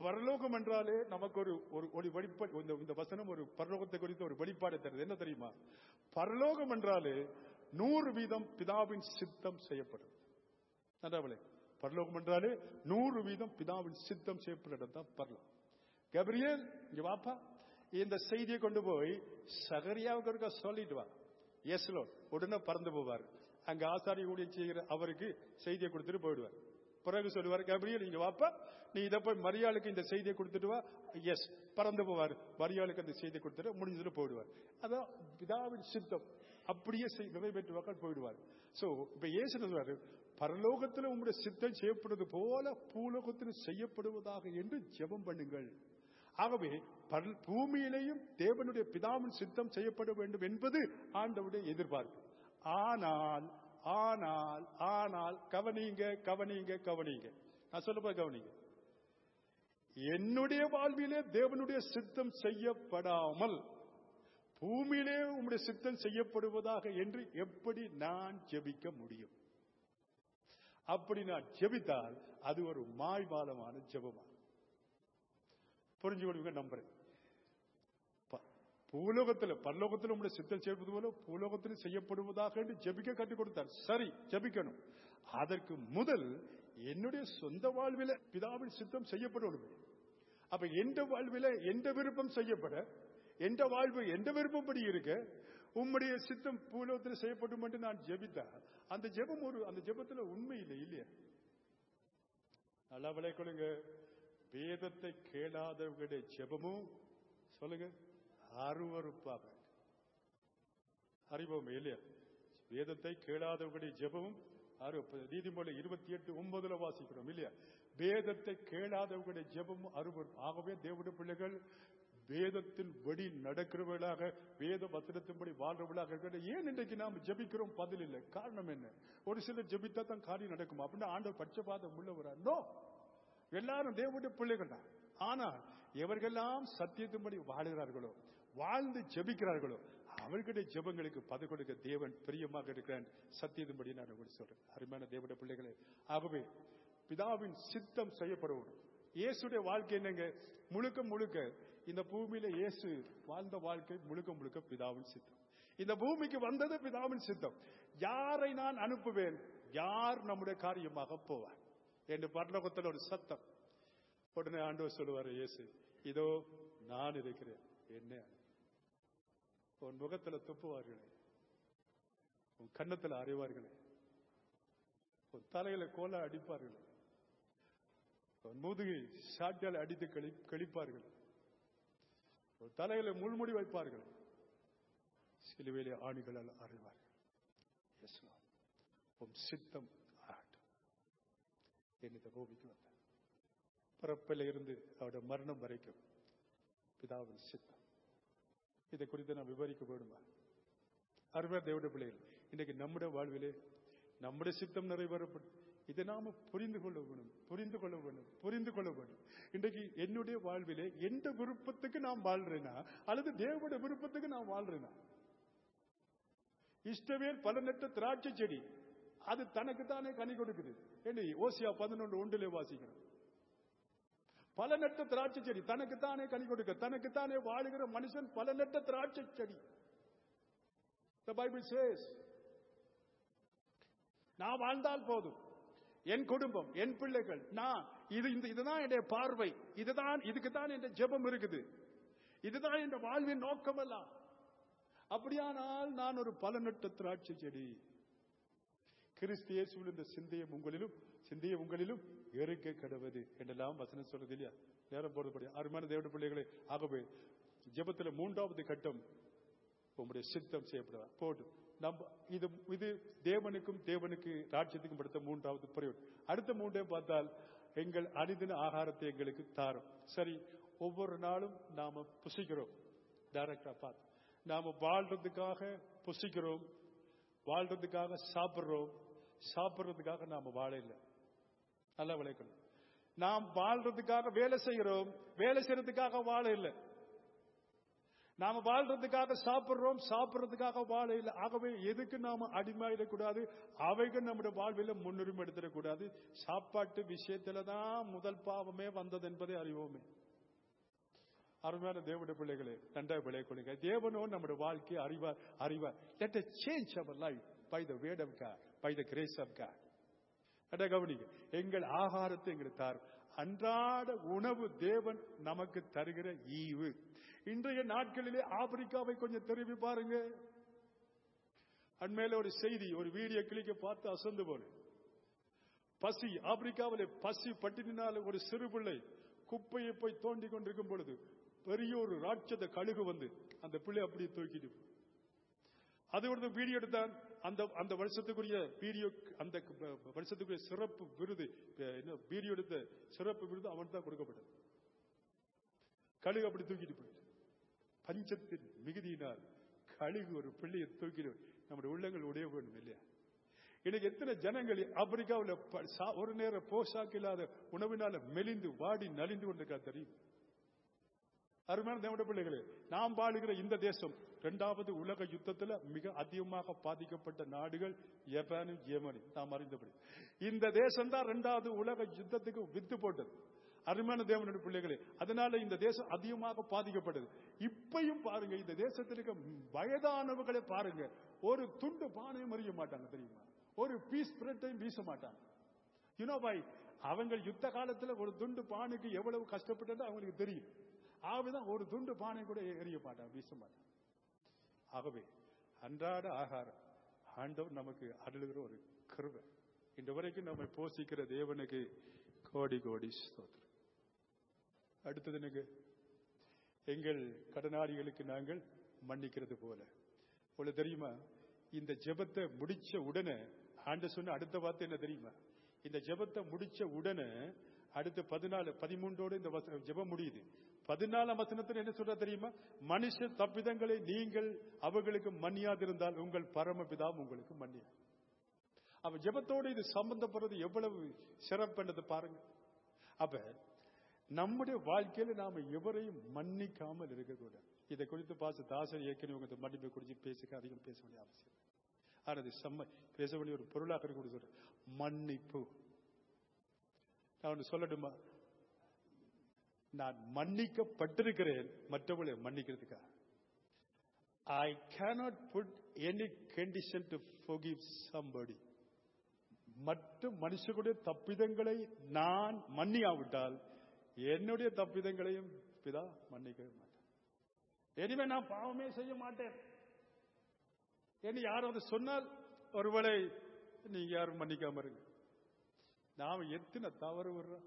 பரலோகம் என்றாலே நமக்கு ஒரு ஒரு வெளிப்பாடு, இந்த வசனம் ஒரு பரலோகத்தை குறித்த ஒரு வெளிப்பாடு தருது. என்ன தெரியுமா? பரலோகம் என்றாலே நூறு வீதம் பிதாவின் சித்தம் செய்யப்படும். நன்றாவளே, பரலோகம் என்றாலே நூறு வீதம் பிதாவின் சித்தம் செய்யப்படும் தான் பரலோகம். கபிரியேல், இங்க வாப்பா, இந்த செய்தியை கொண்டு போய் சகரியாவுக்கு சொல்லிட்டு வா. Yes Lord. உடனே பறந்து போவார். அங்க ஆசாரிய ஊழியம் செய்கிற அவருக்கு செய்தியை கொடுத்துட்டு போயிடுவார். பிறகு சொல்லுவார், கபிரியேல் இங்க வாப்பா, நீ இதை போய் மரியாளுக்கு இந்த செய்தியை கொடுத்துட்டு வா. எஸ், பறந்து போவார். மரியாளுக்கு அந்த செய்தியை கொடுத்துட்டு முடிஞ்சதுல போயிடுவார். அதான் பிதாவின் சித்தம். அப்படியே நிறைவேற்றுவார்கள், போயிடுவார். சோ இப்ப இயேசு சொல்றாரு, பரலோகத்தில் உங்களுடைய சித்தம் செய்யப்படுவது போல பூலோகத்தில் செய்யப்படுவதாக என்று ஜெபம் பண்ணுங்கள். ஆகவே பூமியிலேயும் தேவனுடைய பிதாவின் சித்தம் செய்யப்பட வேண்டும் என்பது ஆண்டவருடைய எதிர்பார்ப்பு. ஆனால் ஆனால் ஆனால் கவனிங்க கவனிங்க கவனிங்க நான் சொல்ல கவனிங்க. என்னுடைய வாழ்விலே தேவனுடைய சித்தம் செய்யப்படாமல் பூமியிலே உம்முடைய சித்தம் செய்யப்படுவதாக என்று எப்படி நான் ஜெபிக்க முடியும்? அப்படி நான் ஜெபித்தால் அது ஒரு மாய்மாலமான ஜெபமா. புரிஞ்சு கொள்வீங்க நம்புறேன். பூலோகத்தில் பரலோகத்தில் உங்களுடைய சித்தம் செய்வது போல பூலோகத்தில் செய்யப்படுவதாக என்று ஜெபிக்க கற்றுக் கொடுத்தார். சரி, ஜெபிக்கணும். அதற்கு முதல் என்னுடைய சொந்த வாழ்வில பிதாவின் சித்தம் செய்யப்படணும். அப்ப எந்த வாழ்வில எந்த விருப்பம் செய்யப்பட, எந்த வாழ்வு எந்த விருப்பப்படி இருக்க உம்முடைய சித்தம் பூலோகத்தில் செய்யப்படும் என்று நான் ஜெபித்தா அந்த ஜெபம் ஒரு அந்த ஜெபத்துல உண்மை இல்லை இல்லையா? நல்லா விளைக்கொள்ளுங்க. வேதத்தை கேளாதவர்களுடைய ஜெபமும் சொல்லுங்க அருவருப்பாக அறிவோம் இல்லையா? வேதத்தை கேளாதவர்களுடைய ஜெபமும் நீதிமொழி இருபத்தி எட்டு ஒன்பதுல வாசிக்கிறோம் இல்லையா? வேதத்தை கேளாதவர்களுடைய ஜெபமும் அருவருப்பு. ஆகவே தேவனுடைய பிள்ளைகள் வேதத்தின் படி நடக்கிறவர்களாக, வேத வசனத்தின்படி வாழ்றவர்களாக இருக்கிற. ஏன் இன்றைக்கு நாம் ஜெபிக்கிறோம்? பதில் இல்லை. காரணம் என்ன? ஒரு சிலர் ஜெபித்தா தான் காரியம் நடக்குமா அப்படின்னா ஆண்டவர் பட்சபாதம் உள்ளவரா? நோ, எல்லாரும் தேவனுடைய பிள்ளைகள் தான். ஆனால் எவர்களெல்லாம் சத்தியத்தின்படி வாழுகிறார்களோ, வாழ்ந்து ஜெபிக்கிறார்களோ, அவர்களுடைய ஜெபங்களுக்கு பதில் கொடுக்க தேவன் பிரியமாக இருக்கிறான். சத்தியத்தின்படி நான் உங்களுக்கு சொல்றேன் அருமையான தேவனுடைய பிள்ளைகளே. ஆகவே பிதாவின் சித்தம் செய்யப்படும். இயேசுடைய வாழ்க்கை என்னங்க? முழுக்க முழுக்க இந்த பூமியில இயேசு வாழ்ந்த வாழ்க்கை முழுக்க முழுக்க பிதாவின் சித்தம். இந்த பூமிக்கு வந்தது பிதாவின் சித்தம். யாரை நான் அனுப்புவேன், யார் நம்முடைய காரியமாக போவார் என்று பரலோகத்தில் ஒரு சத்தம். உடனே ஆண்டவர் சொல்லுவார், இயேசு இதோ நான் இருக்கிறேன், என்ன? உன் முகத்துல துப்புவார்களே, உன் கன்னத்துல அறைவார்களே, உன் தலையில கோலா அடிப்பார்களே, உன் முதுகை சாட்டியால் அடித்து கழி கழிப்பார்கள், உன் தலையில முள்முடி வைப்பார்கள், சிலுவையிலே ஆணிகளால் அறைவார்கள். உன் சித்தம் ஆகட்டும். என்னை பூமிக்கு வந்தார். பிறப்பில இருந்து அவருடைய மரணம் வரைக்கும் பிதாவின் சித்தம். இதை குறித்து நான் விவரிக்க வேண்டுமா? அருமையான தேவனுடைய பிள்ளைகள், இன்னைக்கு நம்முடைய வாழ்விலே நம்முடைய சித்தம் நிறைவேறப்படும். இதை நாம புரிந்து கொள்ள வேணும், புரிந்து கொள்ள வேணும், புரிந்து கொள்ள வேண்டும். இன்றைக்கு என்னுடைய வாழ்விலே எந்த விருப்பத்துக்கு நான் வாழ்றேனா அல்லது தேவனுடைய விருப்பத்துக்கு நான் வாழ்றேனா? இஷ்டவேல் பலனற்ற திராட்சை செடி, அது தனக்கு தானே கனி கொடுக்குது. என்ன ஓசியா பதினொன்று ஒன்றிலே வாசிக்கிறோம். பலனற்ற திராட்சை செடி தனக்குத்தானே கனி கொடுக்க, தனக்குத்தானே வாழுகிற மனுஷன் பலனற்ற திராட்சை செடி. The Bible says, நான் வாழ்ந்தால் போதும், என் குடும்பம், என் பிள்ளைகள், நான் இது இந்த இதுதான் என்னுடைய பார்வை, இதுதான் இதுக்குத்தான் என் ஜெபம் இருக்குது, இதுதான் என் வாழ்வின் நோக்கம் எல்லாம். அப்படியானால் நான் ஒரு பலனற்ற திராட்சை செடி. கிறிஸ்து இயேசுவில் இந்த சிந்தையும் உங்களிலும் சிந்தையை உங்களிலும் எருக்க கடவுது என்றெல்லாம் வசனம் சொல்றது இல்லையா? நேரம் போறதுபடி அருமையான தேவனுடைய பிள்ளைகளே, ஆகவே ஜெபத்துல மூன்றாவது கட்டம் உங்களுடைய சித்தம் செய்யப்படுவா போட்டு நம்ம இது இது தேவனுக்கும் தேவனுக்கு ராஜ்யத்துக்கும் படுத்த மூன்றாவது பிரயோகம். அடுத்த மூன்றே பார்த்தால் எங்கள் அனுதின ஆகாரத்தை எங்களுக்கு தாரும். சரி, ஒவ்வொரு நாளும் நாம புசிக்கிறோம். டைரக்டா பார்த்து நாம வாழ்றதுக்காக புசிக்கிறோம், வாழ்றதுக்காக சாப்பிடுறோம், சாப்பிடுறதுக்காக நாம வாழ இல்லை. நல்லா விளைக்கணும். நாம் வாழ்றதுக்காக வேலை செய்கிறோம், வேலை செய்யறதுக்காக வாழ இல்லை. நாம வாழ்றதுக்காக சாப்பிடுறோம், சாப்பிடுறதுக்காக வாழ இல்லை. ஆகவே எதுக்கு நாம அடிமையிடக்கூடாது, அவைகள் நம்முடைய வாழ்வில் முன்னுரிமை எடுத்துடக்கூடாது. சாப்பாட்டு விஷயத்துலதான் முதல் பாவமே வந்தது என்பதை அறிவோமே. அருமையான தேவனுடைய பிள்ளைகளே, நன்றாக விளைய கொள்ளுங்க. தேவனோ நம்முடைய வாழ்க்கையை அறிவார் அறிவார் Let us change our life by the word of God, by the grace of God. அட கவனிங்க, எங்கள் ஆகாரத்தை எங்களுக்கு தார். அன்றாட உணவு தேவன் நமக்கு தருகிற ஈவு. இன்றைய நாட்களிலே ஆப்பிரிக்காவை கொஞ்சம் திரும்பி பாருங்க. அண்மையில ஒரு செய்தி, ஒரு வீடியோ கிளிக்க பார்த்து அசந்து போல. பசி, ஆப்பிரிக்காவிலே பசி பட்டினினால ஒரு சிறு பிள்ளை குப்பையை போய் தோண்டி கொண்டிருக்கும் பொழுது பெரிய ஒரு ராட்சத கழுகு வந்து அந்த பிள்ளை அப்படியே தூக்கிட்டு, அது ஒரு வீடியோ எடுத்தான். அந்த அந்த வருஷத்துக்குரிய வீடியோ, அந்த வருஷத்துக்குரிய சிறப்பு விருது, வீடியோ எடுத்த சிறப்பு விருது அவன் தான் கொடுக்கப்பட்டது. கழுகு அப்படி தூக்கிட்டு போயிட்டு, பஞ்சத்தின் மிகுதியினால் கழுகு ஒரு பிள்ளையை தூக்கிட்டு நம்முடைய உள்ளங்கள் உடைய வேண்டும் இல்லையா? இன்னைக்கு எத்தனை ஜனங்கள் ஆப்பிரிக்காவில் ஒரு நேரம் போஷாக்கு இல்லாத உணவினால மெலிந்து வாடி நலிந்து கொண்டிருக்கா தெரியும்? அருமையான தேவனுடைய பிள்ளைகளே, நாம் வாழுகிற இந்த தேசம் இரண்டாவது உலக யுத்தத்தில் மிக அதிகமாக பாதிக்கப்பட்ட நாடுகள் ஜப்பானும் ஜெர்மனி. நாம் அறிந்தபடி இந்த தேசம் தான் இரண்டாவது உலக யுத்தத்துக்கு வித்து போட்டது. அருமையான தேவனுடைய பிள்ளைகளே, அதனால இந்த தேசம் அதிகமாக பாதிக்கப்பட்டது. இப்பையும் பாருங்க, இந்த தேசத்தில் இருக்க வயதானவர்களை பாருங்க, ஒரு துண்டு பானையும் அறிய மாட்டாங்க தெரியுமா? ஒரு பீஸ் பிரெட்டையும் வீச மாட்டாங்க. You know why? அவங்க யுத்த காலத்தில் ஒரு துண்டு பானைக்கு எவ்வளவு கஷ்டப்பட்டது அவங்களுக்கு தெரியும். ஆகவேதான் ஒரு துண்டு பானை கூட எறிய மாட்டாங்க, வீச மாட்டாங்க. ஆகவே அன்றாட ஆகாரம் ஆண்டவர் நமக்கு அருளுகிற ஒரு கிருபை. இந்த வரைக்கும் நம்மை போஷிக்கிற தேவனுக்கு கோடி கோடி ஸ்தோத்திரம். அடுத்தது எனக்கு, எங்கள் கடனாளிகளுக்கு நாங்கள் மன்னிக்கிறது போல. உங்களுக்கு தெரியுமா, இந்த ஜெபத்தை முடிச்ச உடனே ஆண்டவர் சொன்ன அடுத்த வார்த்தை என்ன தெரியுமா? இந்த ஜெபத்தை முடிச்ச உடனே அடுத்த பதினாலு பதிமூன்றோடு இந்த ஜெபம் முடியுது. பதினாலாம் வசனத்தில் என்ன சொல்ற தெரியுமா? மனுஷ தப்பிதங்களை நீங்கள் அவர்களுக்கு மன்னியாதிருந்தால் உங்கள் பரமபிதா உங்களுக்கு மன்னியா. அவ ஜெபத்தோடு இது சம்பந்தப்படுறது எவ்வளவு சிறப்புன்றது பாருங்க. அப்ப நம்முடைய வாழ்க்கையில நாம எவரையும் மன்னிக்காமல் இருக்கக்கூடாது. இதை குறித்து பாச தாசர் ஏற்கனவே உங்க மன்னிப்பை குறித்து பேசுக அதிகம் பேச வேண்டிய அவசியம். ஆனால் செம்ம பேச வேண்டிய ஒரு பொருளாக கூட சொல்ற மன்னிப்பு. நான் ஒன்று சொல்லட்டுமா? நான் மன்னிக்கப்பட்டிருக்கிறேன் மற்றவர்களை மன்னிக்கிறதுக்காக. I cannot put any condition to forgive somebody. மற்ற மனுஷனுடைய தப்பிதங்களை நான் மன்னியாவிட்டால் என்னுடைய தப்பிதங்களையும் பிதா மன்னிக்கவே மாட்டேன். இனிமே நான் பாவமே செய்ய மாட்டேன் என்று யாராவது சொன்னால் ஒருவேளை நீங்க யாரும் மன்னிக்காம இருங்க. நாம எத்தனை தவறு வர்றோம்,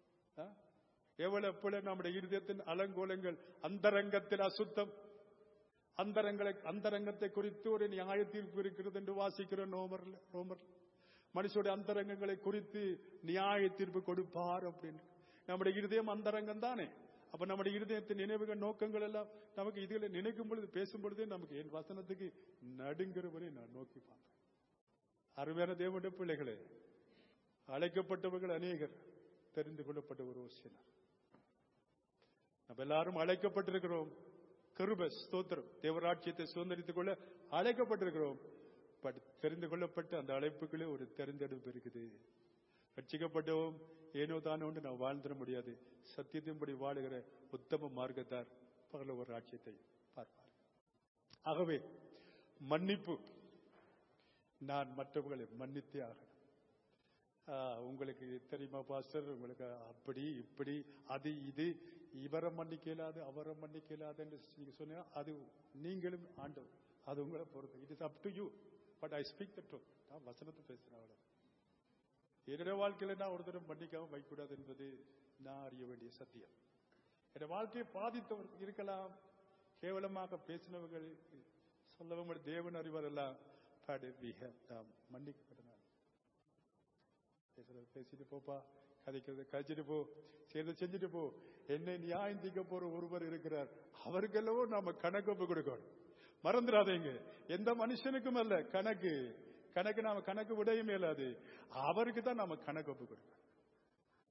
எவ்வளவு போல நம்முடைய இருதயத்தின் அலங்கோலங்கள், அந்தரங்கத்தில் அசுத்தம், அந்தரங்களை அந்தரங்கத்தை குறித்து ஒரு நியாய தீர்ப்பு இருக்கிறது என்று வாசிக்கிற ரோமர்ல ரோமர் மனுஷனுடைய அந்தரங்கங்களை குறித்து நியாய தீர்ப்பு கொடுப்பார் அப்படின்னு. நம்முடைய இருதயம் அந்தரங்கம் தானே. அப்ப நம்முடைய இருதயத்தின் நினைவுகள் நோக்கங்கள் எல்லாம் நமக்கு இதுகளை நினைக்கும் பொழுது பேசும் பொழுதே நமக்கு என் வசனத்துக்கு நடுங்கிறவரை நான் நோக்கி பார்ப்பேன். அருமையான தேவனுடைய பிள்ளைகளே, அழைக்கப்பட்டவர்கள் அநேகர், தெரிந்து கொள்ளப்பட்ட ஒரு சிலர். நம்ம எல்லாரும் அழைக்கப்பட்டிருக்கிறோம். கிருபை ஸ்தோத்திரம், தேவராட்சியத்தை சுதந்திரித்துக் கொள்ள அழைக்கப்பட்டிருக்கிறோம். பட் தெரிந்து கொள்ளப்பட்ட அந்த அழைப்புகளே ஒரு தெரிந்தெடுப்பு இருக்குது. ரட்சிக்கப்பட்டவும் ஏனோ தானோ ஒன்று நான் வாழ்ந்துட முடியாது. சத்தியத்தின்படி வாழுகிற உத்தம மார்க்கத்தார் பகல ஒரு ராட்சியத்தை பார்ப்பார். ஆகவே மன்னிப்பு, நான் மற்றவர்களை மன்னித்தே ஆகணும். உங்களுக்கு தெரியுமா பாஸ்டர், உங்களுக்கு அப்படி இப்படி அது இது இவரை மன்னிக்க இயலாது அவரை மன்னிக்க இயலாது என்று நீங்க சொன்னா அது நீங்களும் ஆண்டவர், அது உங்களை பொறுத்து. It is up to you. But I speak the truth. நான் வசனத்தை பேசுறேன். அவ்வளவு. என்னுடைய வாழ்க்கையில நான் ஒரு தடவை மன்னிக்காம வைக்கூடாது என்பது நான் அறிய வேண்டிய சத்தியம். என் வாழ்க்கையை பாதித்தவர் இருக்கலாம், கேவலமாக பேசினவர்கள் சொல்லவங்க தேவன் அறிவார் எல்லாம். நாம் மன்னிக்கப்பட்டனால் பேசுறது பேசிட்டு போப்பா, கதைக்கிறது கழிச்சிட்டு போ, செய்யறதை செஞ்சுட்டு போ. என்னை நியாயம் தீர்க்க போற ஒருவர் இருக்கிறார், அவருக்கெல்லாம் நாம கணக்கு கொடுக்கணும். மறந்துடாதீங்க, எந்த மனுஷனுக்கும் அல்ல கணக்கு. கணக்கு நாம கணக்கு விடையும் மேலாது, அவருக்கு தான் நாம கணக்கு கொடுக்கணும்.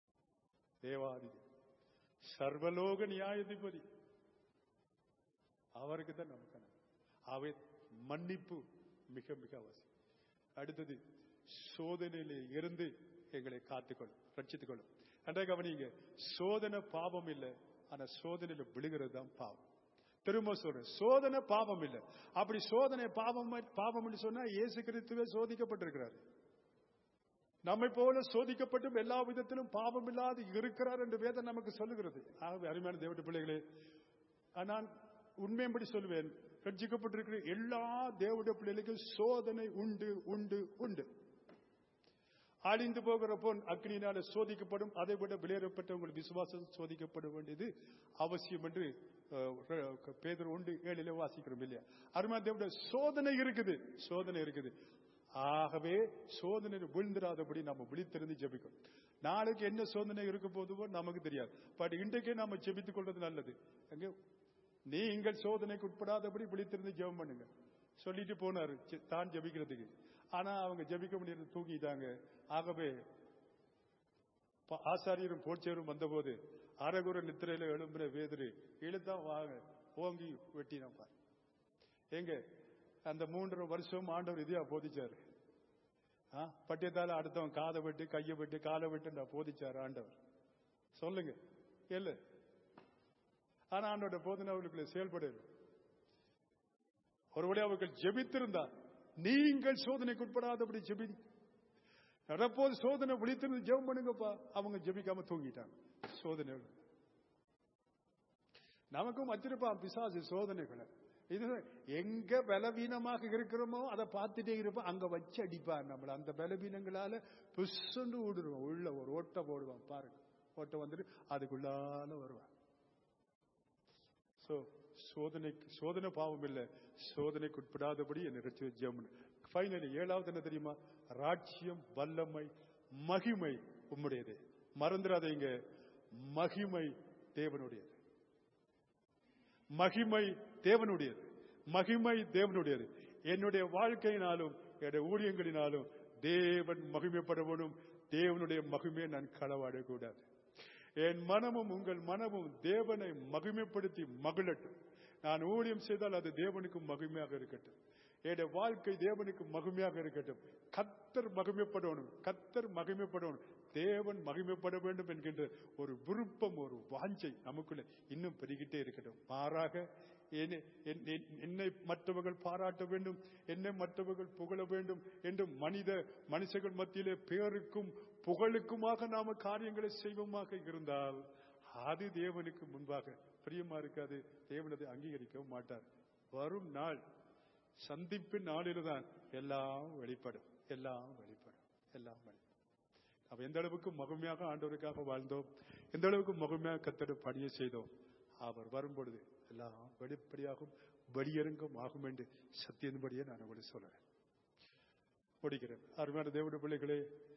தேவாதி சர்வலோக நியாயாதிபதி அவருக்கு தான் நமக்கு அவை மன்னிப்பு மிக மிக அவசியம். அடுத்தது சோதனையில இருந்து எங்களை காத்துக்கொள்ளும், ரட்சித்துக் கொள்ளும். அன்றைய கவனிங்க, சோதனை பாவம் இல்லை, ஆனா சோதனையில விழுகிறது தான் பாவம். திரும்ப சொல்றேன், சோதனை பாவம் இல்லை. அப்படி சோதனை பாவம் பாவம் சொன்னா இயேசு கிறிஸ்துவே சோதிக்கப்பட்டிருக்கிறார். நம்மை போல சோதிக்கப்பட்டும் எல்லா விதத்திலும் பாவம் இல்லாது இருக்கிறார் என்று வேதம் நமக்கு சொல்லுகிறது. ஆகவே அருமையான தேவனுடைய பிள்ளைகளே, நான் உண்மையின்படி சொல்லுவேன், ரட்சிக்கப்பட்டிருக்கிற எல்லா தேவனுடைய பிள்ளைகளுக்கும் சோதனை உண்டு உண்டு உண்டு. அழிந்து போகிற பொன் அக்னியினால சோதிக்கப்படும், அதை விட விளையாடப்பட்ட உங்கள் விசுவாசம் சோதிக்கப்பட வேண்டியது அவசியம் என்று பேதுரு ஒன்று ஏழிலே வாசிக்கிறோம் இல்லையா? அருமையான தேவனுடைய சோதனை இருக்குது, சோதனை இருக்குது. ஆகவே சோதனை விழுந்துடாதபடி நம்ம விழித்திருந்து ஜெபிக்கணும். நாளைக்கு என்ன சோதனை இருக்க போதுவோ நமக்கு தெரியாது. பட் இன்றைக்கே நாம ஜெபித்துக் கொள்வது நல்லது. அங்கே நீங்கள் சோதனைக்கு உட்படாதபடி விழித்திருந்து ஜெபம் பண்ணுங்க சொல்லிட்டு போனாரு தான் ஜெபிக்கிறதுக்கு. ஆனா அவங்க ஜெபிக்க முடியாது, தூங்கிட்டாங்க. ஆகவே ஆசாரியரும் போச்சேரும் வந்த போது அரகுர நித்திரையில எழும்புற வேதிரு இழுத்தான் வாங்க ஓங்கி வெட்டினான் பாரு. எங்க அந்த மூன்றரை வருஷம் ஆண்டவர் இதையா போதிச்சாரு. பட்டியத்தால அடுத்தவன் காதை விட்டு கையை விட்டு காலை விட்டு நான் போதிச்சாரு ஆண்டவர். சொல்லுங்க இல்ல. ஆனா ஆண்டோட போதனை அவர்களுக்குள்ள செயல்படல. ஒருவரை அவர்கள் ஜெபித்திருந்தார், நீங்கள் சோதனைக்கு உட்படாதபடி ஜெபி நடப்போது சோதனை விழித்திருந்து ஜெபம் பண்ணுங்கப்பா. அவங்க ஜெபிக்காம தூங்கிட்டாங்க. சோதனை நமக்கும் வச்சிருப்பான் பிசாசு சோதனைகளை. இது எங்க பலவீனமாக இருக்கிறோமோ அதை பார்த்துட்டே இருப்போம், அங்க வச்சு அடிப்பான் நம்மள. அந்த பலவீனங்களால புஷ்ண்டு விடுவோம், உள்ள ஒரு ஓட்ட போடுவான் பாருங்க. ஓட்ட வந்துட்டு அதுக்குள்ளால வருவான். சோ சோதனைக்கு சோதனை பாவம் இல்லை, சோதனைக்கு உட்படாதபடி என்னை ரட்சி ஜெபம். ஃபைனலி ஏழாவது என்ன தெரியுமா? ராஜ்யம் வல்லமை மகிமை உம்முடையது. மறந்துடாதீங்க, மகிமை தேவனுடையது. மகிமை தேவனுடையது, மகிமை தேவனுடையது. என்னுடைய வாழ்க்கையினாலும் என்னுடைய ஊழியங்களினாலும் தேவன் மகிமைப்படவும், தேவனுடைய மகிமையை நான் களவாடக்கூடாது. என் மனமும் உங்கள் மனமும் தேவனை மகிமைப்படுத்தி மகிழட்டும். நான் ஊழியம் செய்தால் அது தேவனுக்கு மகிமையாக இருக்கட்டும். என்னுடைய வாழ்க்கை தேவனுக்கு மகிமையாக இருக்கட்டும். கர்த்தர் மகிமைப்படணும், கர்த்தர் மகிமைப்படணும், தேவன் மகிமைப்பட வேண்டும் என்கின்ற ஒரு விருப்பம், ஒரு வாஞ்சை நமக்குள்ள இன்னும் பெருகிட்டே இருக்கட்டும். மாறாக என்னை மற்றவர்கள் பாராட்ட வேண்டும், என்னை மற்றவர்கள் புகழ வேண்டும் என்று மனித மனுஷர்கள் மத்தியிலே பேருக்கும் புகழுக்குமாக நாம காரியங்களை செய்வோமாக இருந்தால் அது தேவனுக்கு முன்பாக பிரியமா இருக்காது. தேவன் அதை அங்கீகரிக்க மாட்டார். வரும் நாள் சந்திப்பின் நாளில்தான் எல்லாம் வெளிப்படும், எல்லாம் வெளிப்படும், எல்லாம் வெளிப்படும். அவ எந்த அளவுக்கு மகிமையாக ஆண்டவருக்காக வாழ்ந்தோம், எந்த அளவுக்கு மகிமையாக கர்த்தருடைய பணியை செய்தோம், அவர் வரும்பொழுது எல்லாம் வெளிப்படையாகும், வெளியரங்கம் ஆகும் என்று சத்தியன்படியே நான் உங்களுக்கு சொல்றேன். முடிக்கிறேன். அருமையான தேவனுடைய பிள்ளைகளே,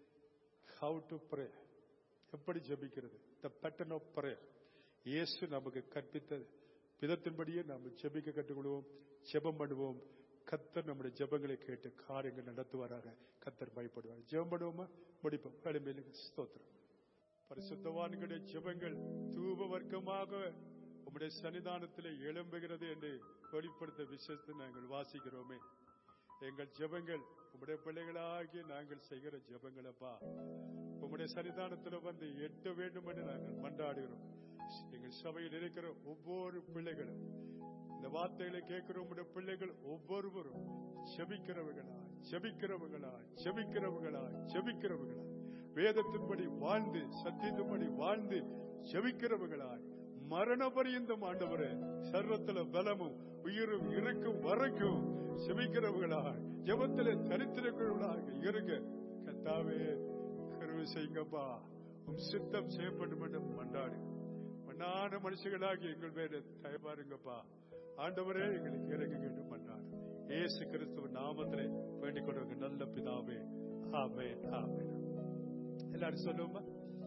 how to pray, எப்படி ஜெபிக்கிறது, the pattern of prayer. இயேசு நமக்கு கற்பித்த விதத்தின்படியே நாம் ஜெபிக்க கற்றுக்கொள்வோம், ஜெபம் பண்ணுவோம். கர்த்தர் நம்முடைய ஜெபங்களை கேட்டு காரியங்கள் நடத்துவாராக. கர்த்தர் பயப்படுவார். ஜெபம் பண்ணுவோமா? முடிப்போம். மேலும் ஸ்தோத்திரம். பரிசுத்தவான்களுடைய ஜெபங்கள் தூப வர்க்கமாக உம்முடைய சன்னிதானத்திலே எழும்புகிறது என்று வெளிப்படுத்த விசேஷத்தை நாங்கள் வாசிக்கிறோமே. எங்கள் ஜெபங்கள் உம்முடைய பிள்ளைகளாகிய நாங்கள் செய்கிற ஜெபங்களப்பா உம்முடைய சன்னிதானத்தில் வந்து எட்ட வேண்டும் என்று நாங்கள் மன்றாடுகிறோம். எங்கள் சபையில் இருக்கிற ஒவ்வொரு பிள்ளைகளும், இந்த வார்த்தைகளை கேட்கிற உம்முடைய பிள்ளைகள் ஒவ்வொருவரும் ஜெபிக்கிறவர்களா ஜெபிக்கிறவர்களா ஜெபிக்கிறவர்களா ஜெபிக்கிறவர்களா வேதத்தின்படி வாழ்ந்து சத்தியத்தின்படி வாழ்ந்து ஜெபிக்கிறவர்களாய் மரண பரியந்தம் ஆண்டவரே சர்வத்துல பலமும் உயிரும் இருக்கும் வரைக்கும் ஜெபிக்கிறவர்களாய் ஜெபத்திலே தரித்திரர்களாக இருக்க கர்த்தாவே கருவை செய்யுங்கப்பா. உம் சித்தம் செய்யப்படும் என்று மன்றாடு. மண்ணான மனுஷர்களாகி எங்கள் மேல தயவாருங்கப்பா. ஆண்டவரே எங்களுக்கு இறங்க வேண்டும் மன்றாடு. இயேசு கிறிஸ்துவ நாமத்திலே வேண்டிக் கொள்ளுங்க நல்ல பிதாவே. ஆமென், ஆமென். எல்லாரும் சொல்லுவோமா?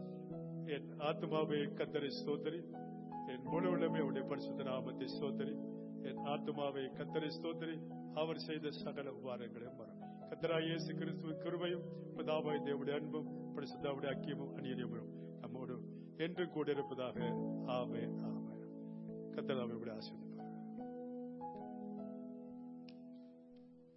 என் ஆத்மாவே கர்த்தரை ஸ்தோத்திரி, என் முழு உள்ளமே உடைய பரிசுத்த நாமத்தை ஸ்தோத்திரி. என் ஆத்மாவை கர்த்தரை ஸ்தோத்திரி, அவர் செய்த சகல உபகாரங்களையும் மறந்து. கர்த்தராகிய இயேசு கிறிஸ்துவின் கிருபையும் பிதாவாகிய தேவனுடைய அன்பும் பரிசுத்தருடைய ஐக்கியமும் அந்நியமும் நம்மோடு என்றும் கூட இருப்பதாக. ஆமென், ஆமென். கர்த்தர் நம்மை ஆசீர்வதிப்பார்.